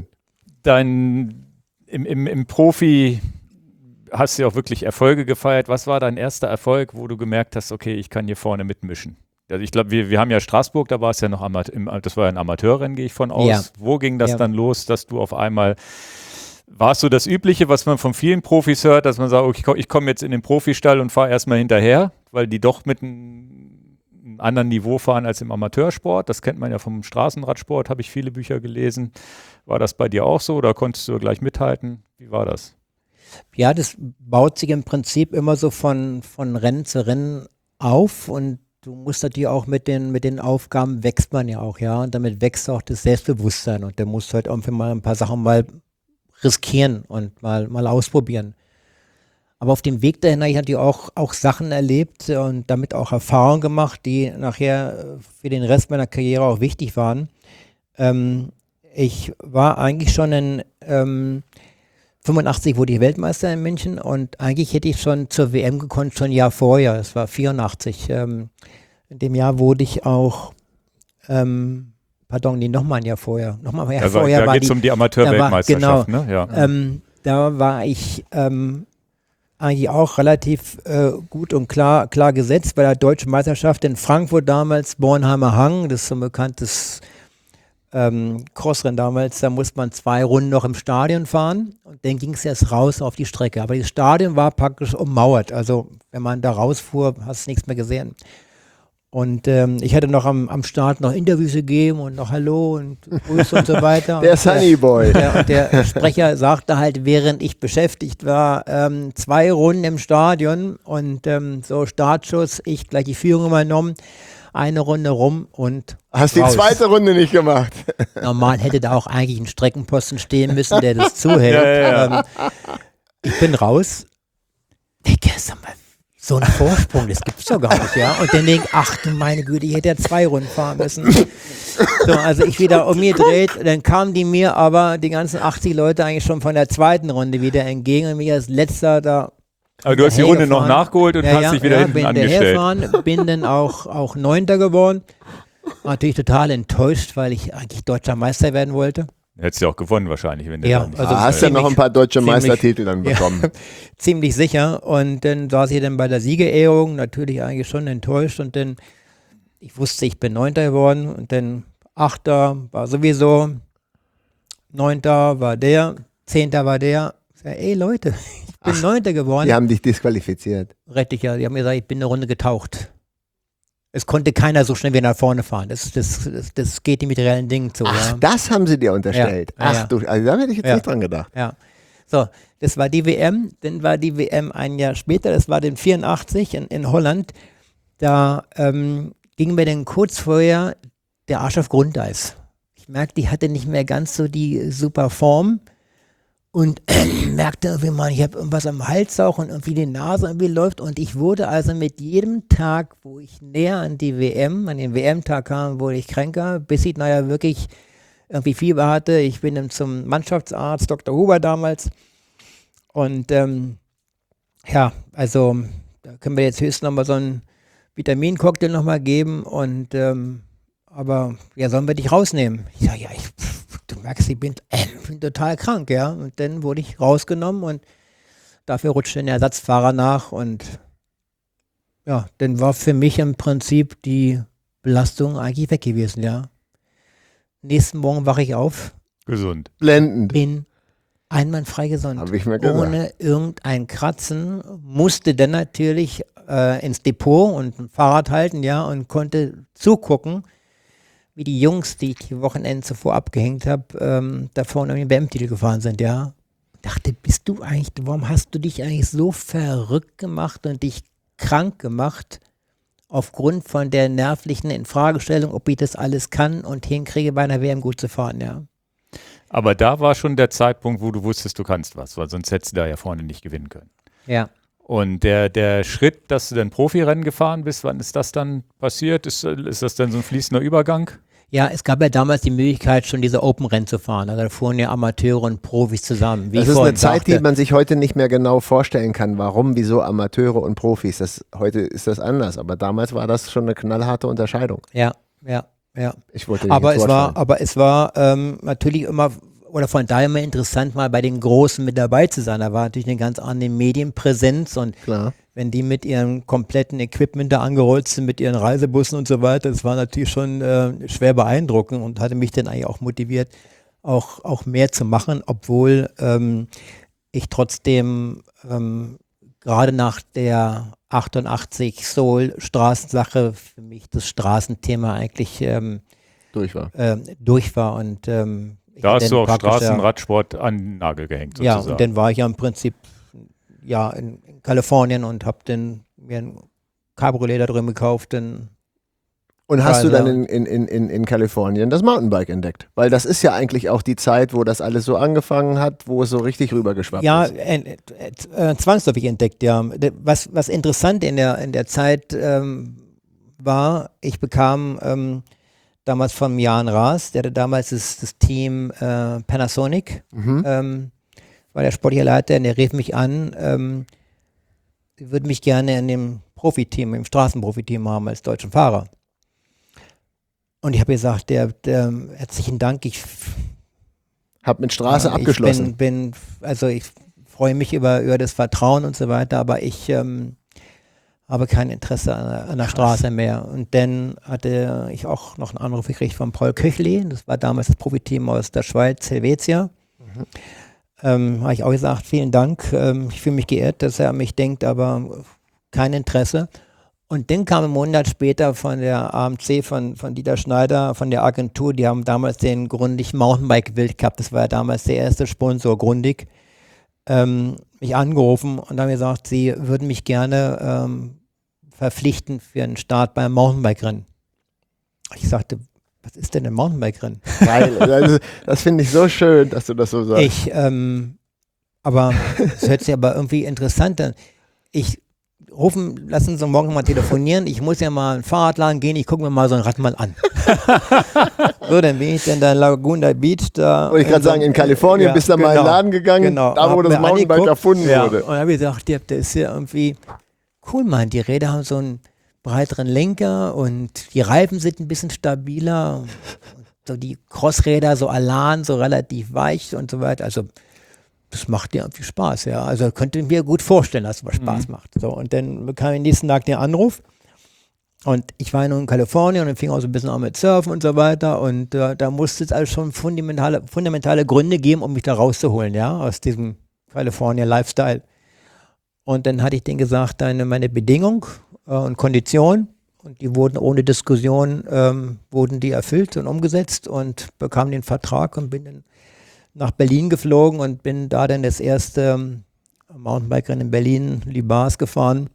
Dein, im, im, im Profi hast du ja auch wirklich Erfolge gefeiert. Was war dein erster Erfolg, wo du gemerkt hast, okay, ich kann hier vorne mitmischen? Also ich glaube, wir, wir haben ja Straßburg, da war es ja noch, Ama- im, das war ja ein Amateurrennen, gehe ich von aus. Ja. Wo ging das Ja. dann los, dass du auf einmal, war es so das Übliche, was man von vielen Profis hört, dass man sagt, okay, ich komme komm jetzt in den Profistall und fahre erstmal hinterher, weil die doch mit einem, einem anderen Niveau fahren als im Amateursport. Das kennt man ja vom Straßenradsport, habe ich viele Bücher gelesen. War das bei dir auch so oder konntest du gleich mithalten? Wie war das? Ja, das baut sich im Prinzip immer so von, von Rennen zu Rennen auf und du musst natürlich auch mit den, mit den Aufgaben wächst man ja auch, ja, und damit wächst auch das Selbstbewusstsein und der muss halt irgendwie mal ein paar Sachen mal riskieren und mal, mal ausprobieren. Aber auf dem Weg dahin habe ich natürlich auch, auch Sachen erlebt und damit auch Erfahrungen gemacht, die nachher für den Rest meiner Karriere auch wichtig waren. Ähm, ich war eigentlich schon in ähm, fünfundachtzig wurde ich Weltmeister in München und eigentlich hätte ich schon zur W M gekonnt, schon ein Jahr vorher, es war vierundachtzig. Ähm, in dem Jahr wurde ich auch, ähm, pardon, nee, nochmal ein Jahr vorher. Nochmal ein Jahr Also, vorher da war geht es die, um die Amateurweltmeisterschaft, da war, ne? Ja. ähm, da war ich ähm, eigentlich auch relativ äh, gut und klar, klar gesetzt bei der Deutschen Meisterschaft in Frankfurt damals, Bornheimer Hang, das ist so ein bekanntes ähm, Crossrennen damals, da muss man zwei Runden noch im Stadion fahren und dann ging es erst raus auf die Strecke. Aber das Stadion war praktisch ummauert, also wenn man da rausfuhr, hast du nichts mehr gesehen. Und ähm, ich hatte noch am, am Start noch Interviews gegeben und noch Hallo und Grüße und so weiter. Der und Sunny Boy. Der, der, der Sprecher sagte halt, während ich beschäftigt war, ähm, zwei Runden im Stadion und ähm, so Startschuss, ich gleich die Führung übernommen, eine Runde rum und Hast raus. die zweite Runde nicht gemacht. Normal hätte da auch eigentlich ein Streckenposten stehen müssen, der das zuhält. Ja, ja, ja. Ähm, ich bin raus. Digga, sag mal, so ein Vorsprung, das gibt's doch gar nicht, ja. Und dann denke ich, ach du meine Güte, ich hätte ja zwei Runden fahren müssen. So, also ich wieder umgedreht, dann kamen die mir aber, die ganzen achtzig Leute eigentlich schon von der zweiten Runde wieder entgegen und mich als letzter da. Aber du hast die Runde noch nachgeholt und ja, hast ja, dich wieder ja, hinten bin angestellt. Gefahren, bin dann auch, auch Neunter geworden. War natürlich total enttäuscht, weil ich eigentlich deutscher Meister werden wollte. Hättest du auch gewonnen wahrscheinlich, wenn du Ja, da nicht also Ah, hast ja noch ein paar deutsche ziemlich- Meistertitel dann bekommen. Ja, ziemlich sicher. Und dann saß ich dann bei der Siegerehrung, natürlich eigentlich schon enttäuscht. Und dann, ich wusste, ich bin Neunter geworden. Und dann Achter war sowieso, Neunter war der, Zehnter war der. Ich sag, ey Leute, ich bin Ach, Neunter geworden. Die haben dich disqualifiziert. Richtig, ja. Die haben mir gesagt, ich bin eine Runde getaucht. Es konnte keiner so schnell wie nach vorne fahren. Das, das, das, das geht nicht mit reellen Dingen zu. Ach, ja. das haben sie dir unterstellt. Ja, ja, Ach ja. du, also da hätte ich jetzt Ja. nicht dran gedacht. Ja, so, das war die W M, dann war die W M ein Jahr später, das war den vierundachtzig in, in Holland, da ähm, ging mir dann kurz vorher der Arsch auf Grundeis. Ich merkte, ich hatte nicht mehr ganz so die super Form und äh, merkte irgendwie mal, ich habe irgendwas am Hals auch und irgendwie die Nase irgendwie läuft und ich wurde also mit jedem Tag, wo ich näher an die W M, an den W M-Tag kam, wurde ich kränker, bis ich naja wirklich irgendwie Fieber hatte. Ich bin dann zum Mannschaftsarzt, Doktor Huber damals. Und ähm, ja, also da können wir jetzt höchstens nochmal so einen Vitamincocktail nochmal geben. Und ähm, aber ja, sollen wir dich rausnehmen? Ich sage, ja, ich, du merkst, ich bin, äh, bin total krank, ja. Und dann wurde ich rausgenommen und dafür rutschte ein Ersatzfahrer nach. Und ja, dann war für mich im Prinzip die Belastung eigentlich weg gewesen, ja. Nächsten Morgen wache ich auf, Gesund. Blendend. bin einwandfrei gesund. Habe ich mir gedacht. Ohne irgendein Kratzen, musste dann natürlich äh, ins Depot und ein Fahrrad halten, ja, und konnte zugucken, wie die Jungs, die ich die Wochenende zuvor abgehängt habe, ähm, da vorne um den W M-Titel gefahren sind, ja. Dachte, bist du eigentlich, warum hast du dich eigentlich so verrückt gemacht und dich krank gemacht, aufgrund von der nervlichen Infragestellung, ob ich das alles kann und hinkriege, bei einer W M gut zu fahren, ja. Aber da war schon der Zeitpunkt, wo du wusstest, du kannst was, weil sonst hättest du da ja vorne nicht gewinnen können. Ja. Und der, der Schritt, dass du dann Profirennen gefahren bist, wann ist das dann passiert? Ist, ist das dann so ein fließender Übergang? Ja, es gab ja damals die Möglichkeit, schon diese Open-Rennen zu fahren. Also da fuhren ja Amateure und Profis zusammen. Wie Das ich ist eine vorhin Zeit, sagte. die man sich heute nicht mehr genau vorstellen kann. Warum, wieso Amateure und Profis? Das, heute ist das anders, aber damals war das schon eine knallharte Unterscheidung. Ja, ja, ja. Ich wollte dich Aber ins es Wort war, fallen. aber es war ähm, natürlich immer, oder von daher immer interessant, mal bei den Großen mit dabei zu sein. Da war natürlich eine ganz andere Medienpräsenz und Klar. wenn die mit ihrem kompletten Equipment da angerollt sind, mit ihren Reisebussen und so weiter, das war natürlich schon äh, schwer beeindruckend und hatte mich dann eigentlich auch motiviert, auch, auch mehr zu machen, obwohl ähm, ich trotzdem ähm, gerade nach der achtundachtzig Soul Straßensache für mich das Straßenthema eigentlich ähm, Durch war. ähm, durch war und ähm, ich Da hast dann du auch praktisch, ja, Straßenradsport an den Nagel gehängt, ja, sozusagen. und dann war ich ja im Prinzip ja in, in Kalifornien und habe dann mir ein Cabriolet da drin gekauft. Dann Und hast du Weil, dann ja. in, in, in, in, in Kalifornien das Mountainbike entdeckt? Weil das ist ja eigentlich auch die Zeit, wo das alles so angefangen hat, wo es so richtig rübergeschwappt ja, ist. äh, äh, äh, zwangsläufig entdeckt, ja. Was, was interessant in der, in der Zeit ähm, war, ich bekam ähm, damals von Jan Raas, der hatte damals das, das Team äh, Panasonic, Mhm. ähm, war der sportliche Leiter, und der rief mich an, ähm, würde mich gerne in dem Profiteam, im Straßenprofiteam haben als deutschen Fahrer. Und ich habe gesagt, der, der, herzlichen Dank, ich, Hab mit Straße ich abgeschlossen. bin, bin, also ich freue mich über, über das Vertrauen und so weiter, aber ich ähm, habe kein Interesse an, der- an der Straße mehr. Und dann hatte ich auch noch einen Anruf gekriegt von Paul Köchli, das war damals das Profiteam aus der Schweiz, Helvetia. Mhm. Ähm, habe ich auch gesagt, vielen Dank, ähm, ich fühle mich geehrt, dass er an mich denkt, aber kein Interesse. Und dann kam ein Monat später von der A M C, von, von Dieter Schneider, von der Agentur, die haben damals den Grundig Mountainbike-Weltcup, das war ja damals der erste Sponsor, Grundig, ähm, mich angerufen und haben gesagt, sie würden mich gerne ähm, verpflichten für einen Start beim Mountainbike-Rennen. Ich sagte, was ist denn ein Mountainbike-Rennen? Geil. Das, das finde ich so schön, dass du das so sagst. Ich, ähm, aber es hört sich aber irgendwie interessant an. Ich rufen, lassen uns morgen mal telefonieren. Ich muss ja mal ein Fahrradladen gehen, ich gucke mir mal so ein Rad mal an. So, dann bin ich dann da in Laguna Beach da. Wollte ich gerade sagen, in Kalifornien ja, bist du da mal in den genau, Laden gegangen, genau. da wo Hab das mir Mountainbike angeguckt, erfunden ja. wurde. Und dann habe ich gesagt, der, der ist ja irgendwie cool, Mann. Die Räder haben so einen breiteren Lenker und die Reifen sind ein bisschen stabiler. Und so die Crossräder so Alan, so relativ weich und so weiter. Also das macht dir irgendwie Spaß, ja. Also könnte ich mir gut vorstellen, dass es was Spaß Mhm. macht. So, und dann bekam ich nächsten Tag den Anruf. Und ich war nun in Kalifornien und dann fing auch so ein bisschen an mit Surfen und so weiter. Und äh, da musste es also schon fundamentale, fundamentale Gründe geben, um mich da rauszuholen, ja, aus diesem California-Lifestyle. Und dann hatte ich denen gesagt, deine, meine Bedingung äh, und Kondition, und die wurden ohne Diskussion, ähm, wurden die erfüllt und umgesetzt und bekam den Vertrag und bin dann nach Berlin geflogen und bin da dann das erste ähm, Mountainbike-Rennen in Berlin, Libars gefahren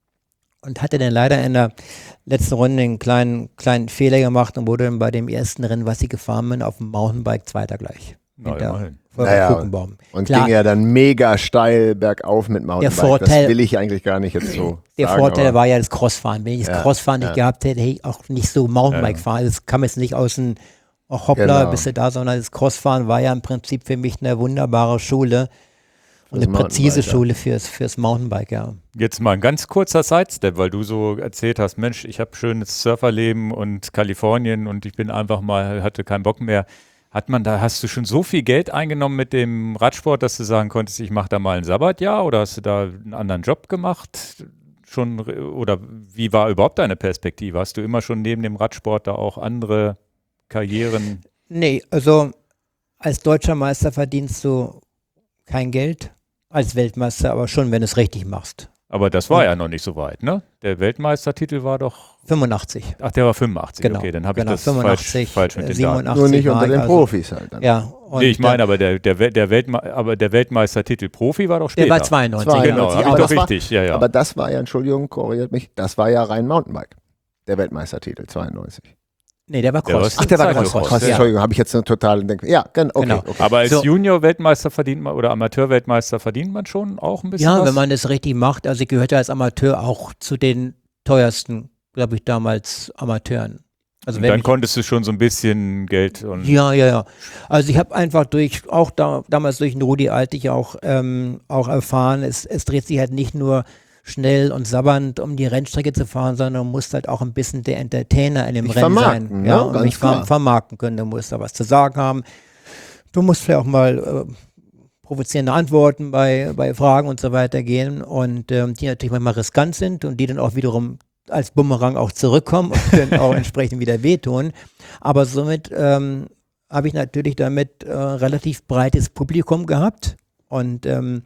und hatte dann leider in der letzten Runde einen kleinen, kleinen Fehler gemacht und wurde dann bei dem ersten Rennen, was ich gefahren bin, auf dem Mountainbike Zweiter gleich. Na, Hinter immerhin. Volker Naja, Kuchenbaum. Und Klar. ging ja dann mega steil bergauf mit Mountainbike. Vorteil- das will ich eigentlich gar nicht jetzt so Der sagen. Vorteil aber war ja das Crossfahren. Wenn ich das Ja, Crossfahren nicht ja. gehabt hätte, hätte ich auch nicht so Mountainbike Ja. fahren. Das kam jetzt nicht aus dem oh, Hoppla, Genau. bist du da, sondern das Crossfahren war ja im Prinzip für mich eine wunderbare Schule und Fürs eine präzise Mountainbike, ja. Schule fürs, fürs Mountainbike, ja. Jetzt mal ein ganz kurzer Sidestep, weil du so erzählt hast, Mensch, ich habe schönes Surferleben und Kalifornien und ich bin einfach mal, hatte keinen Bock mehr. Hat man da, hast du schon so viel Geld eingenommen mit dem Radsport, dass du sagen konntest, ich mache da mal ein Sabbatjahr oder hast du da einen anderen Job gemacht? Schon, oder wie war überhaupt deine Perspektive? Hast du immer schon neben dem Radsport da auch andere Karrieren? Nee, also als deutscher Meister verdienst du kein Geld, als Weltmeister aber schon, wenn du es richtig machst. Aber das war ja noch nicht so weit, ne? Der Weltmeistertitel war doch, fünfundachtzig. ach, der war fünfundachtzig, Genau, okay, dann habe genau, ich das falsch, fünfundachtzig, falsch mit den Daten. siebenundachtzig nur nicht war unter ich den also- Profis halt. Dann. Ja. Und Nee, ich meine, dann- aber der, der, Wel- der, Weltme aber der Weltmeistertitel Profi war doch der später. war zweiundneunzig. Zwei- Genau, Ja, habe ich aber doch das war- richtig, ja, ja. Aber das war ja, Entschuldigung, korrigiert mich, das war ja rein Mountainbike. Der Weltmeistertitel zweiundneunzig. Nee, der war Der war Cross. Ach, der war Cyclocross, Cross. Cross. ja. Entschuldigung, habe ich jetzt eine totale Denk. Ja, gen- okay, Genau. okay. Aber als So. Junior-Weltmeister verdient man oder Amateur-Weltmeister verdient man schon auch ein bisschen Ja, was? wenn man das richtig macht. Also ich gehörte als Amateur auch zu den teuersten, glaube ich, damals Amateuren. Also und wenn dann ich, konntest du schon so ein bisschen Geld und ja, ja, ja. Also ich habe einfach durch, auch da, damals durch den Rudi Altig auch, ähm, auch erfahren, es, es dreht sich halt nicht nur schnell und sabbernd um die Rennstrecke zu fahren, sondern du musst halt auch ein bisschen der Entertainer in dem Dich Rennen vermarkten, sein. ne? Ja, und Ganz mich ver klar. vermarkten können. Du musst da was zu sagen haben. Du musst vielleicht auch mal äh, provozierende Antworten bei, bei Fragen und so weiter gehen und ähm, die natürlich manchmal riskant sind und die dann auch wiederum als Bumerang auch zurückkommen und dann auch entsprechend wieder wehtun. Aber somit ähm, habe ich natürlich damit äh, relativ breites Publikum gehabt und ähm,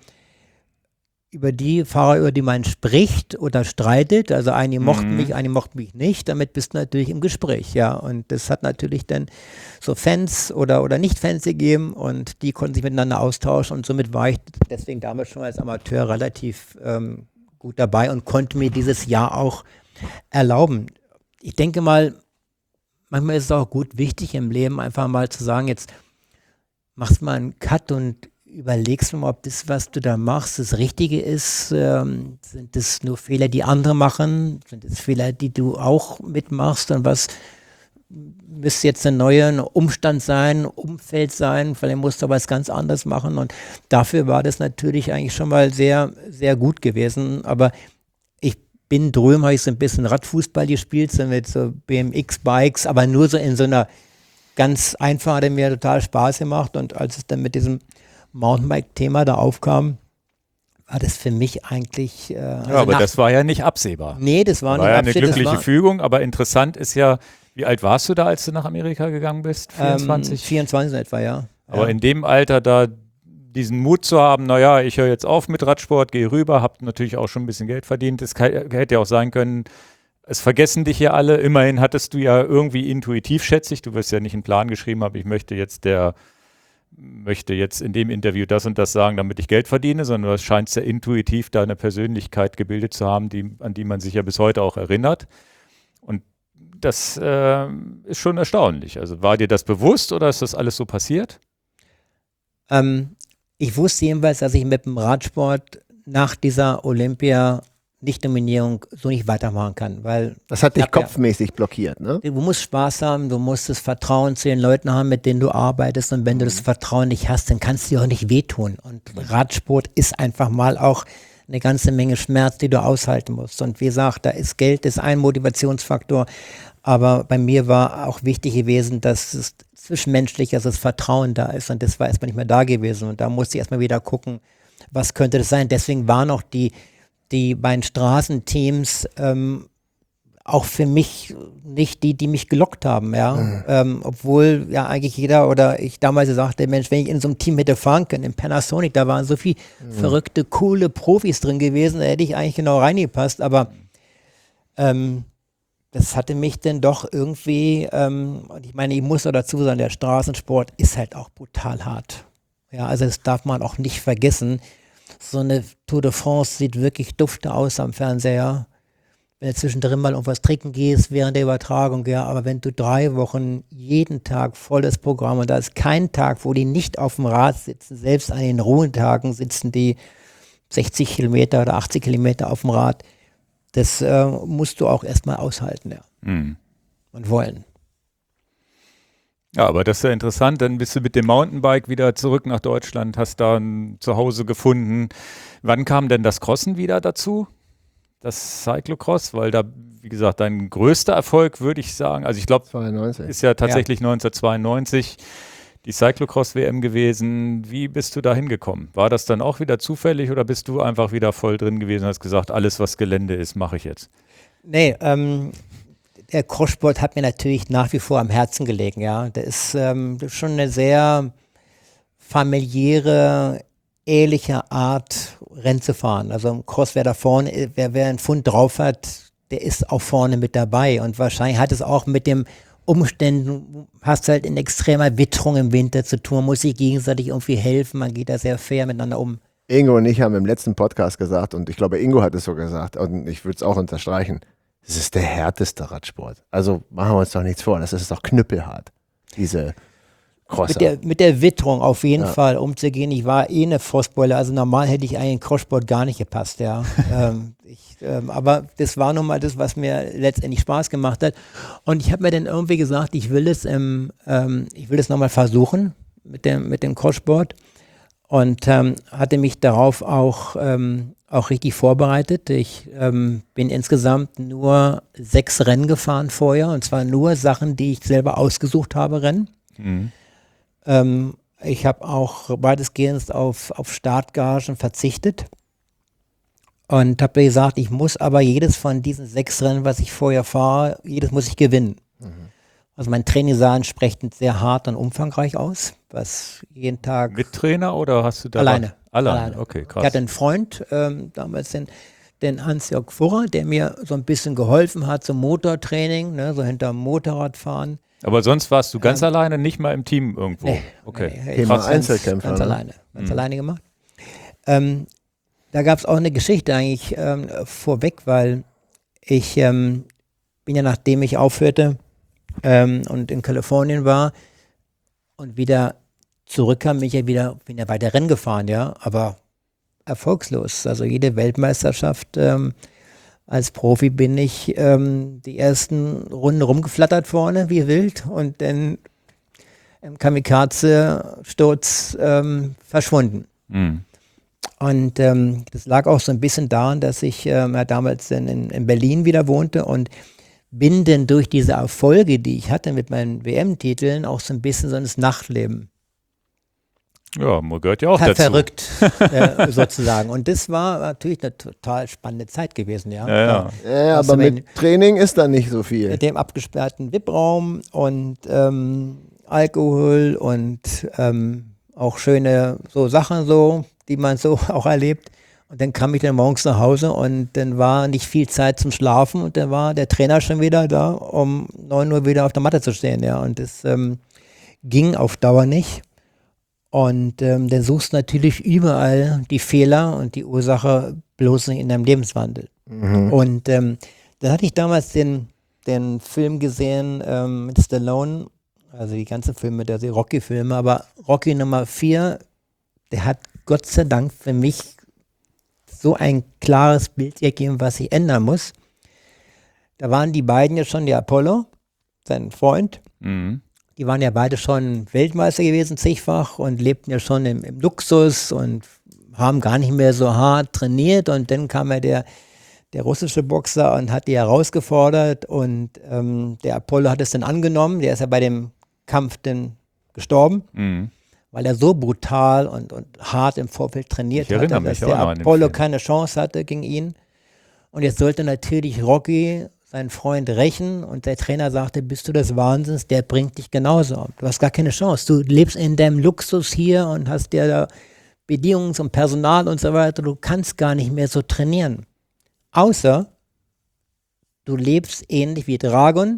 über die Fahrer, über die man spricht oder streitet, also einige Mhm. mochten mich, einige mochten mich nicht, damit bist du natürlich im Gespräch, ja, und das hat natürlich dann so Fans oder, oder Nicht-Fans gegeben und die konnten sich miteinander austauschen und somit war ich deswegen damals schon als Amateur relativ ähm, gut dabei und konnte mir dieses Jahr auch erlauben. Ich denke mal, manchmal ist es auch gut, wichtig im Leben einfach mal zu sagen, jetzt machst mal einen Cut und überlegst mal, ob das, was du da machst, das Richtige ist. Ähm, sind das nur Fehler, die andere machen? Sind das Fehler, die du auch mitmachst? Und was müsste jetzt ein neuer Umstand sein, Umfeld sein? Vielleicht musst du was ganz anderes machen. Und dafür war das natürlich eigentlich schon mal sehr, sehr gut gewesen. Aber ich bin drüben, habe ich so ein bisschen Radfußball gespielt, so mit so B M X-Bikes, aber nur so in so einer ganz einfach, hat mir total Spaß gemacht. Und als es dann mit diesem Mountainbike-Thema da aufkam, war das für mich eigentlich. Äh, also ja, aber nach, das war ja nicht absehbar. nee, das war, War nicht ja eine absehbar, das glückliche war, Fügung, aber interessant ist ja, wie alt warst du da, als du nach Amerika gegangen bist? vierundzwanzig? Ähm, vierundzwanzig etwa, ja. Aber ja. in dem Alter da diesen Mut zu haben, naja, ich höre jetzt auf mit Radsport, gehe rüber, hab natürlich auch schon ein bisschen Geld verdient. Es hätte ja auch sein können, es vergessen dich ja alle. Immerhin hattest du ja irgendwie intuitiv, schätze ich, du wirst ja nicht einen Plan geschrieben haben, ich möchte jetzt der möchte jetzt in dem Interview das und das sagen, damit ich Geld verdiene, sondern du scheinst ja intuitiv da eine Persönlichkeit gebildet zu haben, die, an die man sich ja bis heute auch erinnert. Und das äh, ist schon erstaunlich. Also war dir das bewusst oder ist das alles so passiert? Ähm, ich wusste jedenfalls, dass ich mit dem Radsport nach dieser Olympia-Nicht-Nominierung so nicht weitermachen kann, weil Das hat dich Ich hab ja- kopfmäßig blockiert, ne? du musst Spaß haben, du musst das Vertrauen zu den Leuten haben, mit denen du arbeitest und wenn du das Vertrauen nicht hast, dann kannst du dir auch nicht wehtun und Radsport ist einfach mal auch eine ganze Menge Schmerz, die du aushalten musst und wie gesagt, da ist Geld, ist ein Motivationsfaktor, aber bei mir war auch wichtig gewesen, dass es zwischenmenschlich, also das Vertrauen da ist und das war erstmal nicht mehr da gewesen und da musste ich erstmal wieder gucken, was könnte das sein, deswegen waren auch die, die beiden Straßenteams ähm, auch für mich nicht die, die mich gelockt haben, ja. Mhm. Ähm, obwohl ja eigentlich jeder oder ich damals sagte, Mensch, wenn ich in so einem Team hätte fahren können, in Panasonic, da waren so viele mhm. verrückte, coole Profis drin gewesen, da hätte ich eigentlich genau reingepasst, aber ähm, das hatte mich dann doch irgendwie, ähm, und ich meine, ich muss auch dazu sagen, der Straßensport ist halt auch brutal hart. Ja, also das darf man auch nicht vergessen. So eine Tour de France sieht wirklich dufte aus am Fernseher. Wenn du zwischendrin mal irgendwas trinken gehst während der Übertragung, ja, aber wenn du drei Wochen jeden Tag volles Programm und da ist kein Tag, wo die nicht auf dem Rad sitzen, selbst an den Ruhentagen sitzen die sechzig Kilometer oder achtzig Kilometer auf dem Rad, das äh, musst du auch erstmal aushalten, ja. Mhm. Und wollen. Ja, aber das ist ja interessant. Dann bist du mit dem Mountainbike wieder zurück nach Deutschland, hast da ein Zuhause gefunden. Wann kam denn das Crossen wieder dazu? Das Cyclocross? Weil da, wie gesagt, dein größter Erfolg, würde ich sagen, also ich glaube, ist ja tatsächlich ja. neunzehnhundertzweiundneunzig die Cyclocross-W M gewesen. Wie bist du da hingekommen? War das dann auch wieder zufällig oder bist du einfach wieder voll drin gewesen und hast gesagt, alles, was Gelände ist, mache ich jetzt? Nee, ähm, der Crosssport hat mir natürlich nach wie vor am Herzen gelegen, ja. Der ist, ähm, das ist schon eine sehr familiäre, ehrliche Art, Rennen zu fahren. Also im Cross, wer da vorne, wer, wer einen Pfund drauf hat, der ist auch vorne mit dabei. Und wahrscheinlich hat es auch mit dem Umständen, hast halt in extremer Witterung im Winter zu tun, muss sich gegenseitig irgendwie helfen, man geht da sehr fair miteinander um. Ingo und ich haben im letzten Podcast gesagt, und ich glaube, Ingo hat es so gesagt, und ich würde es auch unterstreichen, es ist der härteste Radsport. Also machen wir uns doch nichts vor, das ist doch knüppelhart, diese Crosser. Mit der, mit der Witterung auf jeden Ja. Fall umzugehen. Ich war eh eine Frostbeule, also normal hätte ich eigentlich in den Crosssport gar nicht gepasst, ja. ähm, ich ähm, aber das war nun mal das, was mir letztendlich Spaß gemacht hat. Und ich habe mir dann irgendwie gesagt, ich will es im, ähm, ich will es nochmal versuchen mit dem, mit dem Crosssport. Und ähm, hatte mich darauf auch, ähm, auch richtig vorbereitet. Ich ähm, bin insgesamt nur sechs Rennen gefahren vorher, und zwar nur Sachen, die ich selber ausgesucht habe, Rennen. Mhm. Ähm, ich habe auch weitestgehend auf, auf Startgagen verzichtet und habe gesagt, ich muss aber jedes von diesen sechs Rennen, was ich vorher fahre, jedes muss ich gewinnen. Mhm. Also mein Training sah entsprechend sehr hart und umfangreich aus, was jeden Tag... Mit Trainer oder hast du da... Alleine. Alleine, Alleine. Okay, krass. Ich hatte einen Freund, ähm, damals den, den Hans-Jörg Furrer, der mir so ein bisschen geholfen hat zum Motortraining, ne, so hinterm Motorradfahren. Aber sonst warst du ganz Ähm, alleine, nicht mal im Team irgendwo? Nee, okay. nee, Thema ganz, Einzelkämpfer, Ganz ne? alleine, ganz Mhm. alleine gemacht. Ähm, da gab es auch eine Geschichte eigentlich ähm, vorweg, weil ich ähm, bin ja, nachdem ich aufhörte ähm, und in Kalifornien war und wieder zurückkam, bin ich ja wieder, bin ja weiter Rennen gefahren, ja, aber erfolgslos. Also jede Weltmeisterschaft ähm, als Profi bin ich ähm, die ersten Runden rumgeflattert vorne wie wild und dann im Kamikaze-Sturz ähm, verschwunden. Mhm. Und ähm, das lag auch so ein bisschen daran, dass ich ähm, ja, damals in, in Berlin wieder wohnte und bin denn durch diese Erfolge, die ich hatte mit meinen W M-Titeln, auch so ein bisschen so ins Nachtleben Ja, man gehört ja auch ver dazu. verrückt, äh, sozusagen. Und das war natürlich eine total spannende Zeit gewesen, ja. Ja, ja. Ja, Hast aber du mit den- Training ist da nicht so viel. Mit dem abgesperrten V I P-Raum und ähm, Alkohol und ähm, auch schöne so Sachen so, die man so auch erlebt. Und dann kam ich dann morgens nach Hause und dann war nicht viel Zeit zum Schlafen und dann war der Trainer schon wieder da, um neun Uhr wieder auf der Matte zu stehen, ja. Und das ähm, ging auf Dauer nicht. Und ähm, dann suchst du natürlich überall die Fehler und die Ursache bloß nicht in deinem Lebenswandel. Mhm. Und ähm, dann hatte ich damals den, den Film gesehen ähm, mit Stallone, also die ganzen Filme, der die Rocky-Filme, aber Rocky Nummer vier, der hat Gott sei Dank für mich so ein klares Bild gegeben, was sich ändern muss. Da waren die beiden ja schon, der Apollo, sein Freund, Mhm. die waren ja beide schon Weltmeister gewesen, zigfach, und lebten ja schon im, im Luxus und haben gar nicht mehr so hart trainiert. Und dann kam ja der, der russische Boxer und hat die herausgefordert. Und ähm, der Apollo hat es dann angenommen. Der ist ja bei dem Kampf dann gestorben, Mhm. weil er so brutal und, und hart im Vorfeld trainiert Ich erinnere hatte, mich dass auch der noch an den Apollo Film. keine Chance hatte gegen ihn. Und jetzt sollte natürlich Rocky seinen Freund rächen und der Trainer sagte, bist du des Wahnsinns, der bringt dich genauso um. Du hast gar keine Chance. Du lebst in deinem Luxus hier und hast dir da Bedingungen und Personal und so weiter. Du kannst gar nicht mehr so trainieren. Außer du lebst ähnlich wie Dragon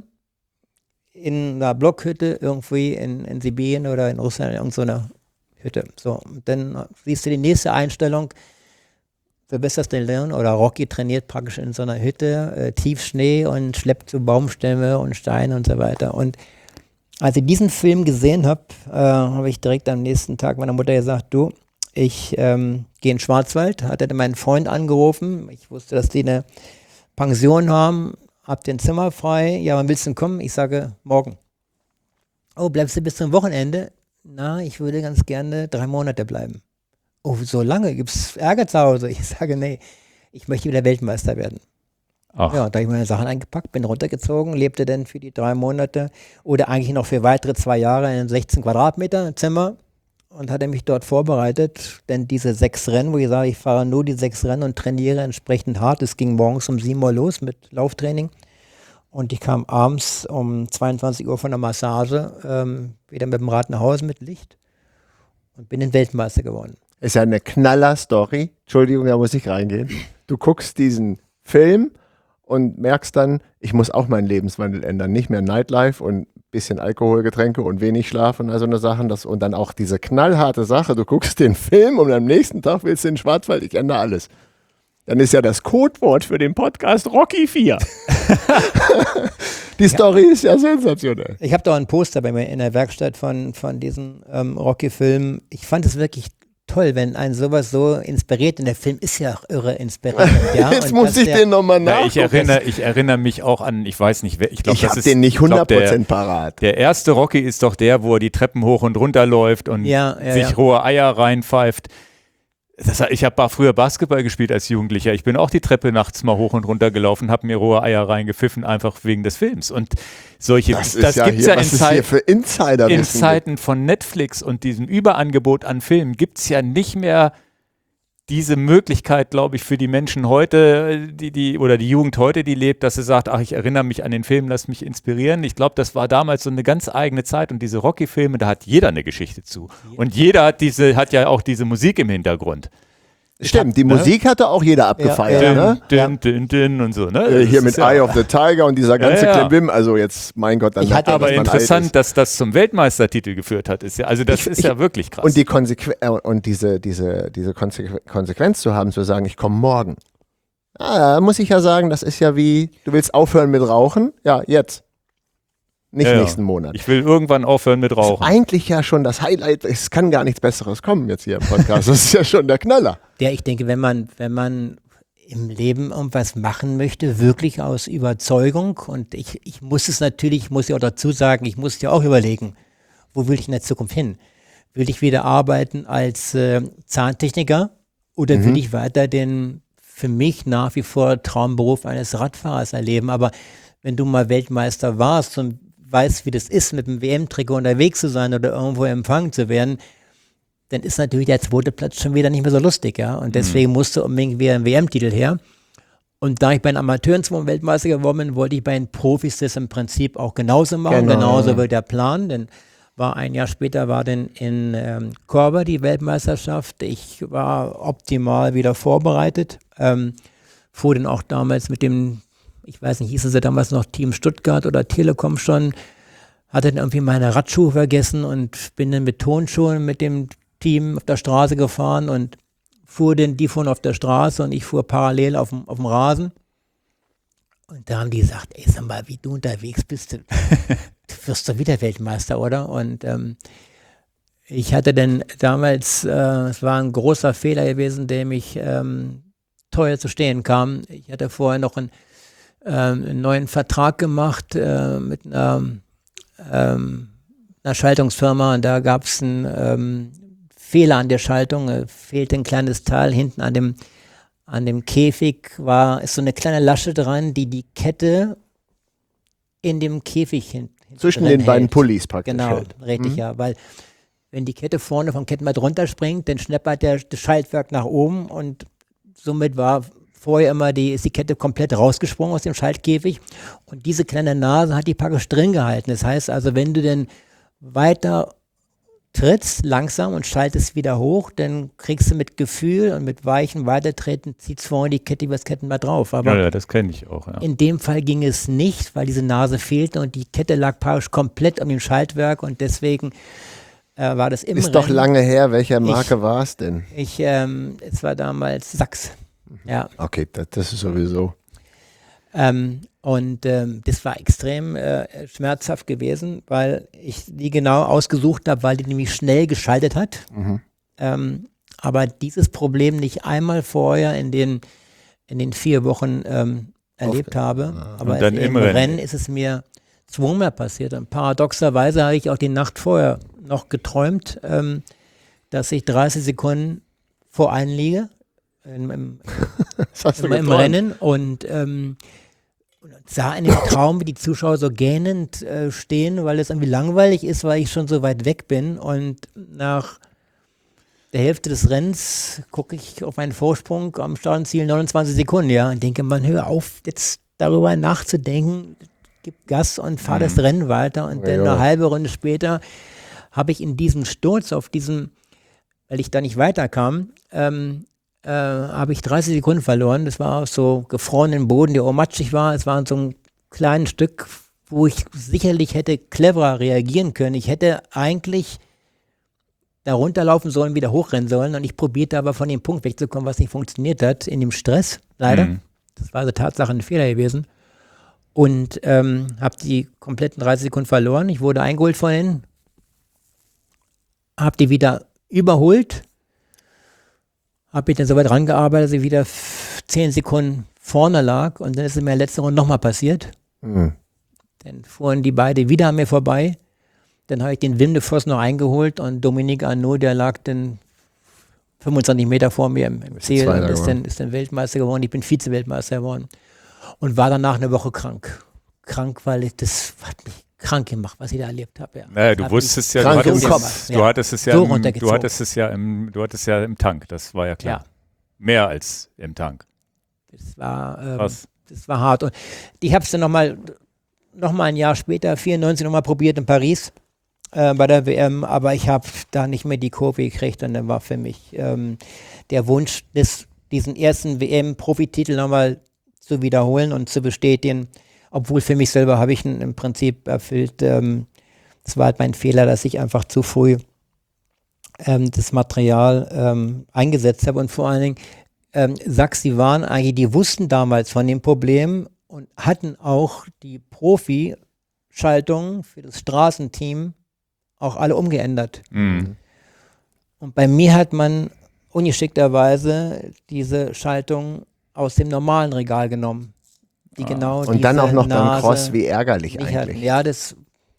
in einer Blockhütte irgendwie in, in Sibirien oder in Russland, in irgendeiner Hütte. So, und dann siehst du die nächste Einstellung. Sylvester Stallone oder Rocky trainiert praktisch in so einer Hütte, äh, Tiefschnee, und schleppt so Baumstämme und Steine und so weiter. Und als ich diesen Film gesehen habe, äh, habe ich direkt am nächsten Tag meiner Mutter gesagt, du, ich ähm, gehe in den Schwarzwald, hatte meinen Freund angerufen, ich wusste, dass die eine Pension haben, hab den Zimmer frei, ja, wann willst du denn kommen? Ich sage, morgen. Oh, bleibst du bis zum Wochenende? Na, ich würde ganz gerne drei Monate bleiben. Oh, so lange? Gibt's Ärger zu Hause? Ich sage, nee, ich möchte wieder Weltmeister werden. Ach, Ja, da habe ich meine Sachen eingepackt, bin runtergezogen, lebte dann für die drei Monate oder eigentlich noch für weitere zwei Jahre in einem sechzehn Quadratmeter Zimmer und hatte mich dort vorbereitet, denn diese sechs Rennen, wo ich sage, ich fahre nur die sechs Rennen und trainiere entsprechend hart. Es ging morgens um sieben Uhr los mit Lauftraining und ich kam abends um zweiundzwanzig Uhr von der Massage ähm, wieder mit dem Rad nach Hause mit Licht und bin den Weltmeister geworden. Ist ja eine Knaller-Story. Entschuldigung, da muss ich reingehen. Du guckst diesen Film und merkst dann, ich muss auch meinen Lebenswandel ändern. Nicht mehr Nightlife und ein bisschen Alkoholgetränke und wenig Schlaf und all so eine Sachen. Das, und dann auch diese knallharte Sache. Du guckst den Film und am nächsten Tag willst du in den Schwarzwald, ich ändere alles. Dann ist ja das Codewort für den Podcast Rocky vier. Die Story ist ja sensationell. Ich habe da ein Poster bei mir in der Werkstatt von, von diesen ähm, Rocky-Filmen. Ich fand es wirklich toll, wenn einen sowas so inspiriert. Und der Film ist ja auch irre inspirierend. Ja? Jetzt Und muss dass ich der- den nochmal Na, nachgucken. ich, erinnere, ich erinnere mich auch an, ich weiß nicht, wer, ich glaube, ich das habe ist den nicht ich glaub, hundert Prozent der, parat. der erste Rocky ist doch der, wo er die Treppen hoch und runter läuft und Ja, ja, sich ja. rohe Eier reinpfeift. Das, ich habe früher Basketball gespielt als Jugendlicher. Ich bin auch die Treppe nachts mal hoch und runter gelaufen, habe mir rohe Eier reingepfiffen, einfach wegen des Films. Und solche, Das, das ist ja gibt's hier, ja in, was es hier Zeit, für Insider in Zeiten von Netflix und diesem Überangebot an Filmen gibt es ja nicht mehr diese Möglichkeit, glaube ich, für die Menschen heute, die, die, oder die Jugend heute, die lebt, dass sie sagt, ach, ich erinnere mich an den Film, lass mich inspirieren. Ich glaube, das war damals so eine ganz eigene Zeit und diese Rocky-Filme, da hat jeder eine Geschichte zu. Und jeder hat diese, hat ja auch diese Musik im Hintergrund. Stimmt, die Ne? Musik hatte auch jeder abgefeiert. Ja, Ne? Din, din, din, din und so, ne? Äh, Das Hier ist mit ja, Eye of the Tiger und dieser ganze Ja, ja. Klimbim, also jetzt, mein Gott, dann Ich merkt hatte man, aber dass man alt interessant, ist. dass das zum Weltmeistertitel geführt hat. Ist ja, also das Ich- ist ich- ja wirklich krass. Und, die Konsequ äh, und diese, diese, diese Konsequ Konsequenz zu haben, zu sagen, ich komme morgen. Ah, da muss ich ja sagen, das ist ja wie, du willst aufhören mit Rauchen? Ja, jetzt. Nicht Ja, ja. nächsten Monat. Ich will irgendwann aufhören mit Das ist Rauchen. eigentlich ja schon das Highlight. Es kann gar nichts Besseres kommen jetzt hier im Podcast. Das ist ja schon der Knaller. Ja, ich denke, wenn man, wenn man im Leben irgendwas machen möchte, wirklich aus Überzeugung, und ich, ich muss es natürlich, muss ich auch dazu sagen, ich muss ja auch überlegen, wo will ich in der Zukunft hin? Will ich wieder arbeiten als äh, Zahntechniker oder Mhm. will ich weiter den für mich nach wie vor Traumberuf eines Radfahrers erleben? Aber wenn du mal Weltmeister warst und weißt, wie das ist, mit dem W M-Trikot unterwegs zu sein oder irgendwo empfangen zu werden, dann ist natürlich der zweite Platz schon wieder nicht mehr so lustig, ja. Und deswegen musste unbedingt wieder ein W M-Titel her. Und da ich bei den Amateuren zum Weltmeister geworden bin, wollte ich bei den Profis das im Prinzip auch genauso machen, Genau. genauso wie der Plan. Denn war ein Jahr später war dann in ähm, Korber die Weltmeisterschaft. Ich war optimal wieder vorbereitet. Ähm, fuhr dann auch damals mit dem, ich weiß nicht, hießen sie damals noch Team Stuttgart oder Telekom schon, hatte dann irgendwie meine Radschuhe vergessen und bin dann mit Tonschuhen mit dem Team auf der Straße gefahren und fuhr dann, die fuhren auf der Straße und ich fuhr parallel auf dem, auf dem Rasen. Und da haben die gesagt, ey, sag mal, wie du unterwegs bist, du, du wirst doch wieder Weltmeister, oder? Und ähm, ich hatte dann damals, äh, es war ein großer Fehler gewesen, der mich ähm, teuer zu stehen kam. Ich hatte vorher noch einen, ähm, einen neuen Vertrag gemacht äh, mit einer, ähm, einer Schaltungsfirma und da gab es einen ähm, Fehler an der Schaltung, äh, fehlte ein kleines Teil hinten an dem, an dem Käfig, war, ist so eine kleine Lasche dran, die die Kette in dem Käfig hin, hinten Zwischen drin den beiden hält. Pullis praktisch. Genau, hält. richtig, Mhm. ja, weil wenn die Kette vorne vom Kettenblatt runterspringt, dann schneppert der, das Schaltwerk nach oben und somit war vorher immer die, ist die Kette komplett rausgesprungen aus dem Schaltkäfig und diese kleine Nase hat die praktisch drin gehalten. Das heißt also, wenn du dann weiter trittst langsam und schaltest wieder hoch, dann kriegst du mit Gefühl und mit weichem Weitertreten, zieht vorne die Kette über das Kettenblatt drauf. Aber Ja, ja, das kenne ich auch. Ja. in dem Fall ging es nicht, weil diese Nase fehlte und die Kette lag praktisch komplett um dem Schaltwerk und deswegen äh, war das im Ist doch Rennen. lange her. Welcher Marke Ich- war es denn? Ich, ähm, es war damals Sachs. Ja. Okay, das, das ist sowieso. Ähm, und ähm, das war extrem äh, schmerzhaft gewesen, weil ich die genau ausgesucht habe, weil die nämlich schnell geschaltet hat. Mhm. Ähm, aber dieses Problem nicht einmal vorher in den, in den vier Wochen ähm, erlebt habe. Aber Und dann im im Rennen. Rennen. ist es mir zweimal passiert. Und paradoxerweise habe ich auch die Nacht vorher noch geträumt, ähm, dass ich dreißig Sekunden vor einen liege im, im, Das hast du im, im geträumt. Rennen und ähm, sah in dem Traum, wie die Zuschauer so gähnend äh, stehen, weil es irgendwie langweilig ist, weil ich schon so weit weg bin. Und nach der Hälfte des Rennens gucke ich auf meinen Vorsprung am Startziel neunundzwanzig Sekunden, ja, und denke, man, hör auf, jetzt darüber nachzudenken, gib Gas und fahr das Rennen weiter. Und dann Ja. eine halbe Runde später habe ich in diesem Sturz auf diesem, weil ich da nicht weiterkam, ähm, äh, habe ich dreißig Sekunden verloren. Das war auf so gefrorenen Boden, der auch matschig war. Es war so ein kleines Stück, wo ich sicherlich hätte cleverer reagieren können. Ich hätte eigentlich da runterlaufen sollen, wieder hochrennen sollen. Und ich probierte aber von dem Punkt wegzukommen, was nicht funktioniert hat, in dem Stress, leider. Mhm. Das war also Tatsache ein Fehler gewesen. Und ähm, habe die kompletten dreißig Sekunden verloren. Ich wurde eingeholt von ihnen, habe die wieder überholt habe ich dann so weit rangearbeitet, dass ich wieder f- zehn Sekunden vorne lag und dann ist es mir in der letzten Runde nochmal passiert. Hm. Dann fuhren die beide wieder an mir vorbei. Dann habe ich den Wim de Vos noch eingeholt und Dominique Arnaud, der lag dann fünfundzwanzig Meter vor mir im, im Ziel und ist dann, ist dann Weltmeister geworden. Ich bin Vize-Weltmeister geworden und war danach eine Woche krank. Krank, weil ich, das hat mich krank gemacht, was ich da erlebt habe. Ja. Naja, du Hat wusstest mich ja, du krank im hattest, Kopf. es, Ja. du hattest es ja, So im, du runtergezogen. hattest es ja im, du hattest ja im Tank, das war ja klar. Ja. Mehr als im Tank. Das war, ähm, Krass. das war hart. Und ich habe es dann nochmal noch mal ein Jahr später, vierundneunzig, nochmal probiert in Paris äh, bei der W M, aber ich habe da nicht mehr die Kurve gekriegt und dann war für mich ähm, der Wunsch, des, diesen ersten W M-Profititel nochmal zu wiederholen und zu bestätigen, obwohl für mich selber habe ich ihn im Prinzip erfüllt. Ähm, das war halt mein Fehler, dass ich einfach zu früh ähm, das Material ähm, eingesetzt habe und vor allen Dingen ähm, Sachs, die waren eigentlich, die wussten damals von dem Problem und hatten auch die Profi-Schaltungen für das Straßenteam auch alle umgeändert. Mhm. Und bei mir hat man ungeschickterweise diese Schaltung aus dem normalen Regal genommen. Die genau Und dann diese auch noch beim Nase Cross, wie ärgerlich nicht hatten. eigentlich. Ja, das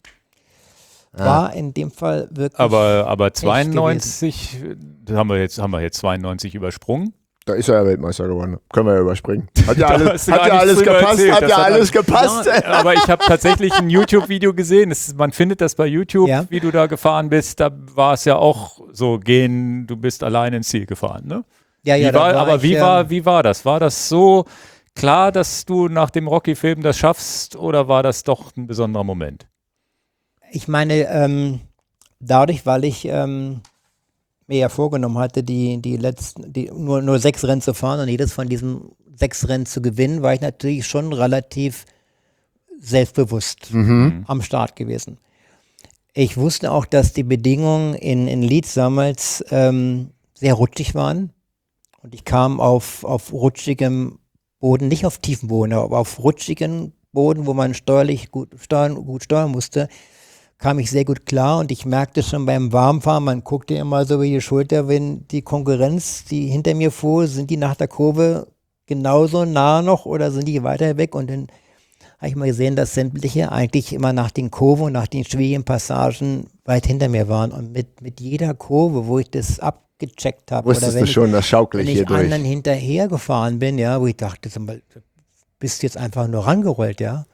Ah. war in dem Fall wirklich. Aber, aber zweiundneunzig, das haben wir jetzt, haben wir jetzt zweiundneunzig übersprungen. Da ist er ja Weltmeister geworden. Können wir ja überspringen. Hat ja Da alles, hast du hat gar ja nichts alles drüber gepasst. erzählt. Hat Das ja hat alles gepasst. Aber ich habe tatsächlich ein YouTube-Video gesehen. Es, man findet das bei YouTube, Ja. wie du da gefahren bist. Da war es ja auch so, gehen, du bist allein ins Ziel gefahren. Ne? ja, ja, Wie da war, war aber ich, wie, ähm, war, wie war das? War das so klar, dass du nach dem Rocky-Film das schaffst oder war das doch ein besonderer Moment? Ich meine, ähm, dadurch, weil ich ähm, mir ja vorgenommen hatte, die, die letzten, die, nur, nur sechs Rennen zu fahren und jedes von diesen sechs Rennen zu gewinnen, war ich natürlich schon relativ selbstbewusst Mhm. am Start gewesen. Ich wusste auch, dass die Bedingungen in, in Leeds damals ähm, sehr rutschig waren. Und ich kam auf, auf rutschigem Boden, nicht auf tiefem Boden, aber auf rutschigem Boden, wo man steuerlich gut steuern, gut steuern musste, kam ich sehr gut klar. Und ich merkte schon beim Warmfahren, man guckte immer so über die Schulter, wenn die Konkurrenz, die hinter mir fuhr, sind die nach der Kurve genauso nah noch oder sind die weiter weg? Und dann habe ich mal gesehen, dass sämtliche eigentlich immer nach den Kurven und nach den schwierigen Passagen weit hinter mir waren. Und mit, mit jeder Kurve, wo ich das abgecheckt habe, oder Wusstest wenn du schon, das ich, schaukle wenn ich hier ich durch. anderen hinterher gefahren bin, ja, wo ich dachte, sag mal, du bist jetzt einfach nur rangerollt, ja,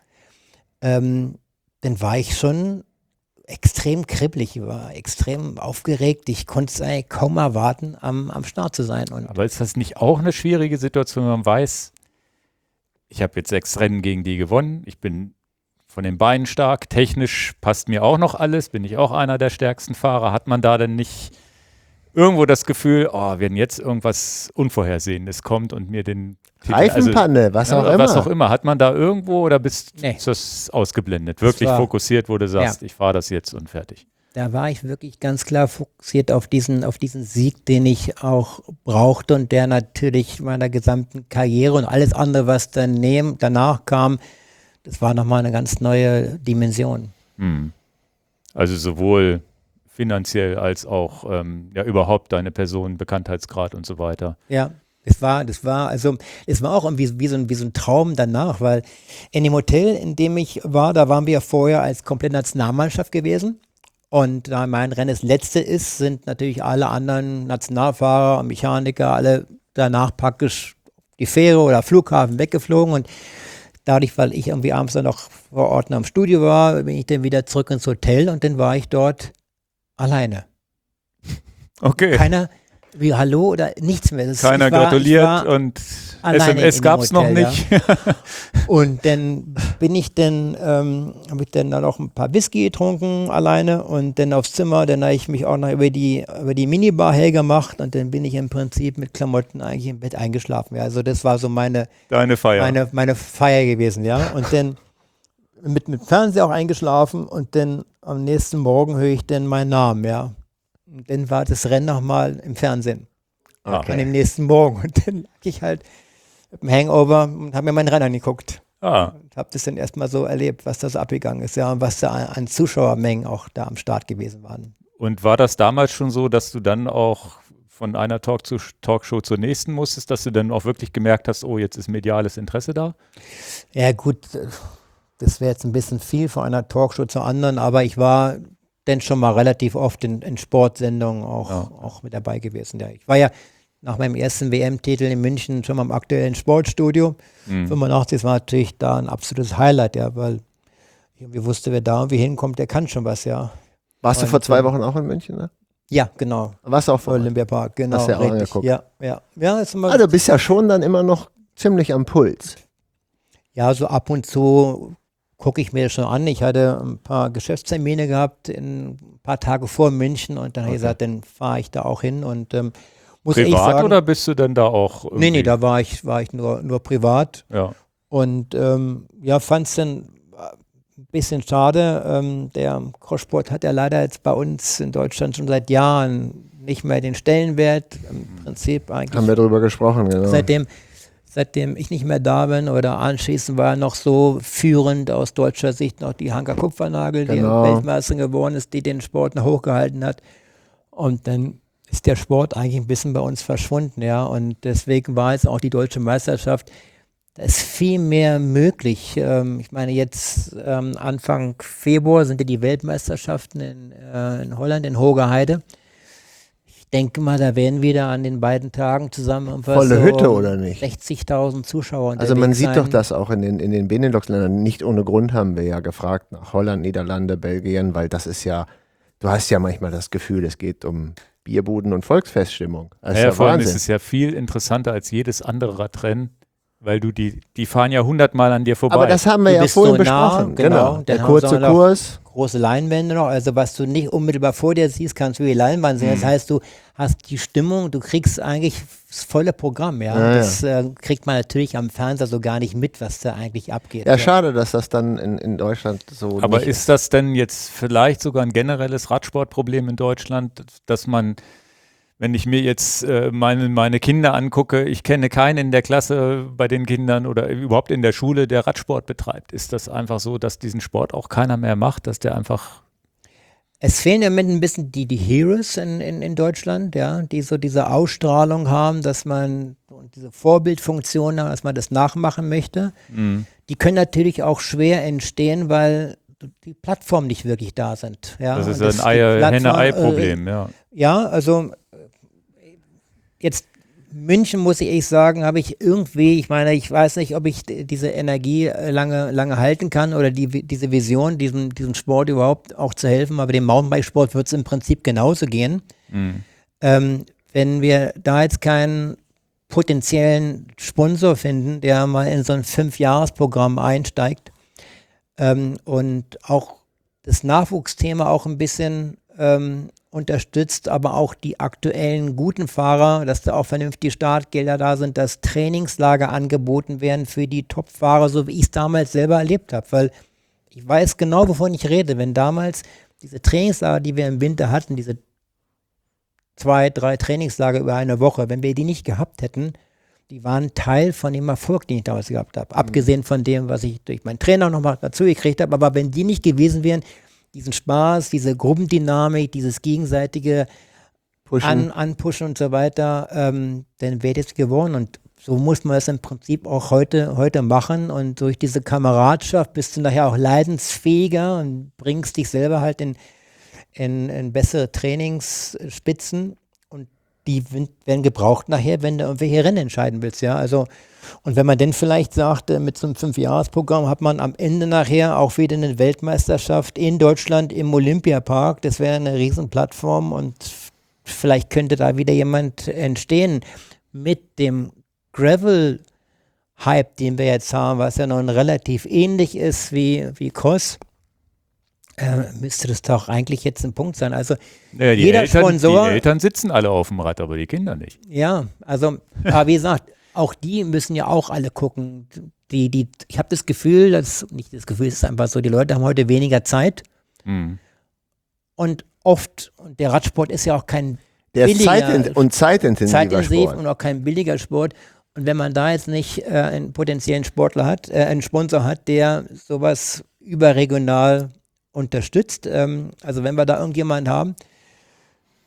ähm, dann war ich schon extrem kribbelig, ich war extrem aufgeregt. Ich konnte es eigentlich kaum erwarten, am, am Start zu sein. Und Aber ist das nicht auch eine schwierige Situation, wenn man weiß, ich habe jetzt sechs Rennen gegen die gewonnen, ich bin von den Beinen stark, technisch passt mir auch noch alles, bin ich auch einer der stärksten Fahrer, hat man da denn nicht irgendwo das Gefühl, oh, wenn jetzt irgendwas Unvorhersehendes kommt und mir den Titel, Reifenpanne, was auch ja, immer. was auch immer, hat man da irgendwo oder bist Nee. ist das ausgeblendet, wirklich war- fokussiert, wo du sagst, ich fahre das jetzt und fertig. da war ich wirklich ganz klar fokussiert auf diesen, auf diesen Sieg, den ich auch brauchte und der natürlich meiner gesamten Karriere und alles andere, was daneben, danach kam, das war nochmal eine ganz neue Dimension. Hm. Also sowohl finanziell als auch ähm, ja überhaupt deine Person, Bekanntheitsgrad und so weiter. Ja, das war, das war, also es war auch irgendwie wie so, ein, wie so ein Traum danach, weil in dem Hotel, in dem ich war, da waren wir vorher als komplette Nationalmannschaft gewesen. Und da mein Rennen das letzte ist, sind natürlich alle anderen Nationalfahrer und Mechaniker alle danach praktisch die Fähre oder Flughafen weggeflogen. Und dadurch, weil ich irgendwie abends dann noch vor Ort am Studio war, bin ich dann wieder zurück ins Hotel und dann war ich dort alleine. Okay. Keiner, wie Hallo oder nichts mehr. Das, Keiner ich war, gratuliert ich war und alleine S M S in dem gab es noch Hotel, nicht. Und dann bin ich dann, ähm, habe ich dann da noch ein paar Whisky getrunken alleine und dann aufs Zimmer, dann habe ich mich auch noch über die, über die Minibar hell gemacht und dann bin ich im Prinzip mit Klamotten eigentlich im Bett eingeschlafen. Ja. Also das war so meine, Deine Feier. meine, meine Feier gewesen, ja. Und dann mit, mit Fernseher auch eingeschlafen und dann am nächsten Morgen höre ich dann meinen Namen, ja. Und dann war das Rennen nochmal im Fernsehen. Ah. An dem nächsten Morgen. Und dann lag ich halt mit dem Hangover und habe mir meinen Rennen angeguckt. Ah, Und habe das dann erstmal so erlebt, was da so abgegangen ist, ja, und was da an, an Zuschauermengen auch da am Start gewesen waren. und war das damals schon so, dass du dann auch von einer Talk zu, Talkshow zur nächsten musstest, dass du dann auch wirklich gemerkt hast, oh, jetzt ist mediales Interesse da? Ja gut, das wäre jetzt ein bisschen viel von einer Talkshow zur anderen, aber ich war dann schon mal relativ oft in, in Sportsendungen auch, Ja. auch mit dabei gewesen. Ja, ich war ja nach meinem ersten W M-Titel in München schon mal im aktuellen Sportstudio. Mhm. fünfundachtzig, das war natürlich da ein absolutes Highlight, ja, weil ich irgendwie wusste, wer da irgendwie hinkommt, der kann schon was, ja. Warst du Und, vor zwei ähm, Wochen auch in München, ne? Ja, genau. Warst du auch vor Ort? Olympiapark, genau. Hast du ja auch richtig. angeguckt. Ja, ja. Ja, ist immer, Also bist ja schon dann immer noch ziemlich am Puls. ja, so ab und zu gucke ich mir das schon an. Ich hatte ein paar Geschäftstermine gehabt, in, ein paar Tage vor München und dann habe ich Okay. gesagt, dann fahre ich da auch hin und ähm, muss ich Privat sagen, oder bist du denn da auch irgendwie? nee, nee, da war ich, war ich nur, nur privat Ja. und ähm, ja, fand es dann ein bisschen schade. Ähm, der Crosssport hat ja leider jetzt bei uns in Deutschland schon seit Jahren nicht mehr den Stellenwert. Im Prinzip eigentlich Haben wir drüber gesprochen, genau. seitdem, seitdem ich nicht mehr da bin oder anschließend war er noch so führend aus deutscher Sicht noch die Hanka Kupfernagel, Genau. die Weltmeisterin geworden ist, die den Sport noch hochgehalten hat. Und dann ist der Sport eigentlich ein bisschen bei uns verschwunden, ja. Und deswegen war jetzt auch die deutsche Meisterschaft, da ist viel mehr möglich. Ähm, ich meine, jetzt ähm, Anfang Februar sind ja die Weltmeisterschaften in, äh, in Holland, in Hogeheide. Ich denke mal, da werden wieder an den beiden Tagen zusammen irgendwas Volle so Hütte, oder nicht? sechzigtausend Zuschauer Also man unterwegs sieht sein. doch das auch in den, in den Benelux-Ländern. Nicht ohne Grund haben wir ja gefragt nach Holland, Niederlande, Belgien, weil das ist ja, du hast ja manchmal das Gefühl, es geht um Bierbuden und Volksfeststimmung. Das ist Ja, ja vor allem Wahnsinn. ist es ja viel interessanter als jedes andere Radrennen, weil du die, die fahren ja hundertmal an dir vorbei. Aber das haben wir Du ja bist vorhin so nah, besprochen. genau. Genau. Dann Der haben kurze sie noch- Kurs. Große Leinwände noch, also was du nicht unmittelbar vor dir siehst, kannst du die Leinwand sehen. Das heißt, du hast die Stimmung, du kriegst eigentlich das volle Programm, ja. Ja, ja. Das äh, kriegt man natürlich am Fernseher so gar nicht mit, was da eigentlich abgeht. Ja, schade, dass das dann in, in Deutschland so Aber nicht ist das denn jetzt vielleicht sogar ein generelles Radsportproblem in Deutschland, dass man, wenn ich mir jetzt äh, meine, meine Kinder angucke, ich kenne keinen in der Klasse bei den Kindern oder überhaupt in der Schule, der Radsport betreibt. Ist das einfach so, dass diesen Sport auch keiner mehr macht, dass der einfach... Es fehlen im Moment ein bisschen die, die Heroes in, in, in Deutschland, ja, die so diese Ausstrahlung haben, dass man und diese Vorbildfunktion haben, dass man das nachmachen möchte. Mh. Die können natürlich auch schwer entstehen, weil die Plattformen nicht wirklich da sind. Ja. Das ist Und ein die Eier- Plattform, Henne-Ei-Problem, ja. Äh, ja, also jetzt München, muss ich ehrlich sagen, habe ich irgendwie, ich meine, ich weiß nicht, ob ich d- diese Energie äh, lange, lange halten kann oder die, diese Vision, diesem, diesem Sport überhaupt auch zu helfen, aber dem Mountainbike-Sport wird es im Prinzip genauso gehen. Mhm. Ähm, wenn wir da jetzt keinen potenziellen Sponsor finden, der mal in so ein Fünfjahresprogramm einsteigt ähm, und auch das Nachwuchsthema auch ein bisschen ähm, unterstützt, aber auch die aktuellen guten Fahrer, dass da auch vernünftige Startgelder da sind, dass Trainingslager angeboten werden für die Top-Fahrer, so wie ich es damals selber erlebt habe, weil ich weiß genau, wovon ich rede. Wenn damals diese Trainingslager, die wir im Winter hatten, diese zwei, drei Trainingslager über eine Woche, wenn wir die nicht gehabt hätten, die waren Teil von dem Erfolg, den ich damals gehabt habe. Abgesehen von dem, was ich durch meinen Trainer nochmal dazu gekriegt habe. Aber wenn die nicht gewesen wären, diesen Spaß, diese Gruppendynamik, dieses gegenseitige pushen. An, Anpushen und so weiter, ähm, dann wäre das geworden. Und so muss man es im Prinzip auch heute, heute machen. Und durch diese Kameradschaft bist du nachher auch leidensfähiger und bringst dich selber halt in, in, in bessere Trainingsspitzen. Und die werden gebraucht nachher, wenn du irgendwelche Rennen entscheiden willst. Ja, also, und wenn man dann vielleicht sagt, äh, mit so einem Fünfjahresprogramm hat man am Ende nachher auch wieder eine Weltmeisterschaft in Deutschland im Olympiapark. Das wäre eine Riesenplattform und vielleicht könnte da wieder jemand entstehen mit dem Gravel-Hype, den wir jetzt haben, was ja nun relativ ähnlich ist wie, wie Cross. Äh, müsste das doch eigentlich jetzt ein Punkt sein. Also Ja, die, jeder Eltern, Sponsor, die Eltern sitzen alle auf dem Rad, aber die Kinder nicht. ja, also, aber wie gesagt, auch die müssen ja auch alle gucken. Die, die, ich habe das Gefühl, dass, nicht das Gefühl, es ist einfach so, die Leute haben heute weniger Zeit Mhm. und oft, und der Radsport ist ja auch kein Der ist billiger, Zeit und zeitintensiver zeitintensiv Sport. und auch kein billiger Sport. Und wenn man da jetzt nicht äh, einen potenziellen Sportler hat, äh, einen Sponsor hat, der sowas überregional unterstützt, ähm, also wenn wir da irgendjemanden haben,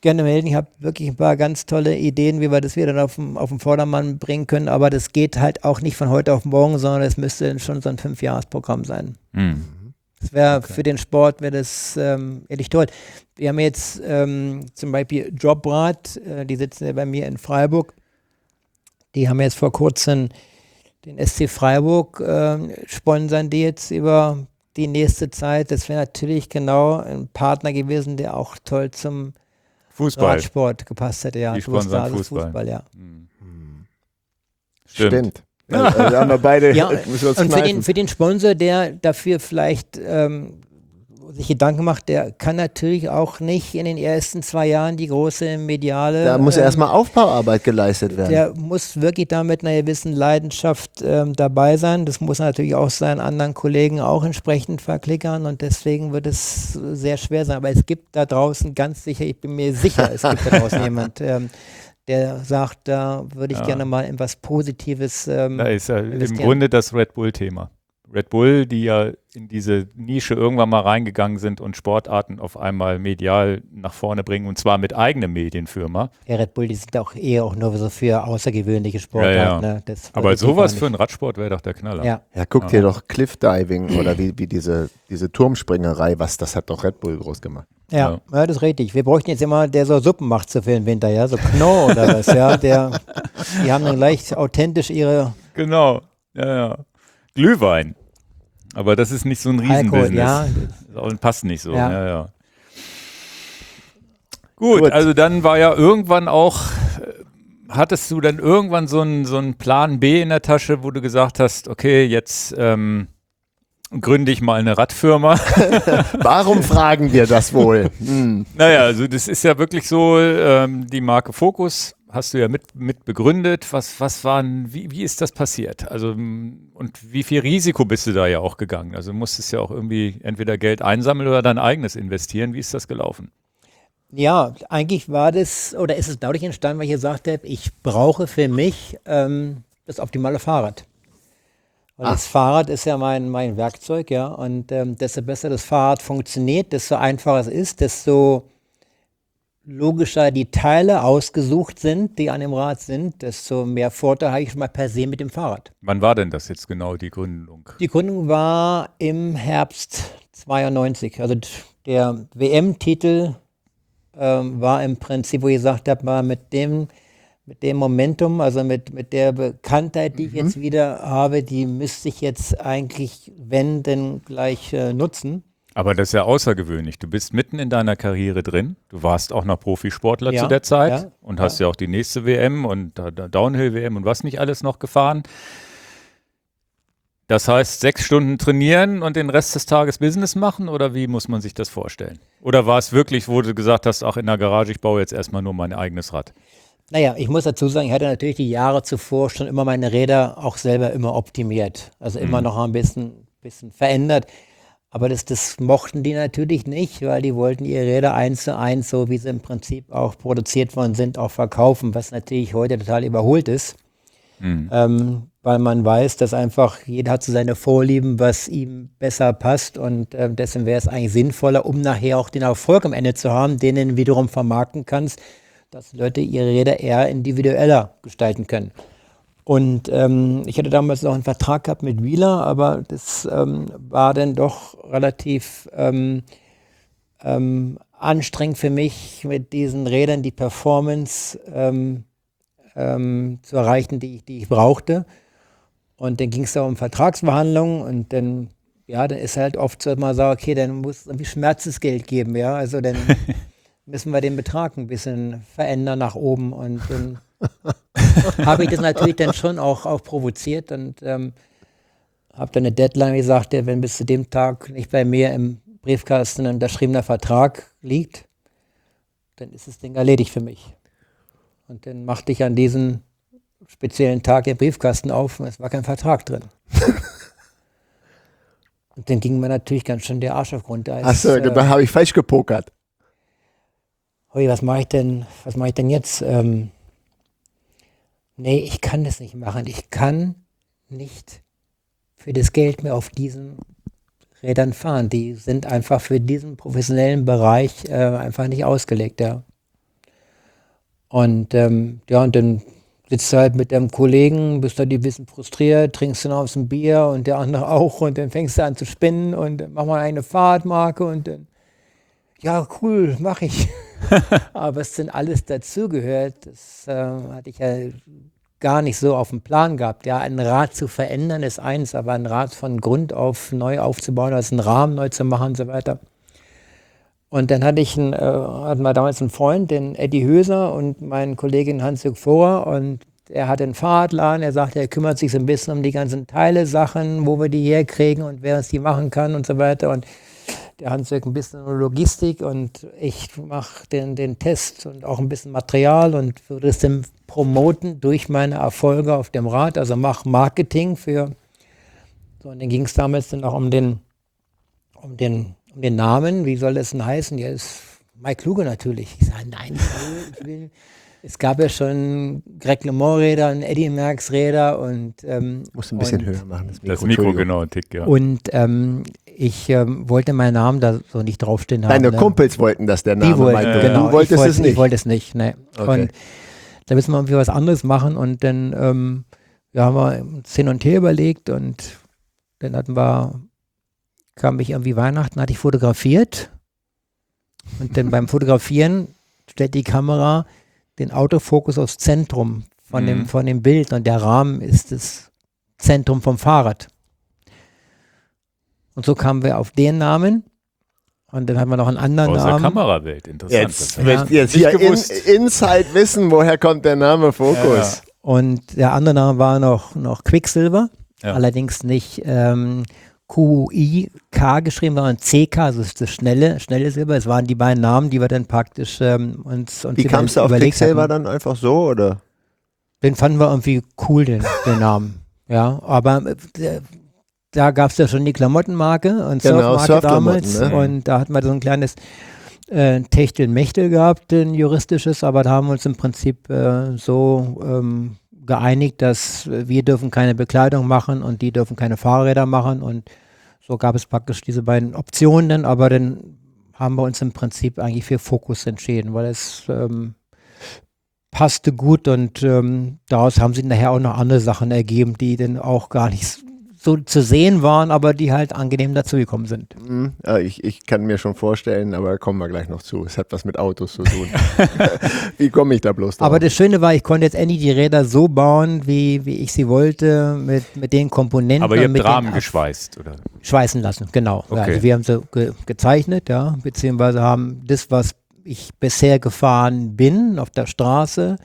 gerne melden. Ich habe wirklich ein paar ganz tolle Ideen, wie wir das wieder auf den, auf den Vordermann bringen können. Aber das geht halt auch nicht von heute auf morgen, sondern es müsste schon so ein Fünfjahresprogramm sein. Mhm. Das wäre Okay. für den Sport wäre das ähm, ehrlich toll. Wir haben jetzt ähm, zum Beispiel Jobrad, äh, die sitzen ja bei mir in Freiburg. Die haben jetzt vor kurzem den S C Freiburg äh, sponsern die jetzt über die nächste Zeit. Das wäre natürlich genau ein Partner gewesen, der auch toll zum Fußball. Radsport gepasst hätte. Ja, Die Du hast sponsern da das Fußball. Fußball, ja. Mhm. Stimmt. Stimmt. Ja. Also, da haben wir beide. Ja, müssen wir uns Und für den, kneifen. für den Sponsor, der dafür vielleicht ähm, sich Gedanken macht, der kann natürlich auch nicht in den ersten zwei Jahren die große mediale. Da muss ja ähm, erstmal Aufbauarbeit geleistet werden. Der muss wirklich da mit einer gewissen Leidenschaft ähm, dabei sein. Das muss er natürlich auch seinen anderen Kollegen auch entsprechend verklickern und deswegen wird es sehr schwer sein. Aber es gibt da draußen ganz sicher, ich bin mir sicher, es gibt da draußen jemand, ähm, der sagt, da würde ich Ja. gerne mal in was Positives ähm, Da ist ja im investieren. Grunde das Red Bull-Thema. Red Bull, die ja in diese Nische irgendwann mal reingegangen sind und Sportarten auf einmal medial nach vorne bringen und zwar mit eigener Medienfirma. Der Red Bull, die sind auch eher auch nur so für außergewöhnliche Sportarten. Ja, ja. Ne? Das Aber würde ich sowas gar für nicht- einen Radsport wäre doch der Knaller. Ja, Ja, guck Ja. dir doch Cliffdiving oder wie, wie diese, diese Turmspringerei, was das hat doch Red Bull groß gemacht. ja, Ja. ja, das ist richtig. Wir bräuchten jetzt immer, der so Suppen macht so für den Winter, ja, so Knorr oder was, ja. Der, die haben dann gleich authentisch ihre Genau. Ja, ja. Glühwein. Aber das ist nicht so ein Alkohol, Riesenbusiness. ja. Und passt nicht so. Ja. Ja. Ja, Gut, Gut. also dann war ja irgendwann auch, äh, hattest du dann irgendwann so einen so einen Plan B in der Tasche, wo du gesagt hast, okay, jetzt ähm, gründe ich mal eine Radfirma. Warum fragen wir das wohl? Hm. Naja, also das ist ja wirklich so, ähm, die Marke Focus hast du ja mit, mit begründet. Was, was waren, wie, wie ist das passiert? Also m, und wie viel Risiko bist du da ja auch gegangen? Also du musstest ja auch irgendwie entweder Geld einsammeln oder dein eigenes investieren. Wie ist das gelaufen? Ja, eigentlich war das, oder ist es dadurch entstanden, weil ich gesagt habe, ich brauche für mich ähm, das optimale Fahrrad. Weil Ah. das Fahrrad ist ja mein, mein Werkzeug, ja. Und ähm, desto besser das Fahrrad funktioniert, desto einfacher es ist, desto logischer die Teile ausgesucht sind, die an dem Rad sind, desto mehr Vorteil habe ich schon mal per se mit dem Fahrrad. Wann war denn das jetzt genau, die Gründung? Die Gründung war im Herbst zweiundneunzig. Also d- der W M-Titel ähm, war im Prinzip, wo ich gesagt habe, mal mit dem, mit dem Momentum, also mit, mit der Bekanntheit, die ich jetzt wieder habe, die müsste ich jetzt eigentlich, wenn, denn gleich äh, nutzen. Aber das ist ja außergewöhnlich. Du bist mitten in deiner Karriere drin. Du warst auch noch Profisportler Ja, zu der Zeit ja, und hast ja auch die nächste W M und da- da Downhill-W M und was nicht alles noch gefahren. Das heißt, sechs Stunden trainieren und den Rest des Tages Business machen oder wie muss man sich das vorstellen? Oder war es wirklich, wo du gesagt hast, ach in der Garage, ich baue jetzt erstmal nur mein eigenes Rad? Naja, ich muss dazu sagen, ich hatte natürlich die Jahre zuvor schon immer meine Räder auch selber immer optimiert. Also immer noch ein bisschen, bisschen verändert. Aber das, das mochten die natürlich nicht, weil die wollten ihre Räder eins zu eins, so wie sie im Prinzip auch produziert worden sind, auch verkaufen, was natürlich heute total überholt ist. Hm. Ähm, weil man weiß, dass einfach jeder hat so seine Vorlieben, was ihm besser passt und äh, deswegen wäre es eigentlich sinnvoller, um nachher auch den Erfolg am Ende zu haben, den du wiederum vermarkten kannst, dass Leute ihre Räder eher individueller gestalten können. Und ähm, ich hatte damals auch einen Vertrag gehabt mit Wheeler, aber das ähm, war dann doch relativ ähm, ähm, anstrengend für mich, mit diesen Rädern die Performance ähm, ähm, zu erreichen, die, ich- die ich brauchte. Und dann ging es da um Vertragsverhandlungen und dann, ja, dann ist halt oft so, dass man sagt, okay, dann muss es irgendwie Schmerzensgeld geben, ja, also dann müssen wir den Betrag ein bisschen verändern nach oben und dann habe ich das natürlich dann schon auch, auch provoziert und ähm, habe dann eine Deadline gesagt, der, wenn bis zu dem Tag nicht bei mir im Briefkasten ein unterschriebener Vertrag liegt, dann ist das Ding erledigt für mich. Und dann machte ich an diesem speziellen Tag den Briefkasten auf und es war kein Vertrag drin. Und dann ging mir natürlich ganz schön der Arsch auf Grundeis. Hast du, äh, da habe ich falsch gepokert. Ui, was mache ich denn, was mache ich denn jetzt? Ähm, nee, ich kann das nicht machen. Ich kann nicht für das Geld mehr auf diesen Rädern fahren. Die sind einfach für diesen professionellen Bereich äh, einfach nicht ausgelegt, ja. Und ähm, ja, und dann sitzt du halt mit deinem Kollegen, bist da die bisschen frustriert, trinkst du noch aus dem Bier und der andere auch und dann fängst du an zu spinnen und dann machen wir eine Fahrtmarke und dann, ja cool, mach ich. Aber was denn alles dazugehört, das äh, hatte ich ja gar nicht so auf dem Plan gehabt. Ja, ein Rad zu verändern ist eins, aber ein Rad von Grund auf neu aufzubauen, also einen Rahmen neu zu machen und so weiter. Und dann hatte ich einen, äh, hatten wir damals einen Freund, den Eddie Höser und meinen Kollegin Hans-Jürg Vorer und er hat einen Fahrradladen, er sagt, er kümmert sich so ein bisschen um die ganzen Teile-Sachen, wo wir die herkriegen und wer uns die machen kann und so weiter und der Hans-Jürg ein bisschen Logistik und ich mache den, den Test und auch ein bisschen Material und würde es dann promoten durch meine Erfolge auf dem Rad, also mache Marketing für, so und dann ging es damals dann auch um den, um den Um den Namen, wie soll das denn heißen? Ja, ist Mike Kluge natürlich. Ich sage, nein, ich will, ich will. Es gab ja schon Greg LeMond-Räder und Eddie Merckx-Räder und ähm, musst ein bisschen und, höher machen. Das Mikro, das Mikro genau, ein Tick, ja. Und ähm, ich ähm, wollte meinen Namen da so nicht draufstehen haben. Deine ne? Kumpels wollten das, der Name Die wollten, Mike. genau. Du wolltest ich wollte, es nicht. Ich wollte es nicht, ne. Okay. Und da müssen wir irgendwie was anderes machen und dann ähm, ja, haben wir uns hin und her überlegt und dann hatten wir kam ich irgendwie Weihnachten, hatte ich fotografiert und dann beim Fotografieren stellt die Kamera den Autofokus aufs Zentrum von, Mhm. dem, von dem Bild und der Rahmen ist das Zentrum vom Fahrrad. Und so kamen wir auf den Namen und dann haben wir noch einen anderen Aus der Namen. Kamerawelt, interessant. Jetzt, Das hab ich jetzt, jetzt nicht hier in, gewusst. Inside wissen, woher kommt der Name Fokus. Und der andere Name war noch, noch Quicksilver, Ja. allerdings nicht ähm, Q I K geschrieben, sondern C K, also das schnelle, schnelle Silber. Es waren die beiden Namen, die wir dann praktisch ähm, uns, uns Wie über- kamst du auf überlegt Quicksilver hatten. dann einfach so, oder? Den fanden wir irgendwie cool, den, den Namen. Ja, aber äh, da gab es ja schon die Klamottenmarke und Genau, Surfmarke Surfklamotten, damals. ne? Und da hatten wir so ein kleines äh, Techtelmechtel gehabt, ein juristisches, aber da haben wir uns im Prinzip äh, so ähm, geeinigt, dass wir dürfen keine Bekleidung machen und die dürfen keine Fahrräder machen und so gab es praktisch diese beiden Optionen dann, aber dann haben wir uns im Prinzip eigentlich für Fokus entschieden, weil es ähm, passte gut und ähm, daraus haben sich nachher auch noch andere Sachen ergeben, die dann auch gar nicht so zu sehen waren, aber die halt angenehm dazugekommen sind. Hm, ja, ich, ich kann mir schon vorstellen, aber kommen wir gleich noch zu. Es hat was mit Autos zu tun. Wie komme ich da bloß drauf? Aber das Schöne war, ich konnte jetzt endlich die Räder so bauen, wie, wie ich sie wollte, mit, mit den Komponenten. Aber ihr und mit habt Rahmen den geschweißt, oder? Schweißen lassen, genau. Okay. Also wir haben sie ge gezeichnet, ja, beziehungsweise haben das, was ich bisher gefahren bin, auf der Straße,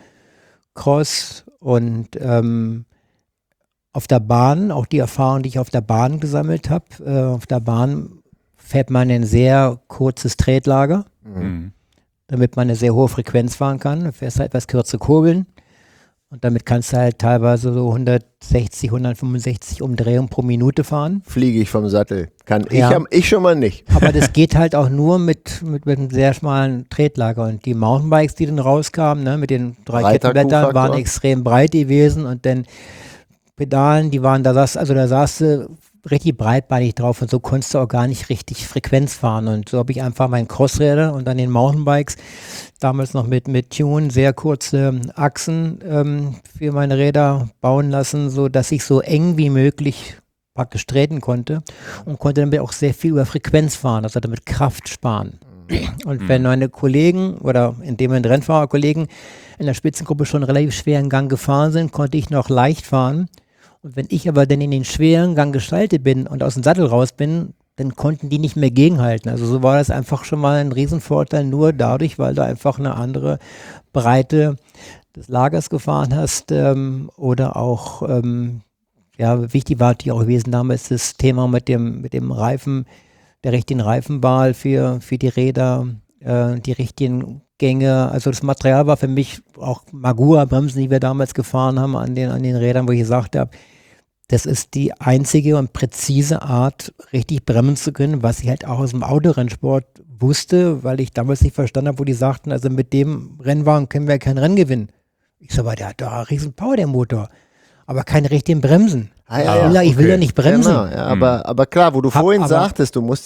Cross und ähm, auf der Bahn, auch die Erfahrung, die ich auf der Bahn gesammelt habe. Äh, auf der Bahn fährt man ein sehr kurzes Tretlager, Mhm. damit man eine sehr hohe Frequenz fahren kann. Du fährst halt etwas kürze Kurbeln und damit kannst du halt teilweise so hundertsechzig, hundertfünfundsechzig Umdrehungen pro Minute fahren. Fliege ich vom Sattel. Kann ich, Ja. am- ich schon mal nicht. Aber das geht halt auch nur mit, mit, mit einem sehr schmalen Tretlager. Und die Mountainbikes, die dann rauskamen, ne, mit den drei Breiter Kettenblättern, Kuhfaktor. waren extrem breit gewesen und dann Pedalen, die waren, da saß, also da saß du richtig breitbeinig drauf und so konntest du auch gar nicht richtig Frequenz fahren. Und so habe ich einfach meinen Crossräder und dann den Mountainbikes damals noch mit, mit Tune sehr kurze Achsen ähm, für meine Räder bauen lassen, so dass ich so eng wie möglich praktisch treten konnte und konnte damit auch sehr viel über Frequenz fahren, also damit Kraft sparen. Und wenn meine Kollegen oder in dem Moment Rennfahrerkollegen in der Spitzengruppe schon einen relativ schweren Gang gefahren sind, konnte ich noch leicht fahren. Und wenn ich aber dann in den schweren Gang gestaltet bin und aus dem Sattel raus bin, dann konnten die nicht mehr gegenhalten. Also so war das einfach schon mal ein Riesenvorteil, nur dadurch, weil du einfach eine andere Breite des Lagers gefahren hast ähm, oder auch, ähm, ja, wichtig war natürlich auch gewesen damals das Thema mit dem, mit dem Reifen, der richtigen Reifenwahl für, für die Räder, äh, die richtigen Gänge. Also das Material war für mich auch Magura-Bremsen, die wir damals gefahren haben an den, an den Rädern, wo ich gesagt habe, das ist die einzige und präzise Art, richtig bremsen zu können, was ich halt auch aus dem Autorennsport wusste, weil ich damals nicht verstanden habe, wo die sagten, also mit dem Rennwagen können wir kein Rennen gewinnen. Ich so, aber der hat da einen riesen Power, der Motor, aber keine richtigen Bremsen. Ah, ich will, ja, ich will okay. ja nicht bremsen. Genau, ja, aber, aber klar, wo du Hab vorhin aber- sagtest, du musst ja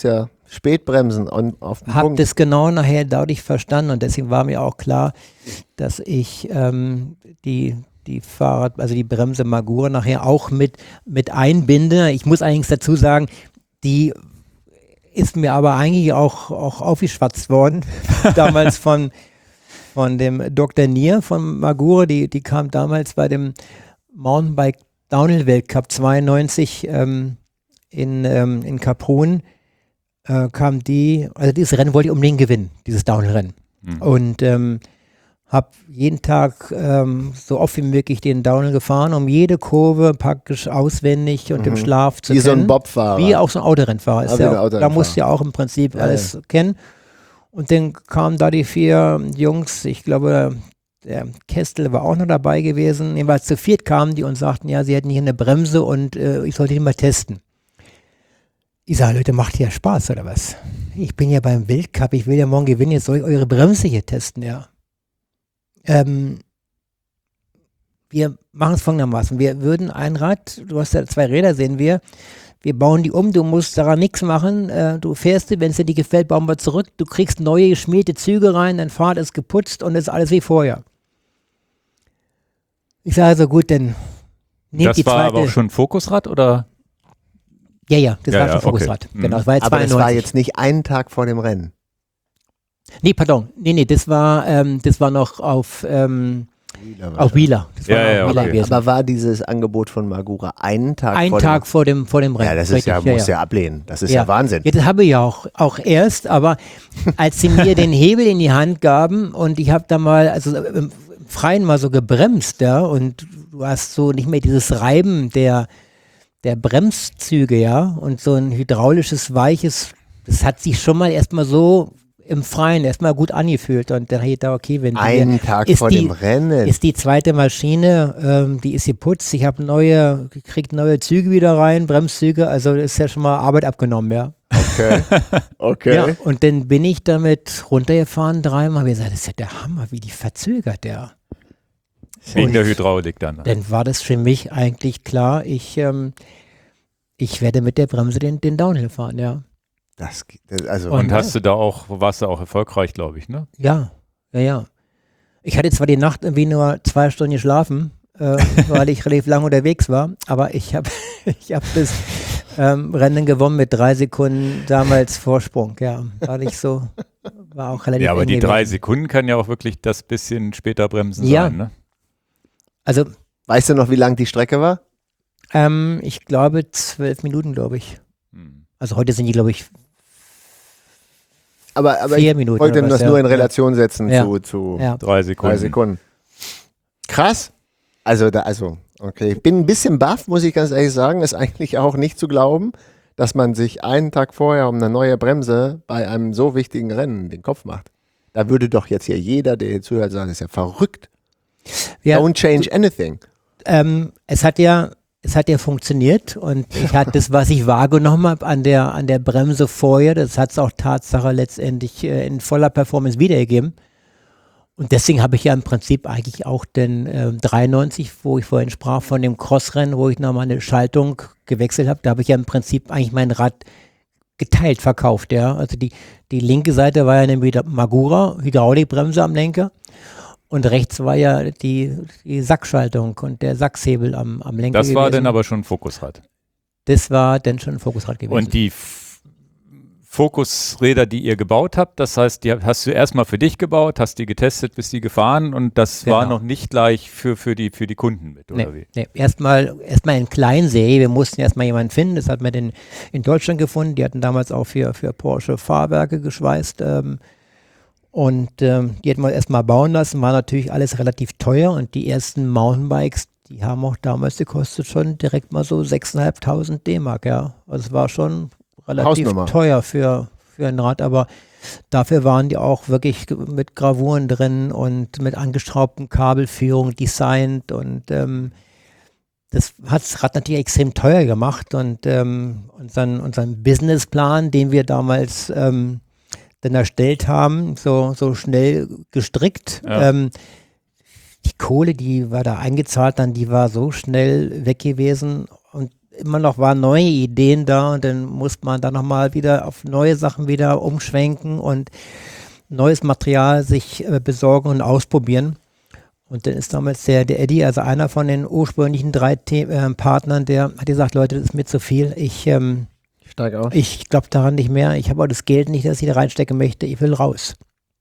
Spätbremsen und auf den Habe Punkt. das genau nachher dadurch verstanden und deswegen war mir auch klar, dass ich ähm, die, die Fahrrad, also die Bremse Magura nachher auch mit, mit einbinde. Ich muss allerdings dazu sagen, die ist mir aber eigentlich auch, auch aufgeschwatzt worden, damals von, von dem Doktor Nier von Magura, die, die kam damals bei dem Mountainbike Downhill Weltcup zweiundneunzig ähm, in, ähm, in Kaprun. Äh, kam die, also dieses Rennen wollte ich unbedingt gewinnen, dieses Downhill-Rennen. Mhm. Und ähm, habe jeden Tag ähm, so oft wie möglich den Downhill gefahren, um jede Kurve praktisch auswendig und Mhm. im Schlaf zu Wie so kennen. ein Bobfahrer. Wie auch so ein Autorennfahrer. Ist Ah, wie ja ein auch, da Autorennfahrer. musst du ja auch im Prinzip Ja, alles ja. kennen. Und dann kamen da die vier Jungs, ich glaube, der Kestel war auch noch dabei gewesen. Jedenfalls zu viert kamen die und sagten, ja, sie hätten hier eine Bremse und äh, ich sollte die mal testen. Ich sage, Leute, macht ja Spaß, oder was? Ich bin ja beim Weltcup, ich will ja morgen gewinnen, jetzt soll ich eure Bremse hier testen, ja. Ähm, wir machen es folgendermaßen, wir würden ein Rad, du hast ja zwei Räder, sehen wir, wir bauen die um, du musst daran nichts machen, äh, du fährst die, wenn es dir nicht gefällt, bauen wir zurück, du kriegst neue geschmierte Züge rein, dein Fahrrad ist geputzt und ist alles wie vorher. Ich sage so, gut, dann nehmt Das die war zweite. aber auch schon ein Fokusrad, oder? Ja, ja, das Ja, war ja, schon okay. Fokusrad. Mhm. Genau, das war jetzt Aber das zweiundneunzig. war jetzt nicht einen Tag vor dem Rennen. Nee, pardon. Nee, nee, das war, ähm, das war noch auf, ähm, auf Wheeler. Das war Ja, noch ja, auf Wheeler okay. gewesen. Aber war dieses Angebot von Magura einen Tag Ein vor Tag vor dem, vor dem dem Rennen. Ja, das ist ja, Richtig, muss ja ablehnen. Das ist ja, Wahnsinn. Ja, das habe ich ja auch, auch erst, aber als sie mir den Hebel in die Hand gaben und ich habe da mal, also im Freien mal so gebremst, ja, und du hast so nicht mehr dieses Reiben der, der Bremszüge, ja, und so ein hydraulisches, weiches, das hat sich schon mal erstmal so im Freien erstmal gut angefühlt und dann hätte ich da, okay, wenn Einen wir, Tag ist vor die, dem Rennen. ist die zweite Maschine, ähm, die ist geputzt, ich habe neue, gekriegt neue Züge wieder rein, Bremszüge, also ist ja schon mal Arbeit abgenommen, ja. Okay. Okay. Ja, und dann bin ich damit runtergefahren dreimal, habe gesagt, das ist ja der Hammer, wie die verzögert, der. Wegen Und der Hydraulik dann. dann war das für mich eigentlich klar, ich, ähm, ich werde mit der Bremse den, den Downhill fahren, ja. Das, das, also Und- Und hast du da auch, warst du auch erfolgreich, glaube ich, ne? Ja, ja, ja. Ich hatte zwar die Nacht irgendwie nur zwei Stunden geschlafen, äh, weil ich relativ lang unterwegs war, aber ich habe ich hab das ähm, Rennen gewonnen mit drei Sekunden damals Vorsprung, ja. War nicht so, war auch relativ Ja, aber eng die drei gewesen. Sekunden kann ja auch wirklich das bisschen später bremsen Ja. sein, ne? Also, weißt du noch, wie lang die Strecke war? ähm, ich glaube zwölf Minuten, glaube ich. Hm. Also heute sind die, glaube ich, Aber, aber vier ich Minuten. wollte oder das was, nur ja. in Relation setzen Ja. zu, zu Ja. Drei Sekunden. drei Sekunden. Krass. Also, da, also, okay. Ich bin ein bisschen baff, muss ich ganz ehrlich sagen. Ist eigentlich auch nicht zu glauben, dass man sich einen Tag vorher um eine neue Bremse bei einem so wichtigen Rennen den Kopf macht. Da würde doch jetzt hier jeder, der hier zuhört, sagen, das ist ja verrückt. Ja, Don't change anything. ähm, es hat ja, es hat ja funktioniert und ich hatte das, was ich wahrgenommen habe an der, an der Bremse vorher, das hat es auch Tatsache letztendlich äh, in voller Performance wiedergegeben. Und deswegen habe ich ja im Prinzip eigentlich auch den äh, dreiundneunzig, wo ich vorhin sprach, von dem Crossrennen, wo ich nochmal eine Schaltung gewechselt habe, da habe ich ja im Prinzip eigentlich mein Rad geteilt verkauft, ja. Also die, die linke Seite war ja eine Magura, Hydraulikbremse am Lenker. Und rechts war ja die, die Sackschaltung und der Sachshebel am, am Lenker Das war gewesen. dann aber schon ein Fokusrad. Das war dann schon ein Fokusrad gewesen. Und die F Fokusräder, die ihr gebaut habt, das heißt, die hast du erstmal für dich gebaut, hast die getestet, bist die gefahren und das war Genau. noch nicht gleich für, für, die, für die Kunden mit, oder nee, wie? nee. Erstmal erstmal in Kleinserie. Wir mussten erstmal jemanden finden. Das hat man in, in Deutschland gefunden. Die hatten damals auch für, für Porsche Fahrwerke geschweißt. Ähm, und ähm, die hätten wir erstmal bauen lassen. War natürlich alles relativ teuer. Und die ersten Mountainbikes, die haben auch damals gekostet schon direkt mal so sechstausendfünfhundert D-Mark. Ja. Also es war schon relativ Hausnummer. teuer für, für ein Rad. Aber dafür waren die auch wirklich ge- mit Gravuren drin und mit angeschraubten Kabelführung designt und ähm, das hat das Rad natürlich extrem teuer gemacht und ähm, unseren, unseren Businessplan, den wir damals ähm, dann erstellt haben, so, so schnell gestrickt. Ja. Ähm, die Kohle, die war da eingezahlt, dann die war so schnell weg gewesen und immer noch waren neue Ideen da und dann musste man dann nochmal wieder auf neue Sachen wieder umschwenken und neues Material sich äh, besorgen und ausprobieren. Und dann ist damals der, der Eddie, also einer von den ursprünglichen drei The- äh, Partnern, der hat gesagt, Leute, das ist mir zu viel. Ich, ähm, Steig aus. ich glaube daran nicht mehr. Ich habe auch das Geld nicht, das ich da reinstecken möchte. Ich will raus.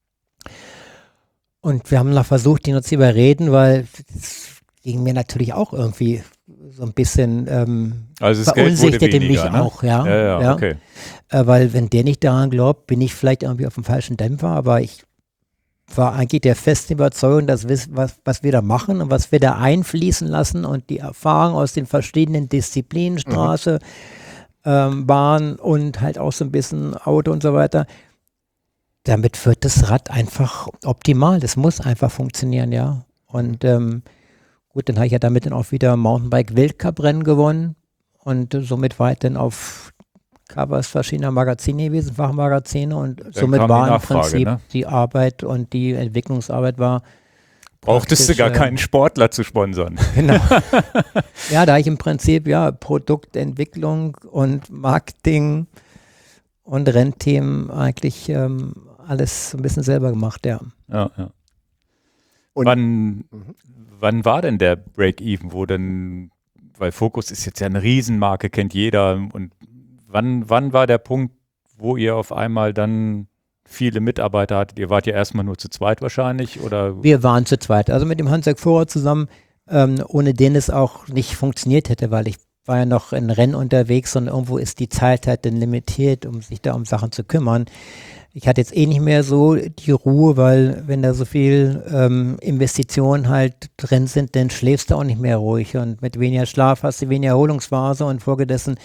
Und wir haben noch versucht, ihn noch zu überreden, weil es ging mir natürlich auch irgendwie so ein bisschen ähm, Also das Geld wurde verunsicherte weniger, mich ne? auch, ja. Ja, ja, ja. okay. Äh, weil wenn der nicht daran glaubt, bin ich vielleicht irgendwie auf dem falschen Dämpfer, aber ich war eigentlich der festen Überzeugung, dass wir, was, was wir da machen und was wir da einfließen lassen und die Erfahrung aus den verschiedenen Disziplinen, Straße, mhm. ähm, Bahn und halt auch so ein bisschen Auto und so weiter, damit wird das Rad einfach optimal. Das muss einfach funktionieren, ja. Und ähm, gut, dann habe ich ja damit dann auch wieder Mountainbike-Weltcup-Rennen gewonnen und äh, somit war ich dann auf Covers verschiedener Magazine gewesen, Fachmagazine und Dann somit kam die war im Nachfrage, Prinzip ne? die Arbeit und die Entwicklungsarbeit war Brauchtest du praktisch, gar äh, keinen Sportler zu sponsern. Genau. Ja, da ich im Prinzip ja Produktentwicklung und Marketing und Rennthemen eigentlich ähm, alles so ein bisschen selber gemacht, ja. Ja, ja. Und- wann, Mhm. wann war denn der Break-Even, wo denn, weil Focus ist jetzt ja eine Riesenmarke, kennt jeder, und wann, wann war der Punkt, wo ihr auf einmal dann viele Mitarbeiter hattet? Ihr wart ja erstmal nur zu zweit wahrscheinlich, oder? Wir waren zu zweit, also mit dem Hans-Jörg Vorer zusammen, ähm, ohne den es auch nicht funktioniert hätte, weil ich war ja noch in Rennen unterwegs und irgendwo ist die Zeit halt dann limitiert, um sich da um Sachen zu kümmern. Ich hatte jetzt eh nicht mehr so die Ruhe, weil wenn da so viel ähm, Investitionen halt drin sind, dann schläfst du auch nicht mehr ruhig und mit weniger Schlaf hast du weniger Erholungsphase und folgedessen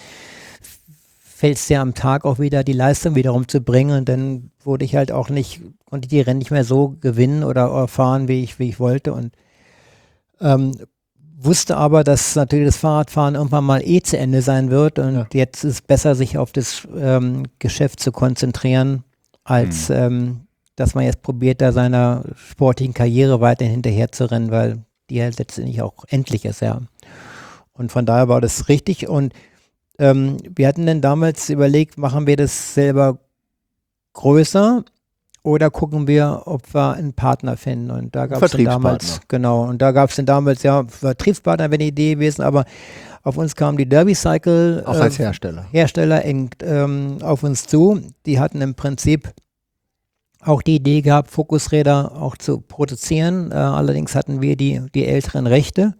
fällst dir am Tag auch wieder die Leistung wiederum zu bringen und dann wurde ich halt auch nicht, konnte ich die Rennen nicht mehr so gewinnen oder fahren, wie ich, wie ich wollte und ähm, wusste aber, dass natürlich das Fahrradfahren irgendwann mal eh zu Ende sein wird und Ja. jetzt ist es besser, sich auf das ähm, Geschäft zu konzentrieren, als Mhm. ähm, dass man jetzt probiert, da seiner sportlichen Karriere weiterhin hinterher zu rennen, weil die ja letztendlich auch endlich ist, ja. Und von daher war das richtig und ähm, wir hatten dann damals überlegt, machen wir das selber größer oder gucken wir, ob wir einen Partner finden. Und da gab es dann damals, Vertriebspartner. genau, und da gab es dann damals, ja, Vertriebspartner wäre die Idee gewesen, aber auf uns kam die Derby Cycle Auch als Hersteller. Hersteller eng, ähm, auf uns zu. Die hatten im Prinzip auch die Idee gehabt, Fokusräder auch zu produzieren. Äh, allerdings hatten wir die, die älteren Rechte.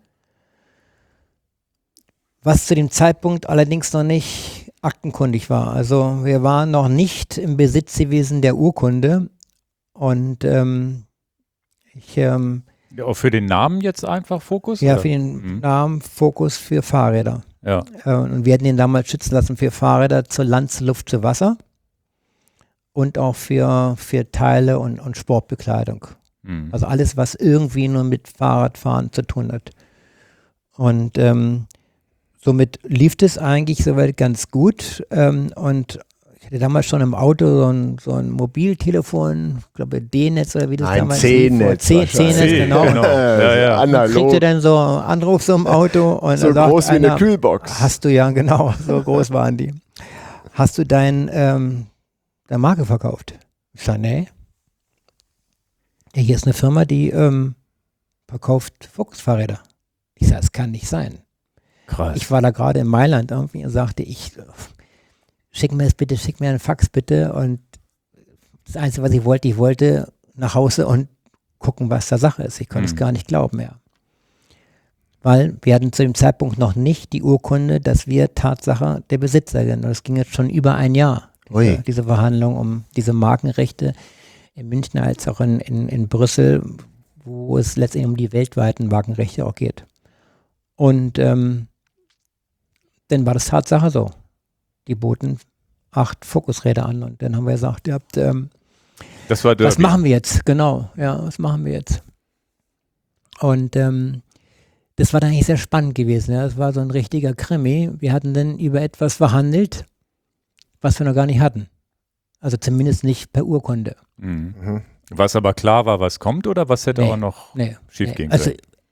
Was zu dem Zeitpunkt allerdings noch nicht aktenkundig war. Also wir waren noch nicht im Besitz gewesen der Urkunde. Und ähm, ich, ähm, Ja, auch für den Namen jetzt einfach Fokus? ja, oder? für den Mhm. Namen Fokus für Fahrräder. Ja. Äh, und wir hatten den damals schützen lassen für Fahrräder zur Land, zur Luft, zu Wasser. Und auch für, für Teile und, und Sportbekleidung. Mhm. Also alles, was irgendwie nur mit Fahrradfahren zu tun hat. Und ähm, somit lief das eigentlich soweit ganz gut. Ähm, und ich hatte damals schon im Auto so ein, so ein Mobiltelefon, ich glaube D-Netz oder wie das Ein damals C-Netz C- wahrscheinlich. C-Netz, genau. Genau. Ja, ja. Und kriegte Analog. dann so einen Anruf so im Auto und So dann sagt groß wie einer, eine Kühlbox. hast du ja, genau, so groß waren die. Hast du dein, ähm, deine Marke verkauft? Ich sage, nee. Ja, hier ist eine Firma, die ähm, verkauft Fokusfahrräder. Ich sage, es kann nicht sein. Krass. Ich war da gerade in Mailand irgendwie und sagte, ich äh, schick mir das bitte, schick mir einen Fax bitte und das Einzige, was ich wollte, ich wollte nach Hause und gucken, was da Sache ist. Ich konnte es Mhm. gar nicht glauben mehr. Weil wir hatten zu dem Zeitpunkt noch nicht die Urkunde, dass wir Tatsache der Besitzer sind. Und es ging jetzt schon über ein Jahr, Ui. diese, diese Verhandlung um diese Markenrechte in München als auch in, in, in Brüssel, wo es letztendlich um die weltweiten Markenrechte auch geht. Und ähm, dann war das Tatsache so. Die boten acht Fokusräder an und dann haben wir gesagt, ihr habt, ähm, Das war Derby. was machen wir jetzt? Genau, ja, was machen wir jetzt? Und ähm, das war dann eigentlich sehr spannend gewesen. Ja. Das war so ein richtiger Krimi. Wir hatten dann über etwas verhandelt, was wir noch gar nicht hatten. Also zumindest nicht per Urkunde. Mhm. Mhm. Was aber klar war, was kommt, oder was hätte Nee. auch noch Nee, schief nee. gehen Also können?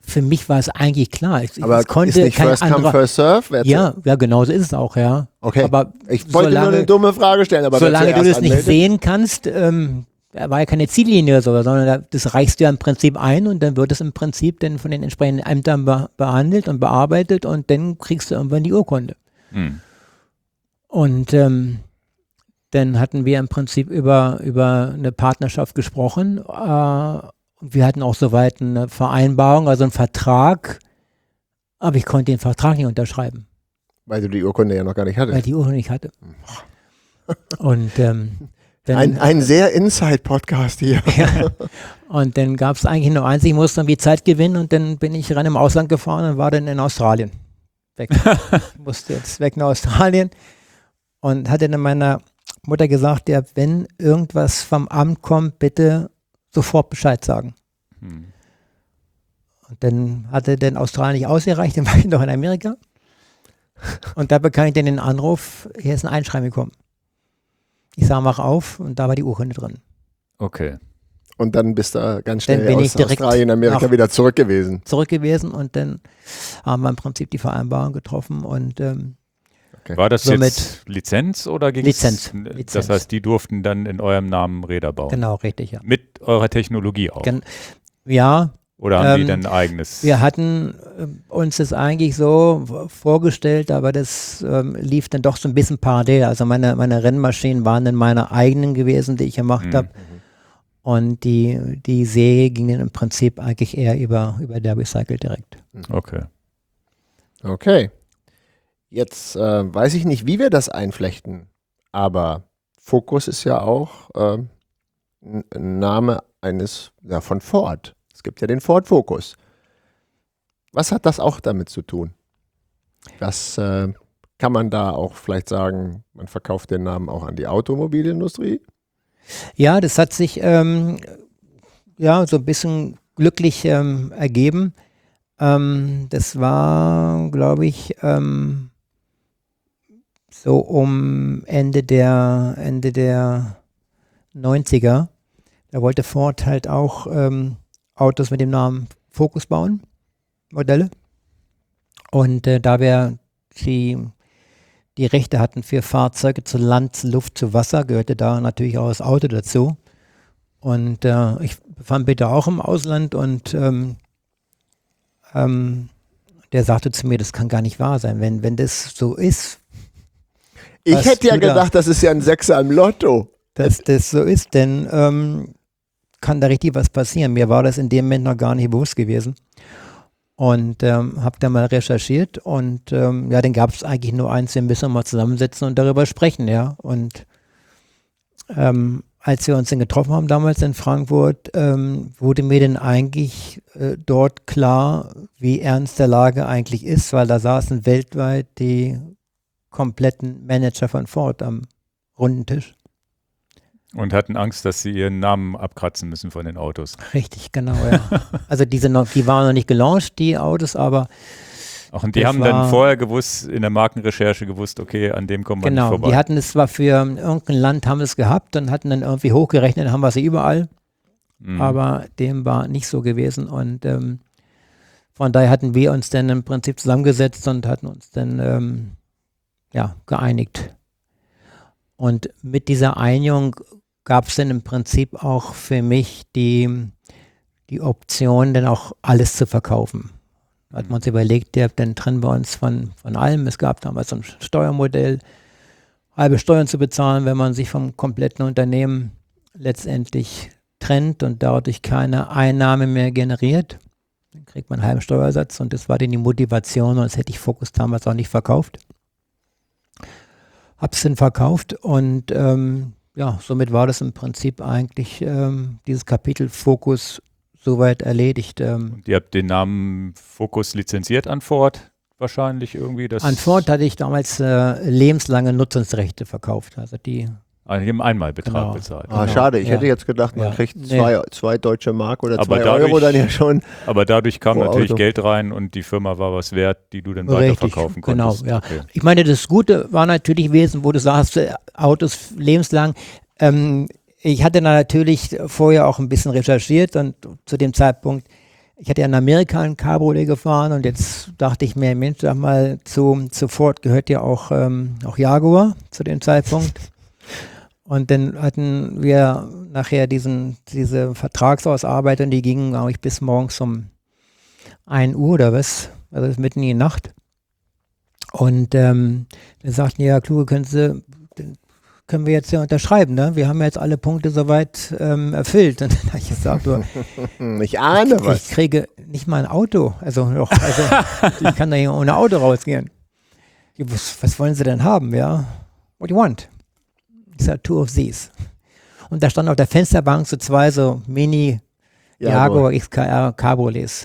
für mich war es eigentlich klar. Ich, Aber es konnte ist nicht kein first come, anderer, first serve? Wer ja, ja, genau so ist es auch, ja. Okay, aber ich wollte solange, nur eine dumme Frage stellen, aber wer solange du zuerst das nicht anmeldet? sehen kannst, ähm, da war ja keine Ziellinie oder so, sondern da, das reichst du ja im Prinzip ein und dann wird es im Prinzip dann von den entsprechenden Ämtern be behandelt und bearbeitet und dann kriegst du irgendwann die Urkunde. Hm. Und ähm, dann hatten wir im Prinzip über, über eine Partnerschaft gesprochen. Äh, wir hatten auch soweit eine Vereinbarung, also einen Vertrag, aber ich konnte den Vertrag nicht unterschreiben, Weil du die Urkunde ja noch gar nicht weil hattest. ich die Urkunde nicht hatte. Und ähm, dann, Ein, ein sehr Inside-Podcast hier. ja, und dann gab es eigentlich nur eins, ich musste irgendwie Zeit gewinnen und dann bin ich rein im Ausland gefahren und war dann in Australien. Weg. Ich musste jetzt weg nach Australien und hatte dann meiner Mutter gesagt, ja, wenn irgendwas vom Amt kommt, bitte sofort Bescheid sagen. Hm. Und dann hatte dann Australien nicht ausgereicht, dann war ich noch in Amerika. Und da bekam ich dann den Anruf, hier ist ein Einschreiben gekommen. Ich sah, mach auf und da war die Urkunde drin. Okay. Und dann bist du ganz Dann schnell bin aus ich direkt Australien, Amerika nach- wieder zurück gewesen. Zurück gewesen und dann haben wir im Prinzip die Vereinbarung getroffen und ähm, War das Somit- jetzt Lizenz oder ging Lizenz. Das Lizenz. heißt, die durften dann in eurem Namen Räder bauen? genau, richtig, ja. Mit eurer Technologie auch? Gen ja, Oder haben die ähm, dann ein eigenes? wir hatten äh, uns das eigentlich so v- vorgestellt, aber das ähm, lief dann doch so ein bisschen parallel. Also meine, meine Rennmaschinen waren dann meine eigenen gewesen, die ich gemacht Mhm. habe. Und die, die Serie ging dann im Prinzip eigentlich eher über, über der Recycle direkt. Okay. Okay. Jetzt äh, weiß ich nicht, wie wir das einflechten, aber Focus ist ja auch ähm, ein ein Name eines, ja, von Ford. Es gibt ja den Ford Focus. Was hat das auch damit zu tun? Das äh, kann man da auch vielleicht sagen, man verkauft den Namen auch an die Automobilindustrie? Ja, das hat sich ähm, ja so ein bisschen glücklich ähm, ergeben. Ähm, das war, glaube ich, ähm, so um Ende der Ende der neunziger. Da wollte Ford halt auch ähm, Autos mit dem Namen Focus bauen, Modelle. Und äh, da wir die die Rechte hatten für Fahrzeuge zu Land, zu Luft, zu Wasser, gehörte da natürlich auch das Auto dazu. Und äh, ich befand mich da auch im Ausland und ähm, ähm, der sagte zu mir, das kann gar nicht wahr sein. Wenn, wenn das so ist, Ich Was hätte ja du da- gedacht, das ist ja ein Sechser im Lotto. dass das so ist, dann ähm, kann da richtig was passieren. Mir war das in dem Moment noch gar nicht bewusst gewesen. Und ähm, habe da mal recherchiert und ähm, ja, dann gab es eigentlich nur eins, wir müssen mal zusammensetzen und darüber sprechen, ja. Und ähm, als wir uns dann getroffen haben damals in Frankfurt, ähm, wurde mir dann eigentlich äh, dort klar, wie ernst der Lage eigentlich ist, weil da saßen weltweit die kompletten Manager von Ford am runden Tisch. Und hatten Angst, dass sie ihren Namen abkratzen müssen von den Autos. Richtig, genau, ja. Also diese noch, die waren noch nicht gelauncht, die Autos, aber Ach, und die Das haben war- dann vorher gewusst, in der Markenrecherche gewusst, okay, an dem kommen wir genau, nicht vorbei. die hatten es zwar für irgendein Land, haben es gehabt und hatten dann irgendwie hochgerechnet, haben wir sie überall, Mhm. aber dem war nicht so gewesen und ähm, von daher hatten wir uns dann im Prinzip zusammengesetzt und hatten uns dann ähm, ja, geeinigt. Und mit dieser Einigung gab es dann im Prinzip auch für mich die, die Option, dann auch alles zu verkaufen. Da hat man uns überlegt, ja, dann trennen wir uns von, von allem. Es gab damals so ein Steuermodell, halbe Steuern zu bezahlen, wenn man sich vom kompletten Unternehmen letztendlich trennt und dadurch keine Einnahme mehr generiert. Dann kriegt man einen halben Steuersatz und das war dann die Motivation und das hätte ich Focus damals auch nicht verkauft. Hab's dann verkauft und ähm, ja, somit war das im Prinzip eigentlich ähm, dieses Kapitel Focus soweit erledigt. Ähm, Und ihr habt den Namen Focus lizenziert an Ford wahrscheinlich irgendwie? Das an Ford hatte ich damals äh, lebenslange Nutzungsrechte verkauft. Also die, Ah, die haben Einmalbetrag Genau. bezahlt. Ah, Genau, schade, ich ja. hätte jetzt gedacht, man Ja. kriegt Nee. zwei, zwei deutsche Mark oder Aber zwei dadurch- Euro dann ja schon. Aber dadurch kam Pro natürlich Auto. Geld rein und die Firma war was wert, die du dann Richtig, weiterverkaufen genau, konntest. ja. Okay. ich meine, das Gute war natürlich gewesen, wo du sagst, äh, Autos lebenslang. Ähm, ich hatte da natürlich vorher auch ein bisschen recherchiert und zu dem Zeitpunkt ich hatte ja in Amerika ein Cabriolet gefahren und jetzt dachte ich mir, Mensch, sag mal, zu, zu Ford gehört ja auch, ähm, auch Jaguar zu dem Zeitpunkt. Und dann hatten wir nachher diesen, diese Vertragsausarbeitung, die gingen, glaube ich, bis morgens um ein Uhr oder was, also mitten in die Nacht. Und ähm, dann sagten, ja, Kluge, können Sie, können wir jetzt ja unterschreiben, ne? Wir haben jetzt alle Punkte soweit ähm, erfüllt. Und dann habe ich gesagt, du, ich ahne ich, was. ich kriege nicht mal ein Auto. Also, noch, also ich kann da hier ohne Auto rausgehen. Was, was wollen Sie denn haben, ja? What do you want? Ich sage, two of these. Und da standen auf der Fensterbank so zwei so Mini Jaguar X K R Cabriolets.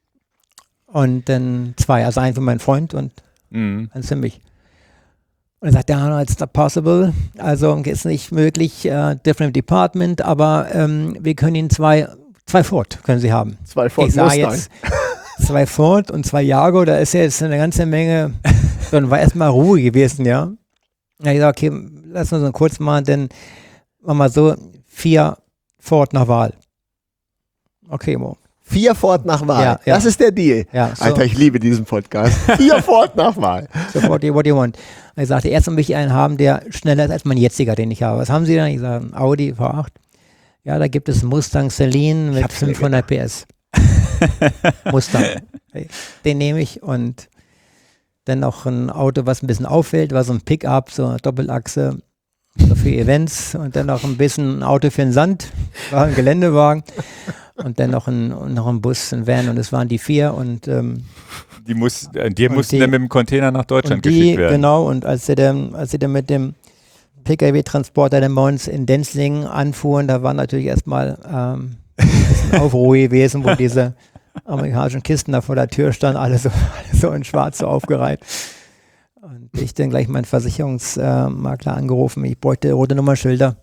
Und dann zwei, also einen für meinen Freund und Mhm. einen für mich. Und er sagt, ja, no, it's not possible. Also ist nicht möglich, uh, different department, aber ähm, wir können Ihnen zwei, zwei Ford können Sie haben. Zwei Ford Ich sage Mustang. jetzt zwei Ford und zwei Jaguar, da ist ja jetzt eine ganze Menge, dann war erstmal Ruhe gewesen, ja. Ja, ich sage, okay, lass uns so kurz mal, denn machen wir so, vier Ford nach Wahl. Okay, Mo. Vier Ford nach Wahl. Ja, ja. Das ist der Deal. Ja, so. Alter, ich liebe diesen Podcast. Vier Ford nach Wahl. So, what do you, what do you want? Ich sagte, erst möchte ich einen haben, der schneller ist als mein jetziger, den ich habe. Was haben Sie denn? Ich sage, Audi V acht. Ja, da gibt es einen Mustang Celine mit hab's mir fünfhundert P S. Mustang. Den nehme ich und dann noch ein Auto, was ein bisschen auffällt, war so ein Pickup, so eine Doppelachse, so für Events und dann noch ein bisschen ein Auto für den Sand, war ein Geländewagen und dann noch ein, noch ein Bus, ein Van und es waren die vier und ähm, Die, muss, äh, die Und mussten die- dann mit dem Container nach Deutschland und die, geschickt werden. genau, und als sie dann, als sie dann mit dem P K W-Transporter dann bei uns in Denzlingen anfuhren, da war natürlich erstmal ähm, ein bisschen Aufruhr gewesen, wo diese amerikanischen Kisten da vor der Tür standen, alle so, alle so in schwarz so aufgereiht. Und ich dann gleich meinen Versicherungsmakler angerufen, ich bräuchte rote Nummerschilder.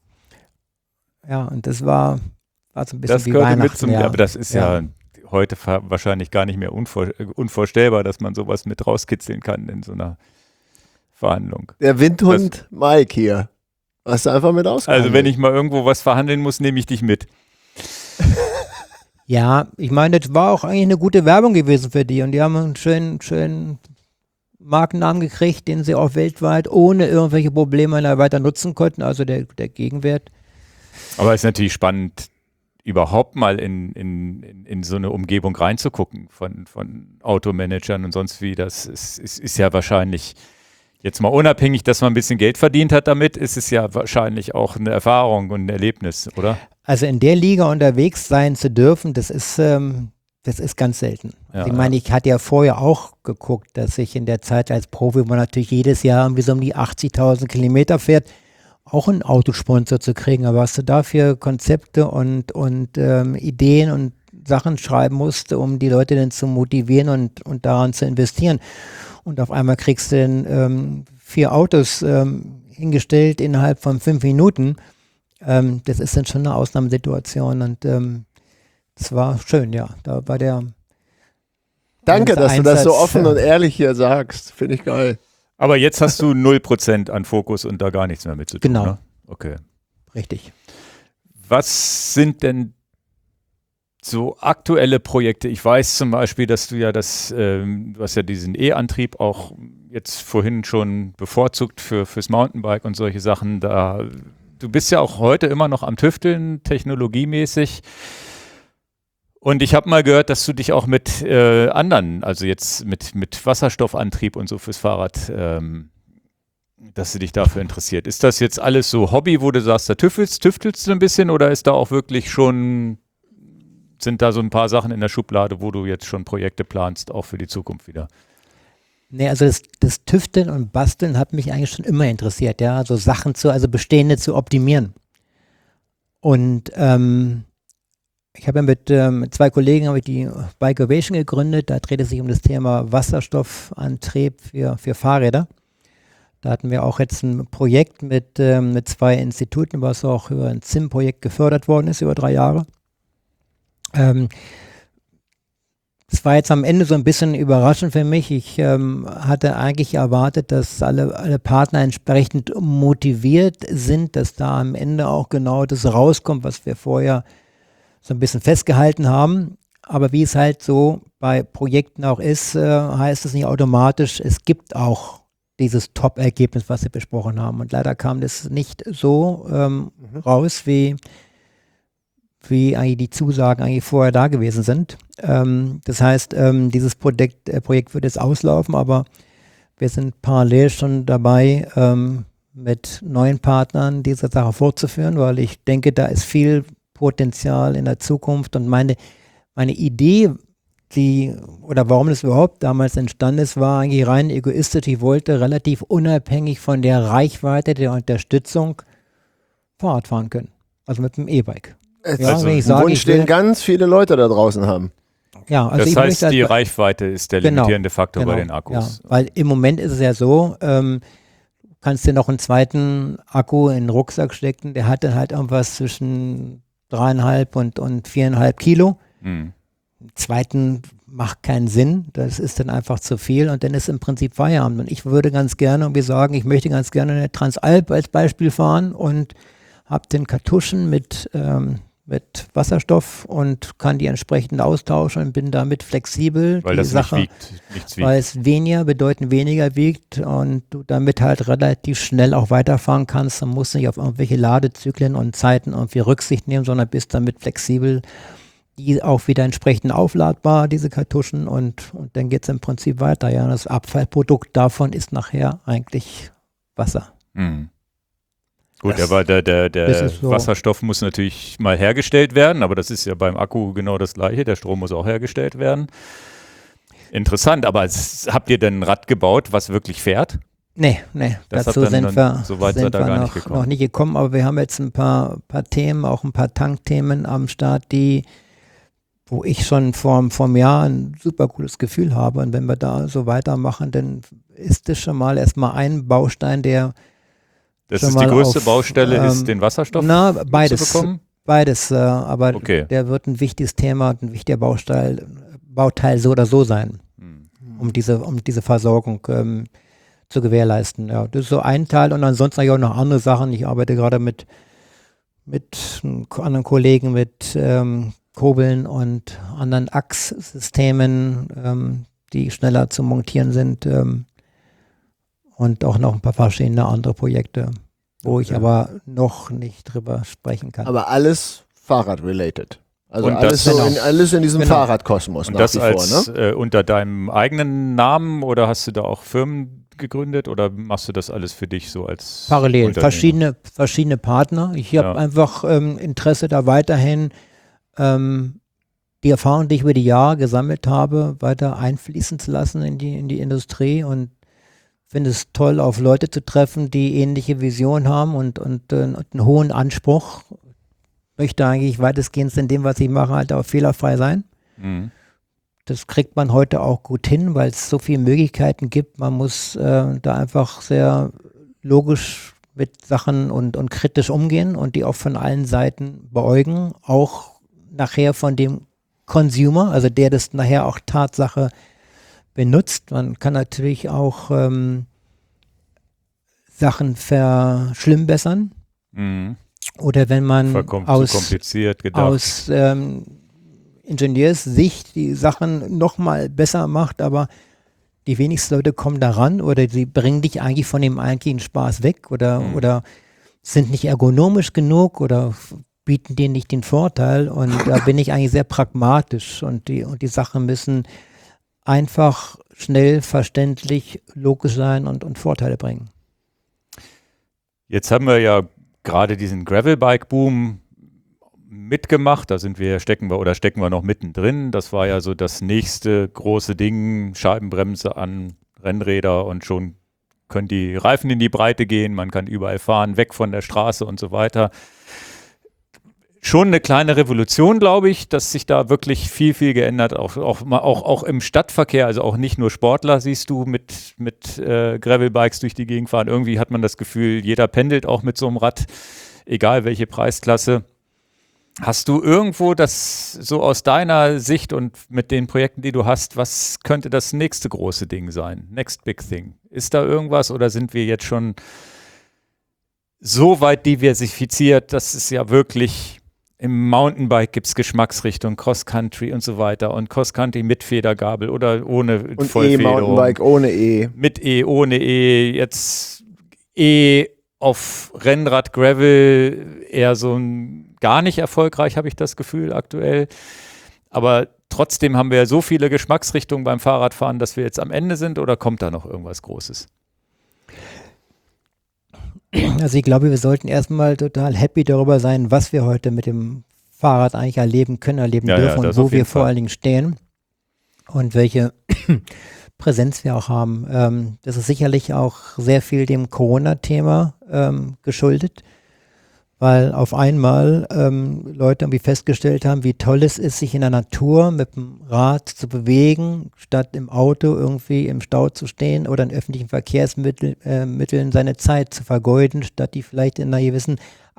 Ja, und das war, war so ein bisschen Das wie gehörte Weihnachten. mit zum, ja. aber das ist ja, heute fa- wahrscheinlich gar nicht mehr unvor, unvorstellbar, dass man sowas mit rauskitzeln kann in so einer Verhandlung. Der Windhund Mike hier. Hast du einfach mit ausgehandelt. Also wenn ich mal irgendwo was verhandeln muss, nehme ich dich mit. Ja, ich meine, das war auch eigentlich eine gute Werbung gewesen für die und die haben einen schönen, schönen Markennamen gekriegt, den sie auch weltweit ohne irgendwelche Probleme dann weiter nutzen konnten, also der, der Gegenwert. Aber es ist natürlich spannend, überhaupt mal in, in, in, in so eine Umgebung reinzugucken von, von Automanagern und sonst wie. Das ist, ist, ist ja wahrscheinlich, jetzt mal unabhängig, dass man ein bisschen Geld verdient hat damit, ist es ja wahrscheinlich auch eine Erfahrung und ein Erlebnis, oder? Also in der Liga unterwegs sein zu dürfen, das ist, ähm, das ist ganz selten. Ja, ich meine, ich hatte ja vorher auch geguckt, dass ich in der Zeit als Profi, wo man natürlich jedes Jahr irgendwie so um die achtzigtausend Kilometer fährt, auch einen Autosponsor zu kriegen. Aber was du dafür Konzepte und, und ähm, Ideen und Sachen schreiben musste, um die Leute dann zu motivieren und, und daran zu investieren. Und auf einmal kriegst du dann ähm, vier Autos ähm, hingestellt innerhalb von fünf Minuten. Ähm, das ist dann schon eine Ausnahmesituation und ähm, das war schön, ja. Da war der Danke, dass du das so Einsatz, offen äh, und ehrlich hier sagst. Finde ich geil. Aber jetzt hast du null Prozent an Fokus und da gar nichts mehr mit zu tun. Genau. Ne? Okay. richtig. Was sind denn so aktuelle Projekte? Ich weiß zum Beispiel, dass du ja das, ähm, du hast ja diesen E-Antrieb auch jetzt vorhin schon bevorzugt für, fürs Mountainbike und solche Sachen. Da, du bist ja auch heute immer noch am Tüfteln, technologiemäßig. Und ich habe mal gehört, dass du dich auch mit äh, anderen, also jetzt mit, mit Wasserstoffantrieb und so fürs Fahrrad, ähm, dass du dich dafür interessiert. Ist das jetzt alles so Hobby, wo du sagst, da tüftelst, tüftelst du ein bisschen oder ist da auch wirklich schon, sind da so ein paar Sachen in der Schublade, wo du jetzt schon Projekte planst, auch für die Zukunft wieder? Nee, also das, das Tüfteln und Basteln hat mich eigentlich schon immer interessiert, ja, also Sachen zu, also bestehende zu optimieren. Und ähm, ich habe ja mit, ähm, mit zwei Kollegen habe ich die Bike Ovation gegründet, da dreht es sich um das Thema Wasserstoffantrieb für, für Fahrräder. Da hatten wir auch jetzt ein Projekt mit, ähm, mit zwei Instituten, was auch über ein Z I M-Projekt gefördert worden ist, über drei Jahre. Ähm, Es war jetzt am Ende so ein bisschen überraschend für mich. Ich ähm, hatte eigentlich erwartet, dass alle, alle Partner entsprechend motiviert sind, dass da am Ende auch genau das rauskommt, was wir vorher so ein bisschen festgehalten haben. aber wie es halt so bei Projekten auch ist, äh, heißt es nicht automatisch, es gibt auch dieses Top-Ergebnis, was wir besprochen haben. Und leider kam das nicht so ähm, mhm. raus, wie, wie eigentlich die Zusagen eigentlich vorher da gewesen sind. Ähm, das heißt, ähm, dieses Projekt, äh, Projekt wird jetzt auslaufen, aber wir sind parallel schon dabei, ähm, mit neuen Partnern diese Sache fortzuführen, weil ich denke, da ist viel Potenzial in der Zukunft und meine, meine Idee, die, oder warum das überhaupt damals entstanden ist, war eigentlich rein egoistisch. Ich wollte relativ unabhängig von der Reichweite der Unterstützung Fahrrad fahren können. Also mit dem E-Bike. Ja, also wenn ich sage, Wunsch, den ganz viele Leute da draußen haben. Ja, also das ich heißt, die halt, Reichweite ist der genau, limitierende Faktor genau, bei den Akkus. Ja, weil im Moment ist es ja so, ähm, kannst dir noch einen zweiten Akku in den Rucksack stecken, der hat dann halt irgendwas zwischen dreieinhalb und, und viereinhalb Kilo. Mhm. Zweiten macht keinen Sinn, das ist dann einfach zu viel und dann ist im Prinzip Feierabend. Und ich würde ganz gerne, und wir sagen, ich möchte ganz gerne eine Transalp als Beispiel fahren und habe den Kartuschen mit, ähm, mit Wasserstoff und kann die entsprechend austauschen und bin damit flexibel. Weil die das Sache, nicht wiegt, nichts wiegt. Weil es weniger bedeutend weniger wiegt und du damit halt relativ schnell auch weiterfahren kannst und musst nicht auf irgendwelche Ladezyklen und Zeiten irgendwie Rücksicht nehmen, sondern bist damit flexibel. Die auch wieder entsprechend aufladbar, diese Kartuschen, und, und dann geht es im Prinzip weiter. Ja, das Abfallprodukt davon ist nachher eigentlich Wasser. Mhm. Gut, das, aber der, der, der so. Wasserstoff muss natürlich mal hergestellt werden, aber das ist ja beim Akku genau das Gleiche. Der Strom muss auch hergestellt werden. Interessant, aber es, habt ihr denn ein Rad gebaut, was wirklich fährt? Nee, nee, das dazu sind wir, so weit sind da wir gar noch, nicht noch nicht gekommen, aber wir haben jetzt ein paar, paar Themen, auch ein paar Tankthemen am Start, die wo ich schon vor, vor einem Jahr ein super gutes Gefühl habe. Und wenn wir da so weitermachen, dann ist das schon mal erstmal ein Baustein, der Das ist die größte auf, Baustelle, ähm, ist den Wasserstoff na, beides, zu bekommen? Beides, äh, aber okay. der wird ein wichtiges Thema, ein wichtiger Baustein, Bauteil so oder so sein, hm. um, diese, um diese Versorgung ähm, zu gewährleisten. Ja, das ist so ein Teil und ansonsten habe ich auch noch andere Sachen. Ich arbeite gerade mit, mit anderen Kollegen, mit ähm, Kurbeln und anderen Achssystemen, ähm, die schneller zu montieren sind ähm, und auch noch ein paar verschiedene andere Projekte, wo okay. ich aber noch nicht drüber sprechen kann. Aber alles Fahrrad-related. Also und alles, das, so genau. in, alles in diesem genau. Fahrradkosmos. Und nach das wie als vor, ne? äh, unter deinem eigenen Namen oder hast du da auch Firmen gegründet oder machst du das alles für dich so als parallel? Verschiedene, verschiedene Partner. Ich habe ja. einfach ähm, Interesse da weiterhin ähm, die Erfahrung, die ich über die Jahre gesammelt habe, weiter einfließen zu lassen in die, in die Industrie und finde es toll, auf Leute zu treffen, die ähnliche Visionen haben und, und, äh, und einen hohen Anspruch. Möchte eigentlich weitestgehend in dem, was ich mache, halt auch fehlerfrei sein. Mhm. Das kriegt man heute auch gut hin, weil es so viele Möglichkeiten gibt. Man muss äh, da einfach sehr logisch mit Sachen und, und kritisch umgehen und die auch von allen Seiten beäugen, auch nachher von dem Consumer, also der das nachher auch Tatsache benutzt. Man kann natürlich auch ähm, Sachen verschlimmbessern. Mhm. Oder wenn man Verkommt aus, kompliziert gedacht. aus ähm, Ingenieurssicht die Sachen nochmal besser macht, aber die wenigsten Leute kommen daran oder sie bringen dich eigentlich von dem eigentlichen Spaß weg oder, mhm. oder sind nicht ergonomisch genug oder bieten dir nicht den Vorteil und da bin ich eigentlich sehr pragmatisch und die, und die Sachen müssen einfach, schnell, verständlich, logisch sein und, und Vorteile bringen. Jetzt haben wir ja gerade diesen Gravelbike-Boom mitgemacht, da sind wir, stecken wir oder stecken wir noch mittendrin. Das war ja so das nächste große Ding, Scheibenbremse an Rennräder und schon können die Reifen in die Breite gehen, man kann überall fahren, weg von der Straße und so weiter. Schon eine kleine Revolution, glaube ich, dass sich da wirklich viel, viel geändert, auch, auch, auch, auch im Stadtverkehr, also auch nicht nur Sportler siehst du mit, mit äh, Gravelbikes durch die Gegend fahren. Irgendwie hat man das Gefühl, jeder pendelt auch mit so einem Rad, egal welche Preisklasse. Hast du irgendwo das so aus deiner Sicht und mit den Projekten, die du hast, was könnte das nächste große Ding sein? Next big thing. Ist da irgendwas oder sind wir jetzt schon so weit diversifiziert, dass es ja wirklich im Mountainbike gibt es Geschmacksrichtung, Cross-Country und so weiter und Cross-Country mit Federgabel oder ohne und Vollfederung. E-Mountainbike ohne E. Mit E, ohne E, jetzt E auf Rennrad, Gravel eher so ein gar nicht erfolgreich, habe ich das Gefühl aktuell. Aber trotzdem haben wir ja so viele Geschmacksrichtungen beim Fahrradfahren, dass wir jetzt am Ende sind, oder kommt da noch irgendwas Großes? Also ich glaube, wir sollten erstmal total happy darüber sein, was wir heute mit dem Fahrrad eigentlich erleben können, erleben Ja, dürfen ja, und das auf wo wir jeden vor Fall. allen Dingen stehen und welche Präsenz wir auch haben. Ähm, das ist sicherlich auch sehr viel dem Corona-Thema ähm, geschuldet, weil auf einmal ähm, Leute irgendwie festgestellt haben, wie toll es ist, sich in der Natur mit dem Rad zu bewegen, statt im Auto irgendwie im Stau zu stehen oder in öffentlichen Verkehrsmitteln äh, Mitteln seine Zeit zu vergeuden, statt die vielleicht in einer gewissen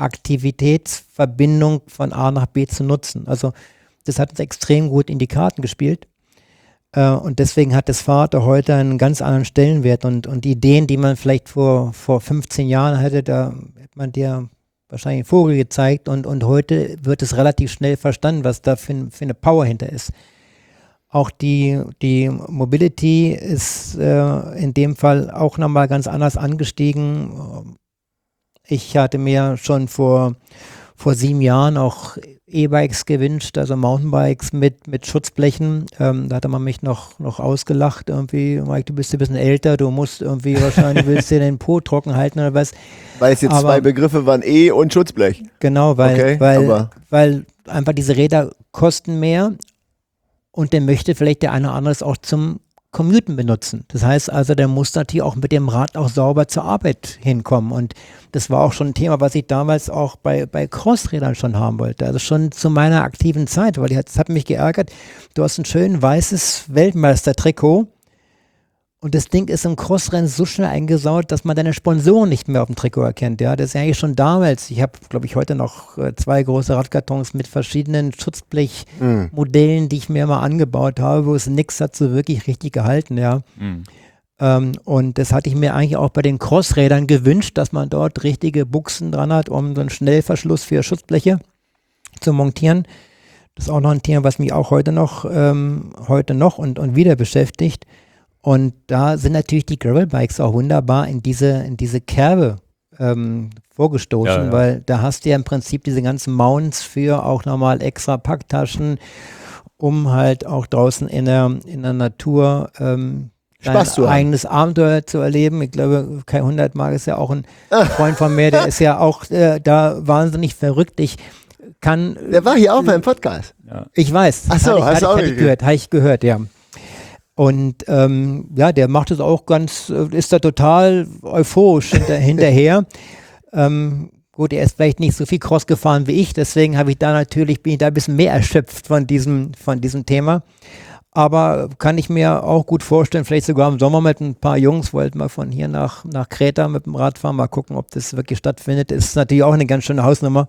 Aktivitätsverbindung von A nach B zu nutzen. Also das hat uns extrem gut in die Karten gespielt. Äh, und deswegen hat das Fahrrad heute einen ganz anderen Stellenwert und, und die Ideen, die man vielleicht vor, vor fünfzehn Jahren hatte, da hätte man dir wahrscheinlich einen Vogel gezeigt und, und heute wird es relativ schnell verstanden, was da für, für eine Power hinter ist. Auch die, die Mobility ist äh, in dem Fall auch nochmal ganz anders angestiegen. Ich hatte mir schon vor, vor sieben Jahren auch E-Bikes gewünscht, also Mountainbikes mit, mit Schutzblechen. Ähm, da hatte man mich noch, noch ausgelacht irgendwie. Mike, du bist ein bisschen älter, du musst irgendwie wahrscheinlich, willst dir den Po trocken halten oder was. Weil es jetzt Aber- zwei Begriffe waren, E und Schutzblech. Genau, weil, Okay, weil, aber- weil einfach diese Räder kosten mehr und der möchte vielleicht der eine oder andere es auch zum Commuten benutzen. Das heißt also, der muss natürlich auch mit dem Rad auch sauber zur Arbeit hinkommen und das war auch schon ein Thema, was ich damals auch bei, bei Crossrädern schon haben wollte. Also schon zu meiner aktiven Zeit, weil das hat mich geärgert. Du hast ein schön weißes Weltmeister-Trikot und das Ding ist im Crossrennen so schnell eingesaut, dass man deine Sponsoren nicht mehr auf dem Trikot erkennt. Ja, das ist ja eigentlich schon damals. Ich habe, glaube ich, heute noch äh, zwei große Radkartons mit verschiedenen Schutzblechmodellen, die ich mir mal angebaut habe, wo es nichts hat so wirklich richtig gehalten. Ja, Mhm. ähm, und das hatte ich mir eigentlich auch bei den Crossrädern gewünscht, dass man dort richtige Buchsen dran hat, um so einen Schnellverschluss für Schutzbleche zu montieren. Das ist auch noch ein Thema, was mich auch heute noch, ähm, heute noch und, und wieder beschäftigt. Und da sind natürlich die Gravelbikes auch wunderbar in diese, in diese Kerbe ähm, vorgestoßen, Ja, ja. weil da hast du ja im Prinzip diese ganzen Mounts für auch nochmal extra Packtaschen, um halt auch draußen in der, in der Natur ähm, dein Spaß zu haben. eigenes Abenteuer zu erleben. Ich glaube, Kai Hundertmark ist ja auch ein Freund von mir, der ist ja auch äh, da wahnsinnig verrückt. Ich kann, Der war hier auch mal im Podcast. ich weiß, Ach so, hatte ich, hast du hatte, auch ich- hatte ich gekriegt? gehört, habe ich gehört, ja. Und ähm, ja, der macht es auch ganz, äh, ist da total euphorisch hinter, hinterher. Ähm, gut, er ist vielleicht nicht so viel Cross gefahren wie ich, deswegen habe ich da natürlich, bin ich da ein bisschen mehr erschöpft von diesem, von diesem Thema. Aber kann ich mir auch gut vorstellen, vielleicht sogar im Sommer mit ein paar Jungs, wollten wir von hier nach, nach Kreta mit dem Rad fahren, mal gucken, ob das wirklich stattfindet. Ist natürlich auch eine ganz schöne Hausnummer.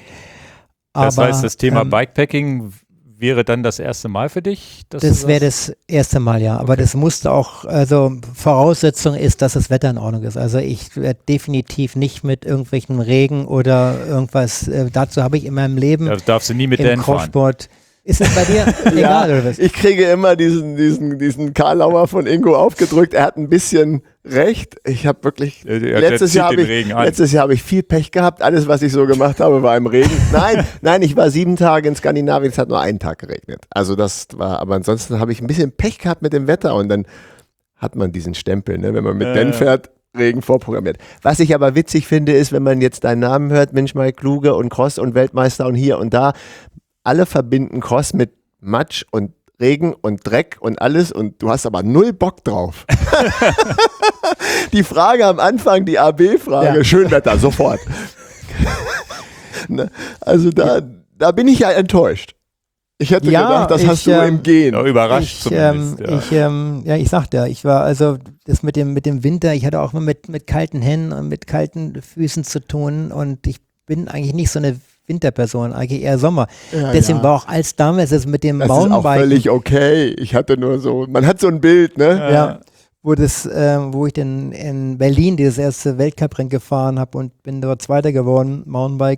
Das Aber, heißt, das Thema ähm, Bikepacking wäre dann das erste Mal für dich? dass du Das wäre sagst? das erste Mal, ja. Aber Okay. das musste auch, also Voraussetzung ist, dass das Wetter in Ordnung ist. Also ich werde definitiv nicht mit irgendwelchen Regen oder irgendwas, äh, dazu habe ich in meinem Leben Da darfst du nie mit im Dan fahren. Crosssport. Ist es bei dir egal oder was? Ich kriege immer diesen, diesen, diesen Karlauer von Ingo aufgedrückt. Er hat ein bisschen recht. Ich habe wirklich, Er- er letztes, zieht Jahr den habe ich, Regen an. letztes Jahr habe ich viel Pech gehabt. Alles, was ich so gemacht habe, war im Regen. Nein, nein, ich war sieben Tage in Skandinavien. Es hat nur einen Tag geregnet. Also das war, aber ansonsten habe ich ein bisschen Pech gehabt mit dem Wetter und dann hat man diesen Stempel, ne? Wenn man mit Ja, Dan ja. fährt, Regen vorprogrammiert. Was ich aber witzig finde, ist, wenn man jetzt deinen Namen hört, Mensch, Mike Kluge und Cross und Weltmeister und hier und da, alle verbinden Cross mit Matsch und Regen und Dreck und alles und du hast aber null Bock drauf. Die Frage am Anfang, die A B-Frage, Ja. Schönwetter, sofort. Ne? Also da, da bin ich ja enttäuscht. Ich hätte Ja, gedacht, das ich, hast du ähm, im Gehen. Ja, überrascht Ich, ähm, zumindest. ja. ich, ähm, ja, ich sagte ja, ich war also das mit dem, mit dem Winter, ich hatte auch mal mit, mit kalten Händen und mit kalten Füßen zu tun und ich bin eigentlich nicht so eine Winterperson, eigentlich eher Sommer. Ja, Deswegen ja. war auch als damals das mit dem Das ist auch Mountainbiken, völlig okay. Ich hatte nur so, man hat so ein Bild, ne? ja, wo, das, äh, wo ich dann in Berlin dieses erste Weltcuprennen gefahren habe und bin dort Zweiter geworden, Mountainbike.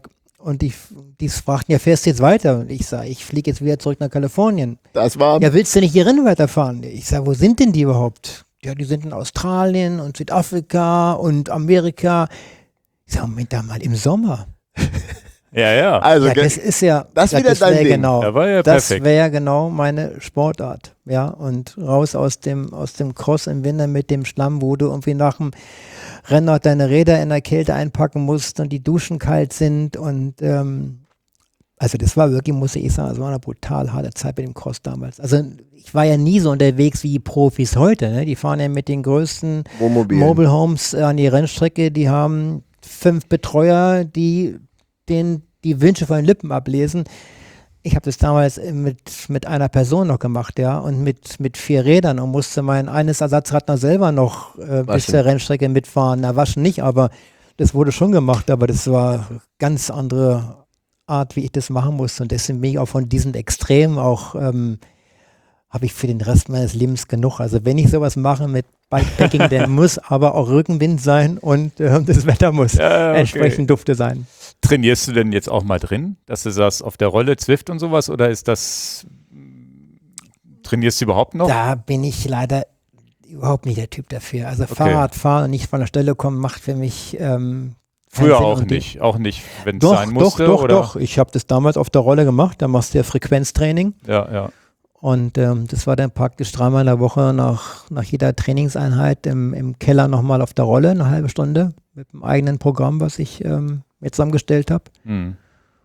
Und die, die fragten, ja, fährst du jetzt weiter? Und ich sage, ich fliege jetzt wieder zurück nach Kalifornien. Das war. Ja, willst du nicht hier Rennen weiterfahren? Ich sage, wo sind denn die überhaupt? Ja, die sind in Australien und Südafrika und Amerika. Ich sage, Moment da mal, im Sommer. Ja, ja. Also, Ja, das ist ja, das ja, wieder das dein wär Ding. genau, Da war ja das perfekt. wäre genau meine Sportart. Ja, und raus aus dem, aus dem Cross im Winter mit dem Schlamm, wo du irgendwie nach dem Rennen noch deine Räder in der Kälte einpacken musst und die Duschen kalt sind und ähm, also das war wirklich, muss ich sagen, das war eine brutal harte Zeit mit dem Cross damals. Also ich war ja nie so unterwegs wie die Profis heute. Ne? Die fahren ja mit den größten Wohnmobil. Mobile Homes äh, an die Rennstrecke, die haben fünf Betreuer, die den die Wünsche von den Lippen ablesen. Ich habe das damals mit, mit einer Person noch gemacht, ja, und mit, mit vier Rädern und musste mein eines Ersatzrad noch selber noch äh, bis Waschen. zur Rennstrecke mitfahren. Na, waschen nicht, aber das wurde schon gemacht, aber das war ganz andere Art, wie ich das machen musste. Und deswegen bin ich auch von diesen Extremen auch, ähm, habe ich für den Rest meines Lebens genug. Also wenn ich sowas mache mit Bikepacking, dann muss aber auch Rückenwind sein und äh, das Wetter muss Ja, okay. entsprechend dufte sein. Trainierst du denn jetzt auch mal drin, dass du sagst, auf der Rolle Zwift und sowas, oder ist das, trainierst du überhaupt noch? Da bin ich leider überhaupt nicht der Typ dafür. Also Okay. Fahrradfahren und nicht von der Stelle kommen, macht für mich ähm, keinen Früher Sinn. auch Und die- nicht, auch nicht, wenn es Doch, sein doch, musste, doch, oder? doch. Ich habe das damals auf der Rolle gemacht. Da machst du ja Frequenztraining. Ja, ja. Und ähm, das war dann praktisch dreimal in der Woche nach, nach jeder Trainingseinheit im, im Keller nochmal auf der Rolle, eine halbe Stunde, mit einem eigenen Programm, was ich ähm, mir zusammengestellt habe. Hm.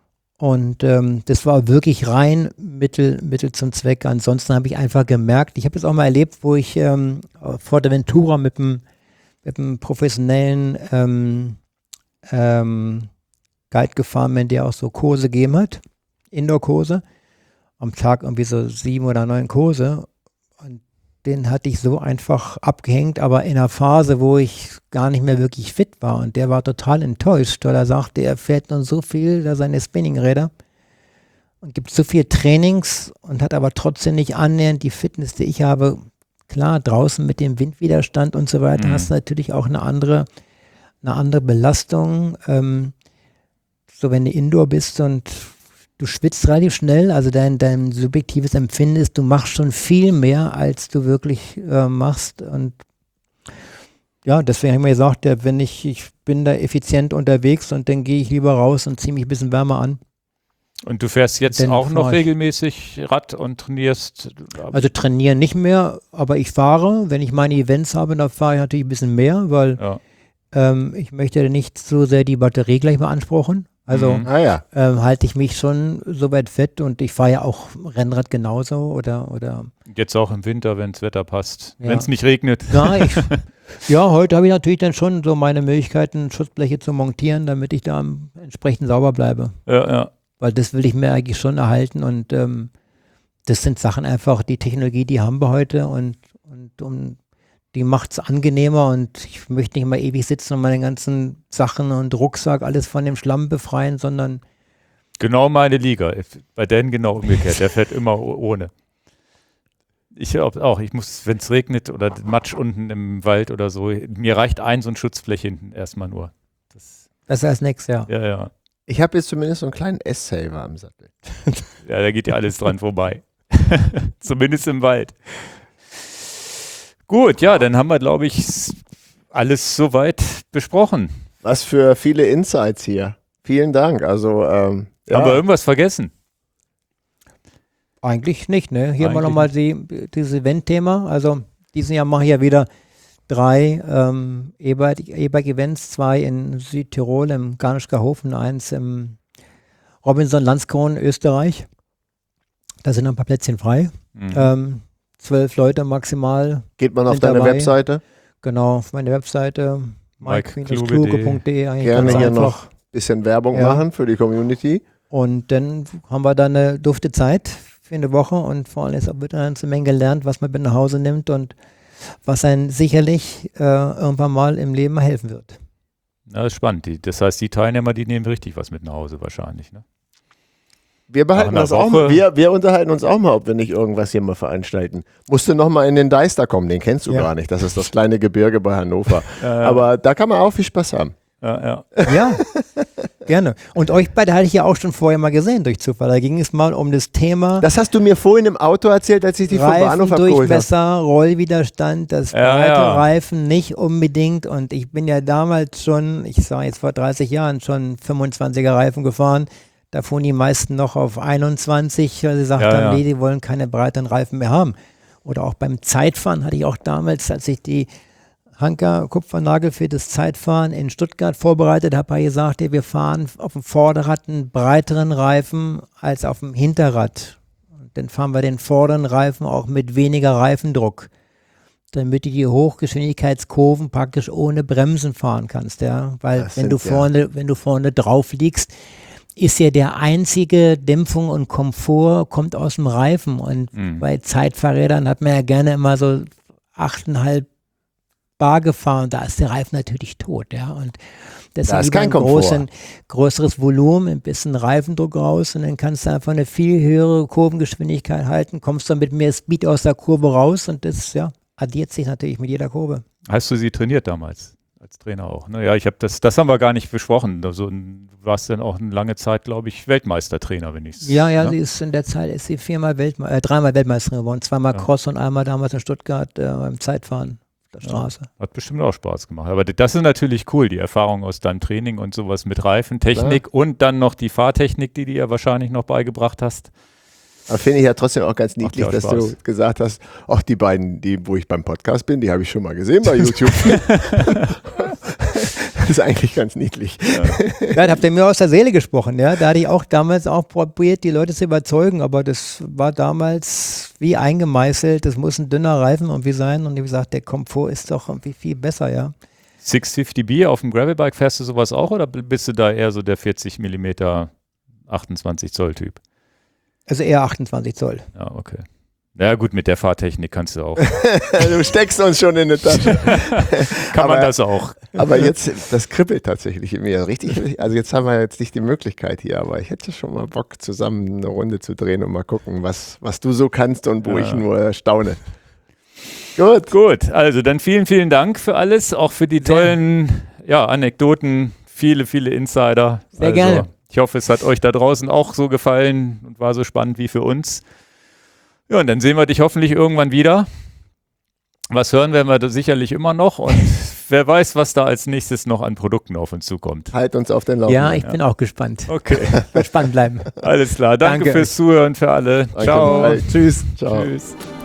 Und ähm, das war wirklich rein Mittel, Mittel zum Zweck. Ansonsten habe ich einfach gemerkt, ich habe das auch mal erlebt, wo ich ähm, auf Fuerteventura mit einem mit einem professionellen ähm, ähm, Guide gefahren bin, der auch so Kurse gegeben hat, Indoor-Kurse. Am Tag irgendwie so sieben oder neun Kurse. Und den hatte ich so einfach abgehängt, aber in einer Phase, wo ich gar nicht mehr wirklich fit war. Und der war total enttäuscht, weil er sagte, er fährt nun so viel, da seine Spinningräder und gibt so viel Trainings und hat aber trotzdem nicht annähernd die Fitness, die ich habe. Klar, draußen mit dem Windwiderstand und so weiter Mhm. hast du natürlich auch eine andere, eine andere Belastung. Ähm, so wenn du Indoor bist und du schwitzt relativ schnell, also dein, dein subjektives Empfinden ist, du machst schon viel mehr, als du wirklich äh, machst. Und ja, deswegen habe ich mir gesagt, ja, wenn ich, ich bin da effizient unterwegs und dann gehe ich lieber raus und ziehe mich ein bisschen wärmer an. Und du fährst jetzt Dann auch noch fahr ich. regelmäßig Rad und trainierst? Also trainieren nicht mehr, aber ich fahre. Wenn ich meine Events habe, dann fahre ich natürlich ein bisschen mehr, weil Ja. ähm, ich möchte nicht so sehr die Batterie gleich beanspruchen. Also Mhm. Ah ja. ähm, halte ich mich schon so weit fit und ich fahre ja auch Rennrad genauso oder, oder Jetzt auch im Winter, wenn das Wetter passt. Ja. Wenn es nicht regnet. ja, ich, ja, heute habe ich natürlich dann schon so meine Möglichkeiten, Schutzbleche zu montieren, damit ich da am- entsprechend sauber bleibe. Ja, ja. Weil das will ich mir eigentlich schon erhalten und ähm, das sind Sachen einfach, die Technologie, die haben wir heute und, und um, die macht es angenehmer und ich möchte nicht mal ewig sitzen und meine ganzen Sachen und Rucksack, alles von dem Schlamm befreien, sondern Genau meine Liga. Bei Dan genau umgekehrt. Der fährt immer o- ohne. Ich glaube auch, ich muss, wenn es regnet oder Matsch unten im Wald oder so, mir reicht ein so ein Schutzblech hinten erstmal nur. Das, besser als nichts, ja. ja, ja. Ich habe jetzt zumindest so einen kleinen S-Saver am Sattel. Ja, da geht ja alles dran vorbei. Zumindest im Wald. Gut, ja, dann haben wir, glaube ich, s- alles soweit besprochen. Was für viele Insights hier. Vielen Dank. Also, ähm, ja. Haben wir irgendwas vergessen? Eigentlich nicht, ne? Hier haben wir Eigentlich nochmal die, dieses Event-Thema. Also diesen Jahr mache ich ja wieder drei ähm, E-Bike- E-Bike-Events, zwei in Südtirol im Garnischker-Hofen, eins im Robinson Landskron, Österreich. Da sind ein paar Plätzchen frei. Mhm. Ähm, zwölf Leute maximal. Geht man auf Sind deine dabei. Webseite? Genau, auf meine Webseite Mike mike punkt de eigentlich Gerne ganz hier einfach. noch ein bisschen Werbung Ja. machen für die Community. Und dann haben wir da eine dufte Zeit für eine Woche und vor allem ist auch wieder eine ganze Menge gelernt, was man mit nach Hause nimmt und was einem sicherlich äh, irgendwann mal im Leben helfen wird. Ja, das ist spannend. Die, das heißt, die Teilnehmer, die nehmen richtig was mit nach Hause wahrscheinlich. Ne? Wir behalten Nach einer das auch Woche- mal. Wir, wir unterhalten uns auch mal, ob wir nicht irgendwas hier mal veranstalten. Musst du noch mal in den Deister kommen, den kennst du Ja. gar nicht. Das ist das kleine Gebirge bei Hannover. Ja, ja. Aber da kann man auch viel Spaß haben. Ja, ja. Ja, gerne. Und euch beide hatte ich ja auch schon vorher mal gesehen durch Zufall. Da ging es mal um das Thema Das hast du mir vorhin im Auto erzählt, als ich dich vom Bahnhof abgeholt habe. Reifendurchmesser, Rollwiderstand, das Ja, breite ja. Reifen nicht unbedingt. Und ich bin ja damals schon, ich sage jetzt vor dreißig Jahren, schon fünfundzwanziger Reifen gefahren. Da fuhren die meisten noch auf einundzwanzig, weil sie sagten, Ja, ja. nee, die wollen keine breiteren Reifen mehr haben. Oder auch beim Zeitfahren hatte ich auch damals, als ich die Hanker Kupfernagel für das Zeitfahren in Stuttgart vorbereitet habe, habe ich gesagt, ja, wir fahren auf dem Vorderrad einen breiteren Reifen als auf dem Hinterrad. Und dann fahren wir den vorderen Reifen auch mit weniger Reifendruck, damit du die Hochgeschwindigkeitskurven praktisch ohne Bremsen fahren kannst, ja. Weil Das wenn du sind ja- vorne, wenn du vorne drauf liegst, ist ja der einzige Dämpfung und Komfort kommt aus dem Reifen. Und Mhm. bei Zeitfahrrädern hat man ja gerne immer so achteinhalb Bar gefahren. Da ist der Reifen natürlich tot, ja. Und Da deswegen ist lieber kein ein Komfort. großen, größeres Volumen, ein bisschen Reifendruck raus und dann kannst du einfach eine viel höhere Kurvengeschwindigkeit halten, kommst dann mit mehr Speed aus der Kurve raus und das, ja, addiert sich natürlich mit jeder Kurve. Hast du sie trainiert damals? Als Trainer auch. Naja, ich habe das, das haben wir gar nicht besprochen. Also, du warst dann auch eine lange Zeit, glaube ich, Weltmeistertrainer, wenn ich es. Ja, ja, sie ist in der Zeit ist sie viermal Weltme äh, dreimal Weltmeisterin geworden, zweimal Ja. Cross und einmal damals in Stuttgart äh, beim Zeitfahren auf der Straße. Hat bestimmt auch Spaß gemacht. Aber das ist natürlich cool, die Erfahrung aus deinem Training und sowas mit Reifentechnik und dann noch die Fahrtechnik, die du ja wahrscheinlich noch beigebracht hast. Aber finde ich ja trotzdem auch ganz niedlich, ja dass Spaß. du gesagt hast, ach, die beiden, die, wo ich beim Podcast bin, die habe ich schon mal gesehen bei YouTube. Das ist eigentlich ganz niedlich. Ja, da habt ihr mir aus der Seele gesprochen, ja. Da hatte ich auch damals auch probiert, die Leute zu überzeugen, aber das war damals wie eingemeißelt, das muss ein dünner Reifen irgendwie sein und wie gesagt, der Komfort ist doch irgendwie viel besser, ja. sechs fünfzig B auf dem Gravelbike fährst du sowas auch oder bist du da eher so der vierzig Millimeter achtundzwanzig Zoll Typ? Also eher achtundzwanzig Zoll. Ja, okay. Ja gut, mit der Fahrtechnik kannst du auch. Du steckst uns schon in die Tasche. Kann Aber- man das auch. Aber jetzt, das kribbelt tatsächlich in mir. Richtig, also jetzt haben wir jetzt nicht die Möglichkeit hier, aber ich hätte schon mal Bock, zusammen eine Runde zu drehen und mal gucken, was, was du so kannst und wo Ja. ich nur staune. Gut. Gut, also dann vielen, vielen Dank für alles, auch für die tollen ja, Anekdoten, viele, viele Insider. Sehr also, gerne. Ich hoffe, es hat euch da draußen auch so gefallen und war so spannend wie für uns. Ja, und dann sehen wir dich hoffentlich irgendwann wieder. Was hören werden wir da sicherlich immer noch und wer weiß, was da als nächstes noch an Produkten auf uns zukommt. Halt uns auf den Laufenden. Ja, ich bin auch gespannt. Okay, Wird spannend bleiben. alles klar. Danke, Danke. fürs Zuhören für alle. Danke. Ciao. Tschüss. Ciao. Tschüss.